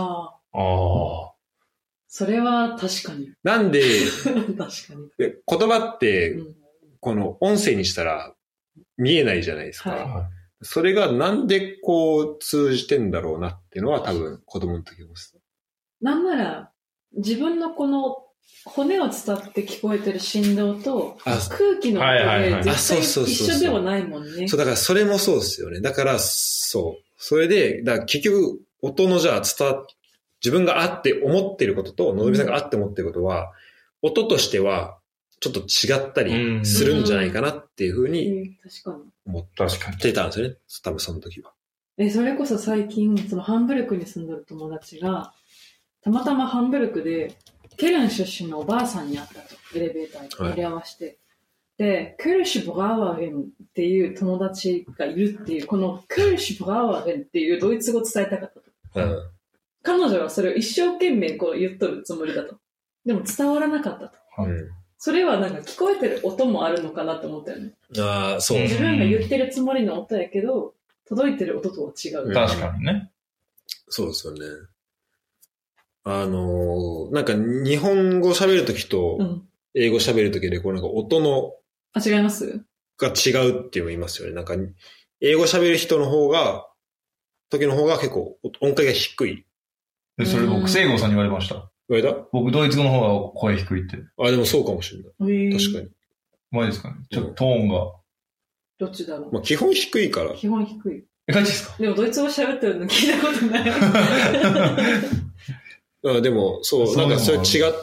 それは確かに。 なんで、 確かに。 言葉って、この音声にしたら見えないじゃないですか。それがなんで通じてんだろうなっていうのは多分子供の時思ってた。 なんなら、自分のこの骨を伝って聞こえてる振動と空気の音で絶対一緒ではないもんね。 そう、だからそれもそうですよね。だから、そう。それで、結局、音の自分があって思ってることと、のぞみさんがあって思ってることは、音としては、ちょっと違ったりするんじゃないかなっていうふうに思ってたんですよね。多分その時は。 それこそ最近、そのハンブルクに住んでる友達が、たまたまハンブルクで、ケルン出身のおばあさんに会ったと。エレベーターに乗り合わせて。で、ケルシュ・ブラワーゲンっていう友達がいるっていう、このケルシュ・ブラワーゲンっていうドイツ語を伝えたかったと。彼女はそれを一生懸命言っとるつもりだと。でも伝わらなかったと。それはなんか聞こえてる音もあるのかなと思ったよね。 そう。 自分が言ってるつもりの音やけど、届いてる音とは違う。 確かにね。 そうですよね。なんか日本語喋るときと英語喋るときで、なんか音のあ、違いますが違うって言いますよね。なんか、英語喋る人の時の方が結構音階が低い。 それ僕、聖郷さんに言われました。 言われた？ 僕、ドイツ語の方が声低いって。 あ、でもそうかもしれない。確かに。 マジですかね。ちょっとトーンが。 どっちだろう。 まあ、基本低いから。 基本低い。 ガチですか？ でもドイツ語喋ってるの聞いたことない。 あ、でも、そう、なんかそれ違って、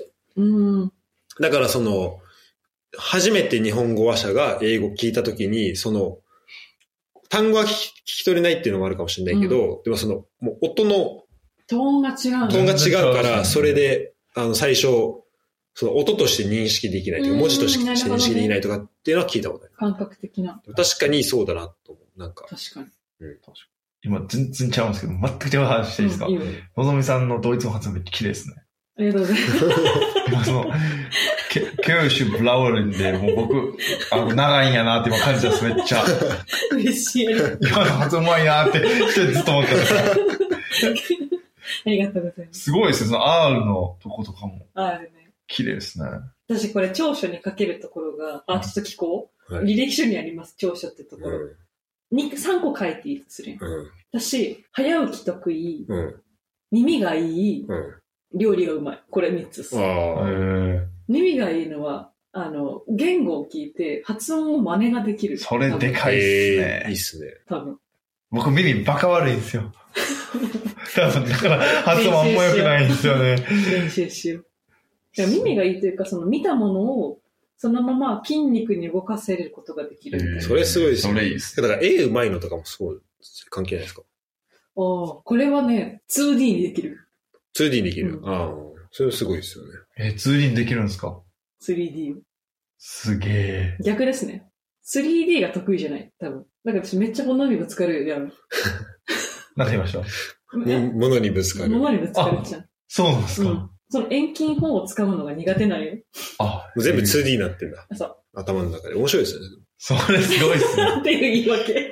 だから初めて日本語話者が英語聞いたときに、単語は聞き取れないっていうのもあるかもしれないけど、でももう音の、 トーンが違う。 トーンが違うから、それで、最初、音として認識できないというか、文字として認識できないとかっていうのは聞いたことある。 感覚的な。 確かにそうだなと思う。なんか。 確かに。 今全然違うんですけど、全く違う話していいですか？のぞみさんのドイツ語発音めっちゃ綺麗ですね。 ありがとうございます。 今ケルシュブラウルンで、もう僕、長いんやなって今感じたんです、めっちゃ。 嬉しい。 今の発音うまいなってずっと思ってた。 ありがとうございます。 すごいですね、R のとことかも。 R ね。 綺麗ですね。 私これ長所に書けるところが、ちょっと聞こう。履歴書にあります、長所ってところ。3個書いていいとする。私、早起き得意、耳がいい、料理がうまい。これ3つです。耳がいいのは、言語を聞いて発音を真似ができる。 それでかいっすね。 いいっすね。 多分。 僕耳バカ悪いんですよ。多分、だから発音あんま良くないんですよね。 練習しよう。耳がいいというか、見たものを、そのまま筋肉に動かせることができる。 それすごいですね。 それいいです。 だから絵うまいのとかもすごい関係ないですか？ これはね、2D にできる。 2D にできる。ああ、それすごいですよね。 2D にできるんですか？ 3D。 すげえ。 逆ですね。3D が得意じゃない、多分。だから私めっちゃ物にぶつかるやん。 何て言いました？ 物にぶつかる。 物にぶつかるじゃん。 そうなんですか？ その遠近法を使うのが苦手なんよ。 全部 2D になってんだ。 そう。 頭の中で。面白いですよね。 それすごいっすね。 っていう言い訳。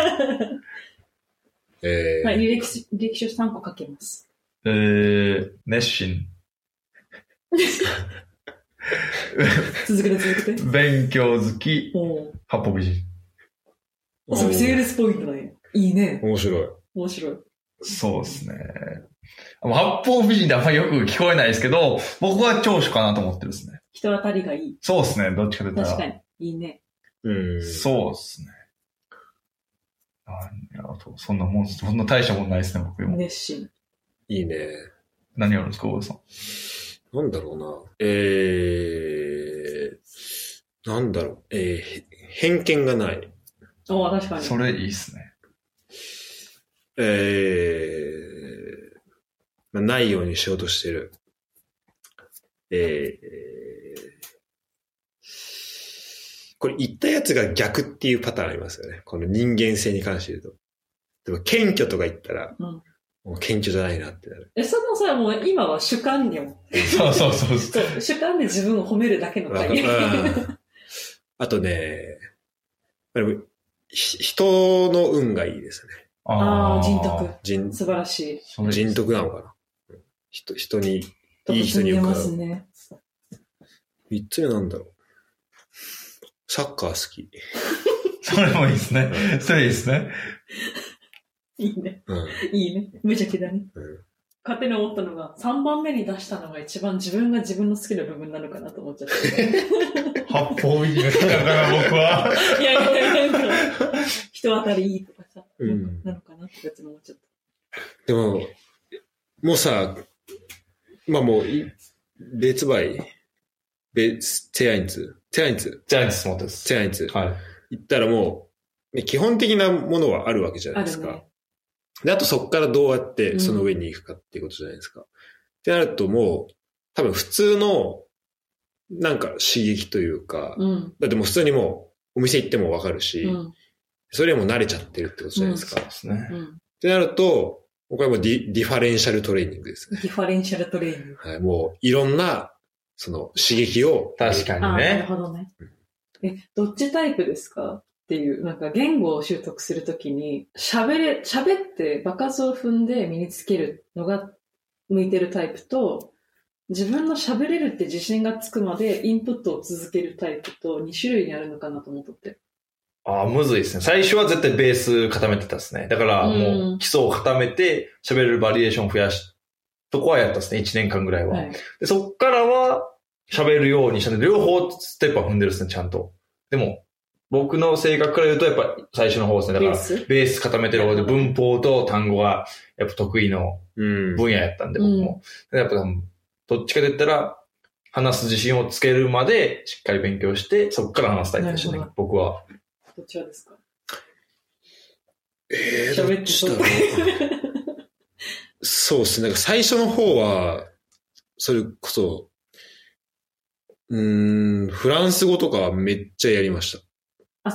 はい、履歴書3個書けます。 熱心。 続けて。 勉強好き。八方美人。 それセールスポイントなんや。いいね。 面白い。 そうですね。八方美人ってあんまりよく聞こえないですけど、僕は長所かなと思ってるですね。 人当たりがいい。 そうですね、どっちかというと。 確かに。いいね。 そうですね。そんな大したもんないですね、僕も。 熱心。 いいね。 何やるんですか、大田さん。 なんだろうな。なんだろう。偏見がない。 確かに。 それいいっすね。 ないようにしようとしてる。これ言ったやつが逆っていうパターンありますよね。この人間性に関して言うと。でも謙虚とか言ったら、もう謙虚じゃないなってなる。 そのさ、もう今は主観よ。 そう。 主観で自分を褒めるだけの会。 あとね、人の運がいいですね。 人徳。素晴らしい。 人徳なのかな。人に、いい人によくますね。 3つ目なんだろう。サッカー好き。 それもいいですね。それいいですね。 いいね。いいね。無邪気だね。勝手に思ったのが、3番目に出したのが一番自分が自分の好きな部分なのかなと思っちゃった。 八方美人が好きだから僕は。 いや、人当たりいいとかさ、なのかなってやつも思っちゃった。 でも、もうさ、まあもう、別売、ツェアインツ持ってます。 ツェアインツ。言ったらもう、基本的なものはあるわけじゃないですか。で、あとそこからどうやってその上に行くかっていうことじゃないですか。ってなるともう、多分普通の、なんか刺激というか、だってもう普通にもうお店行ってもわかるし、それはもう慣れちゃってるってことじゃないですか。 そうですね。 ってなると、僕はもうディファレンシャルトレーニングですね。 ディファレンシャルトレーニング。 はい、もういろんな、その刺激を。 確かにね。 なるほどね。どっちタイプですかっていう、なんか言語を習得するときに、喋って場数を踏んで身につけるのが向いてるタイプと、 自分の喋れるって自信がつくまでインプットを続けるタイプと2種類にあるのかなと思っとって。 むずいですね。最初は絶対ベース固めてたですね。だからもう基礎を固めて喋れるバリエーション増やし、とこはやったですね。1年間ぐらいは。はい、でそっからは喋るようにしたね。両方ステップは踏んでるですね、ちゃんと。でも、僕の性格から言うとやっぱ最初の方ですね。だからベース固めてる方で文法と単語がやっぱ得意の分野やったんで、僕も。やっぱどっちかで言ったら話す自信をつけるまでしっかり勉強して、そっから話すタイプでしたね、僕は。 どちらですか？ 喋ってそう。そうですね。なんか最初の方は、それこそ、フランス語とかめっちゃやりました。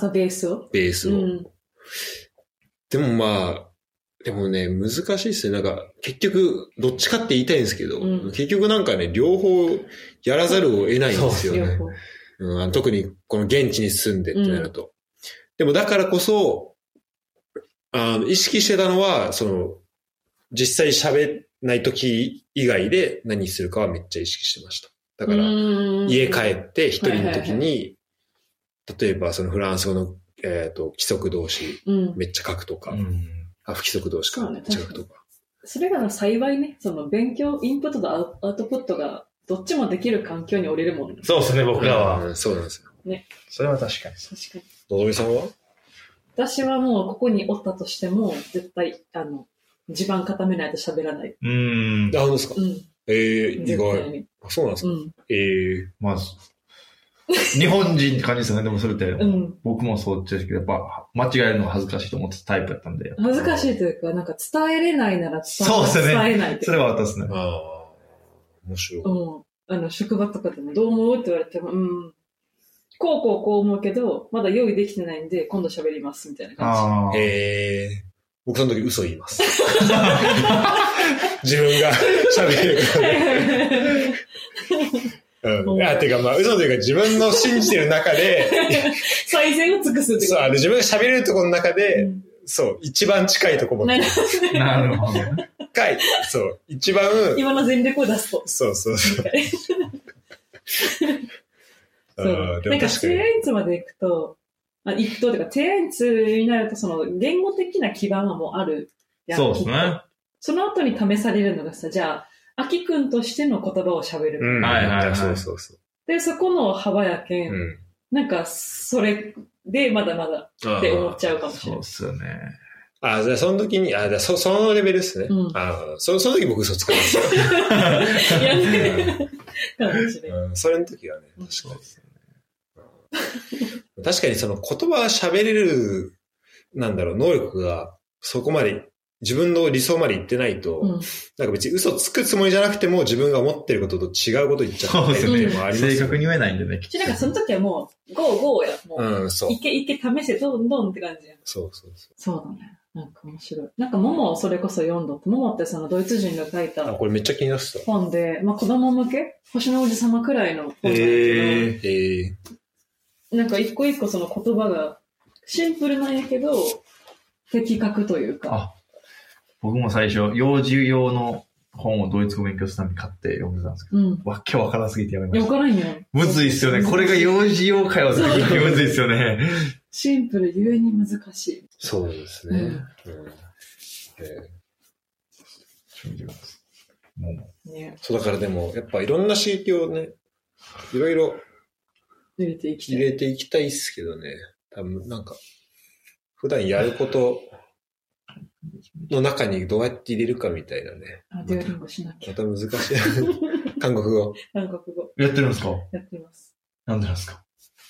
ベースを？ ベースを。でもまあ、でもね、難しいですね。なんか、結局、どっちかって言いたいんですけど、結局なんかね、両方やらざるを得ないんですよね。特にこの現地に住んでってなると。でもだからこそ、意識してたのは、実際喋んない時以外で何するかはめっちゃ意識してました。だから、家帰って一人の時に、例えばそのフランス語の、規則動詞、めっちゃ書くとか、不規則動詞か、めっちゃ書くとか。 それが幸いね、勉強、インプットとアウトプットがどっちもできる環境に折れるもんね。 そうですね、僕らは。 そうなんですよ。 ね。 それは確かに。 確かに。 のぞみさんは？ 私はもうここにおったとしても、絶対、地盤固めないと喋らない。 なんですか？意外。そうなんですか？ まず、日本人って感じですよね。でもそれって、僕もそうですけど、やっぱ間違えるのが恥ずかしいと思ってたタイプだったんで。 恥ずかしいというか、なんか伝えれないなら伝えないって。 それは私ですね。 面白い。職場とかでもどう思うって言われても、こう思うけど、まだ用意できてないんで、今度喋ります、みたいな感じ。 僕その時嘘言います。自分が喋るから。てかまあ嘘というか自分の信じてる中で、 最善を尽くすってこと。 そう、自分が喋れるところの中で、そう、一番近いところ持ってます。 なるほど。 そう、一番。 今の全力を出すと。 そう。そう。 なんか、低円ツまで行くと、一等というか、低円ツになると、言語的な基盤はもうあるやん。 そうですね。 その後に試されるのがさ、じゃあ、アキ君としての言葉を喋る。 そう。 で、そこの幅やけん、なんか、それでまだまだって思っちゃうかもしれない。 そうっすよね。 じゃあその時に、そのレベルですね。その時僕嘘つくんですよ。 いやね。かもしれない。 それの時はね、確かにその言葉喋れる、能力がそこまで、自分の理想まで行ってないと、なんか別に嘘つくつもりじゃなくても自分が思ってることと違うこと言っちゃうっていうのもありますよね。 正確に言えないんでね。 なんかその時はもう、ゴーや。もう、いけ試せ、どんって感じや。 そう。 そうだね。なんか面白い。なんかモモをそれこそ読んどって、モモってドイツ人が書いた。 これめっちゃ気になってた。 本で、子供向け星の王子様くらいの本なんだけど、なんか一個一個言葉がシンプルなんやけど、的確というか。 僕も最初、幼児用の本をドイツ語勉強するために買って読んでたんですけど、わけわからすぎてやめました。 わからんよ。 むずいっすよね。これが幼児用かよってむずいっすよね。 シンプルゆえに難しい。 そうですね。そうだからでも、やっぱいろんな刺激をね、いろいろ入れていきたいっすけどね。多分なんか、普段やることの中にどうやって入れるかみたいなね。 デュオリンゴしなきゃ。 また難しい。韓国語。 韓国語。 やってるんですか？ やってます。 なんでなんですか？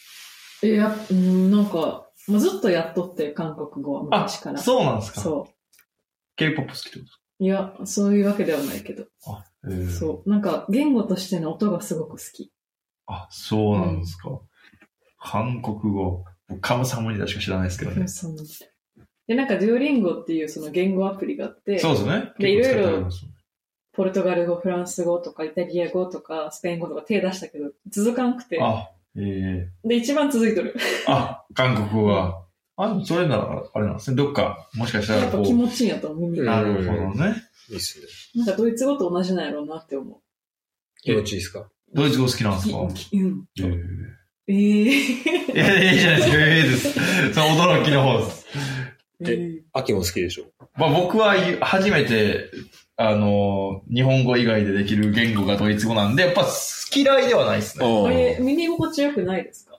なんか、ずっとやっとって、韓国語は昔から。 そうなんですか？ そう。 K-POP 好きってことですか？ いや、そういうわけではないけど。そう。なんか、言語としての音がすごく好き。 そうなんですか。韓国語。カムサムニダしか知らないですけどね。 で、なんか、デュオリンゴっていうその言語アプリがあって。 そうですね。 で、いろいろ、ポルトガル語、フランス語とか、イタリア語とか、スペイン語とか手出したけど、続かんくて。で、一番続いとる。 韓国語が。それなら、あれなんですね。どっか、もしかしたらやっぱ気持ちいいんやと思う、耳が。 なるほどね。 いいっすね。 なんかドイツ語と同じなんやろうなって思う。 気持ちいいですか？ ドイツ語好きなんですか？ うん。 いやいいじゃないですか。です。その驚きの方です。 秋も好きでしょ？ まあ僕は初めて、日本語以外でできる言語がドイツ語なんで、やっぱ嫌いではないですね。 耳心地良くないですか？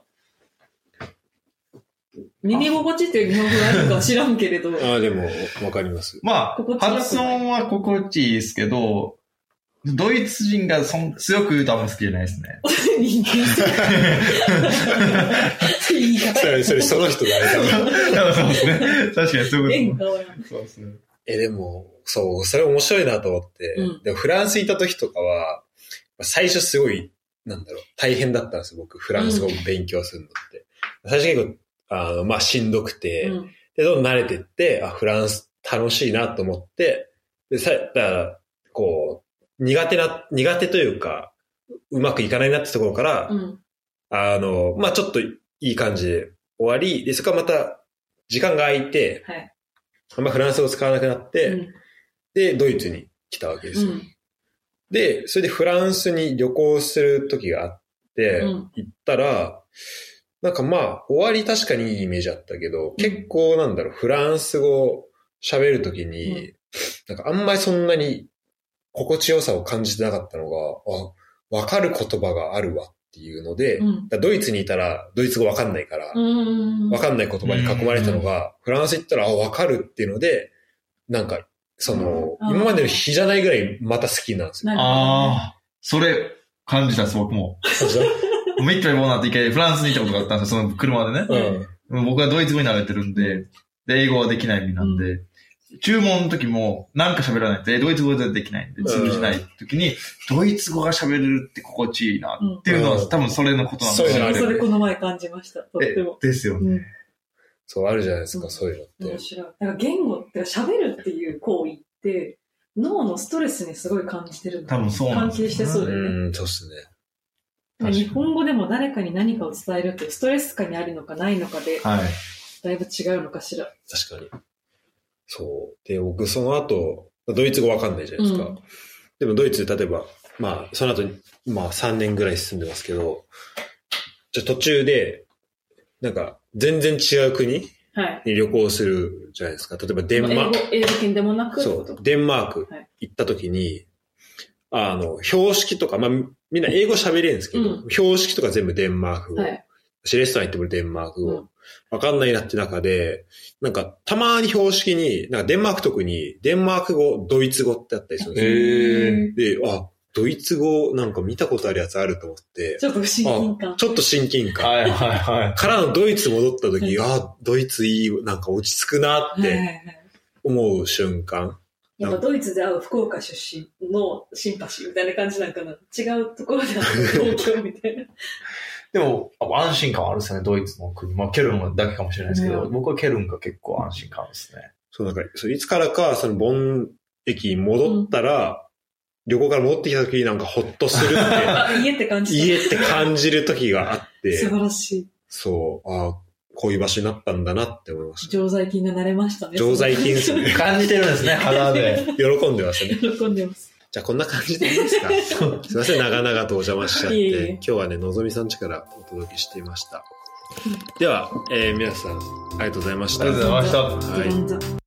耳心地っていう日本語があるかは知らんけれど。 でも、わかります。 まあ、発音は心地いいですけど、ドイツ人が強く言うとあんま好きじゃないですね。 人間言い方。 それその人があれだ。 そうですね。確かにそういうこと。 そうですね。 でも、そう、それ面白いなと思って、でもフランス行った時とかは、最初すごい、大変だったんですよ、僕。フランス語を勉強するのって。最初結構、まあ、しんどくて、で、どんどん慣れてって、フランス楽しいなと思って、で、だから、こう、苦手というか、うまくいかないなってところから、まあ、ちょっといい感じで終わり、で、そこからまた、時間が空いて、あんまフランス語を使わなくなって、で、ドイツに来たわけですよ。で、それでフランスに旅行する時があって、行ったら、なんかまあ、終わり確かにいいイメージあったけど、結構フランス語喋る時に、なんかあんまりそんなに心地よさを感じてなかったのが、わかる言葉があるわっていうので、ドイツにいたらドイツ語わかんないから、わかんない言葉に囲まれたのが、フランス行ったらわかるっていうので、なんか、今までの比じゃないぐらいまた好きなんですよ。 それ感じたんです、僕も。めっちゃもうなって一回フランスに行ったことがあったんですよ、その車でね。僕はドイツ語に慣れてるんで、英語はできない身なんで、注文の時もなんか喋らないと、ドイツ語でできないんで、通じない時に、ドイツ語が喋れるって心地いいなっていうのは、多分それのことなんですよ。それこの前感じました、とっても。 ですよね。 そう、あるじゃないですか、そういうのって。 面白い。だから言語って喋るっていう行為って、脳のストレスにすごい感じてるんだ。 多分そうなんです関係してそうだよね。 そうっすね。 日本語でも誰かに何かを伝えるってストレス下にあるのかないのかで、だいぶ違うのかしら。 確かに。そう。で、僕その後、ドイツ語わかんないじゃないですか。でもドイツで例えば、まあその後に、まあ3年ぐらい進んでますけど、じゃ途中で、なんか全然違う国に旅行するじゃないですか。例えばデンマーク。 英語圏でもなく。 そう。デンマーク行った時に、標識とか、まあみんな英語喋れるんですけど、標識とか全部デンマーク語。レストラン行ってもデンマーク語。わかんないなって中で、なんかたまに標識に、なんかデンマーク特にデンマーク語、ドイツ語ってあったりするんですよ。で、ドイツ語なんか見たことあるやつあると思って。 ちょっと親近感。 ちょっと親近感。からのドイツ戻った時、ドイツいい、なんか落ち着くなって思う瞬間。 やっぱドイツで会う福岡出身のシンパシーみたいな感じなんかな。違うところで会う東京みたいな。 でも、安心感あるですよね、ドイツの国。まあ、ケルンだけかもしれないですけど、僕はケルンが結構安心感ですね。 そう、なんか、いつからか、その、ボン駅に戻ったら、旅行から戻ってきた時になんかホッとするって。 家って感じ家って感じる時があって。 素晴らしい。 そう、こういう場所になったんだなって思いました。 常在菌が慣れましたね。 常在菌ですね。 感じてるんですね、肌で。 喜んでますね。 喜んでます。 じゃあこんな感じでいいですか？すいません、長々とお邪魔しちゃって。今日はね、のぞみさん家からお届けしていました。では、皆さん、ありがとうございました。 ありがとうございました。 はい。